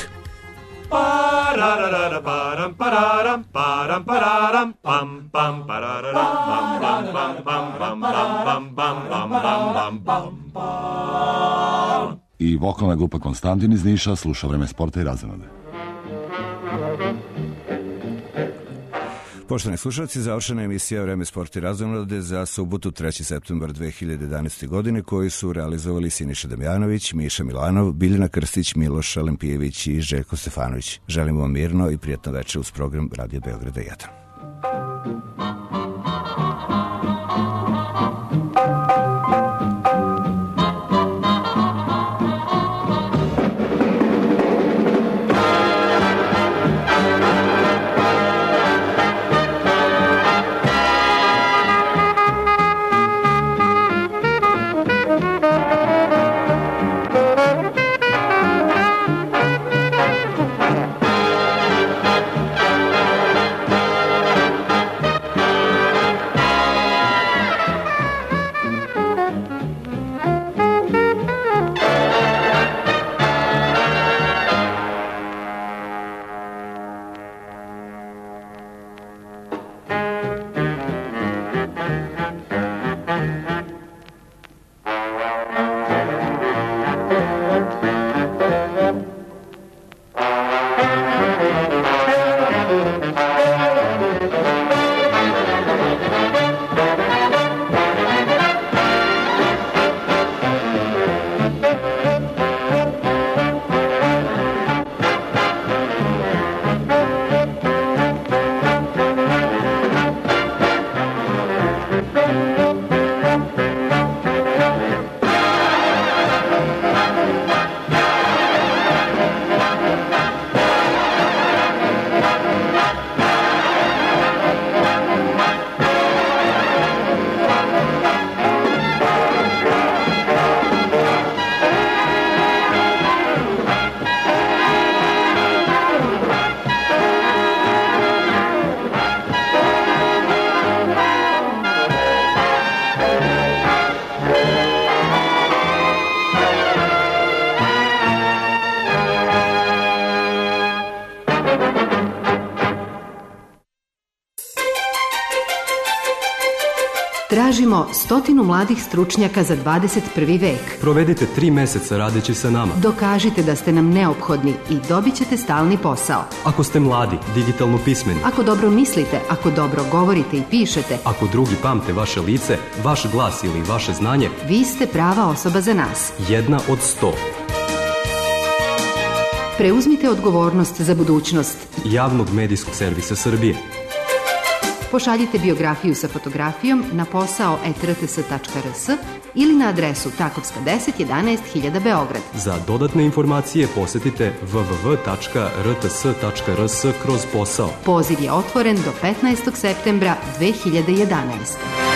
I vokalna grupa Konstantin iz Niša sluša Vreme, sporta i razonode. Poštovani slušalci, završena emisija Vreme sport i razonode za subotu 3. septembar 2011. godine, koju su realizovali Siniša Damjanović, Miša Milanov, Biljana Krstić, Miloš Alempijević i Željko Stefanović. Želimo vam mirno i prijatno večer uz program Radio Beograda 1. Tražimo 100 mladih stručnjaka za 21. vek. Provedite 3 meseca radeći sa nama. Dokažite da ste nam neophodni i dobit ćete stalni posao. Ako ste mladi, digitalno pismeni. Ako dobro mislite, ako dobro govorite i pišete. Ako drugi pamte vaše lice, vaš glas ili vaše znanje. Vi ste prava osoba za nas. 1 od 100. Preuzmite odgovornost za budućnost Javnog medijskog servisa Srbije. Pošaljite biografiju sa fotografijom na posao@rts.rs ili na adresu Takovska 10 11 000 Beograd. Za dodatne informacije posetite www.rts.rs/posao. Poziv je otvoren do 15. septembra 2011.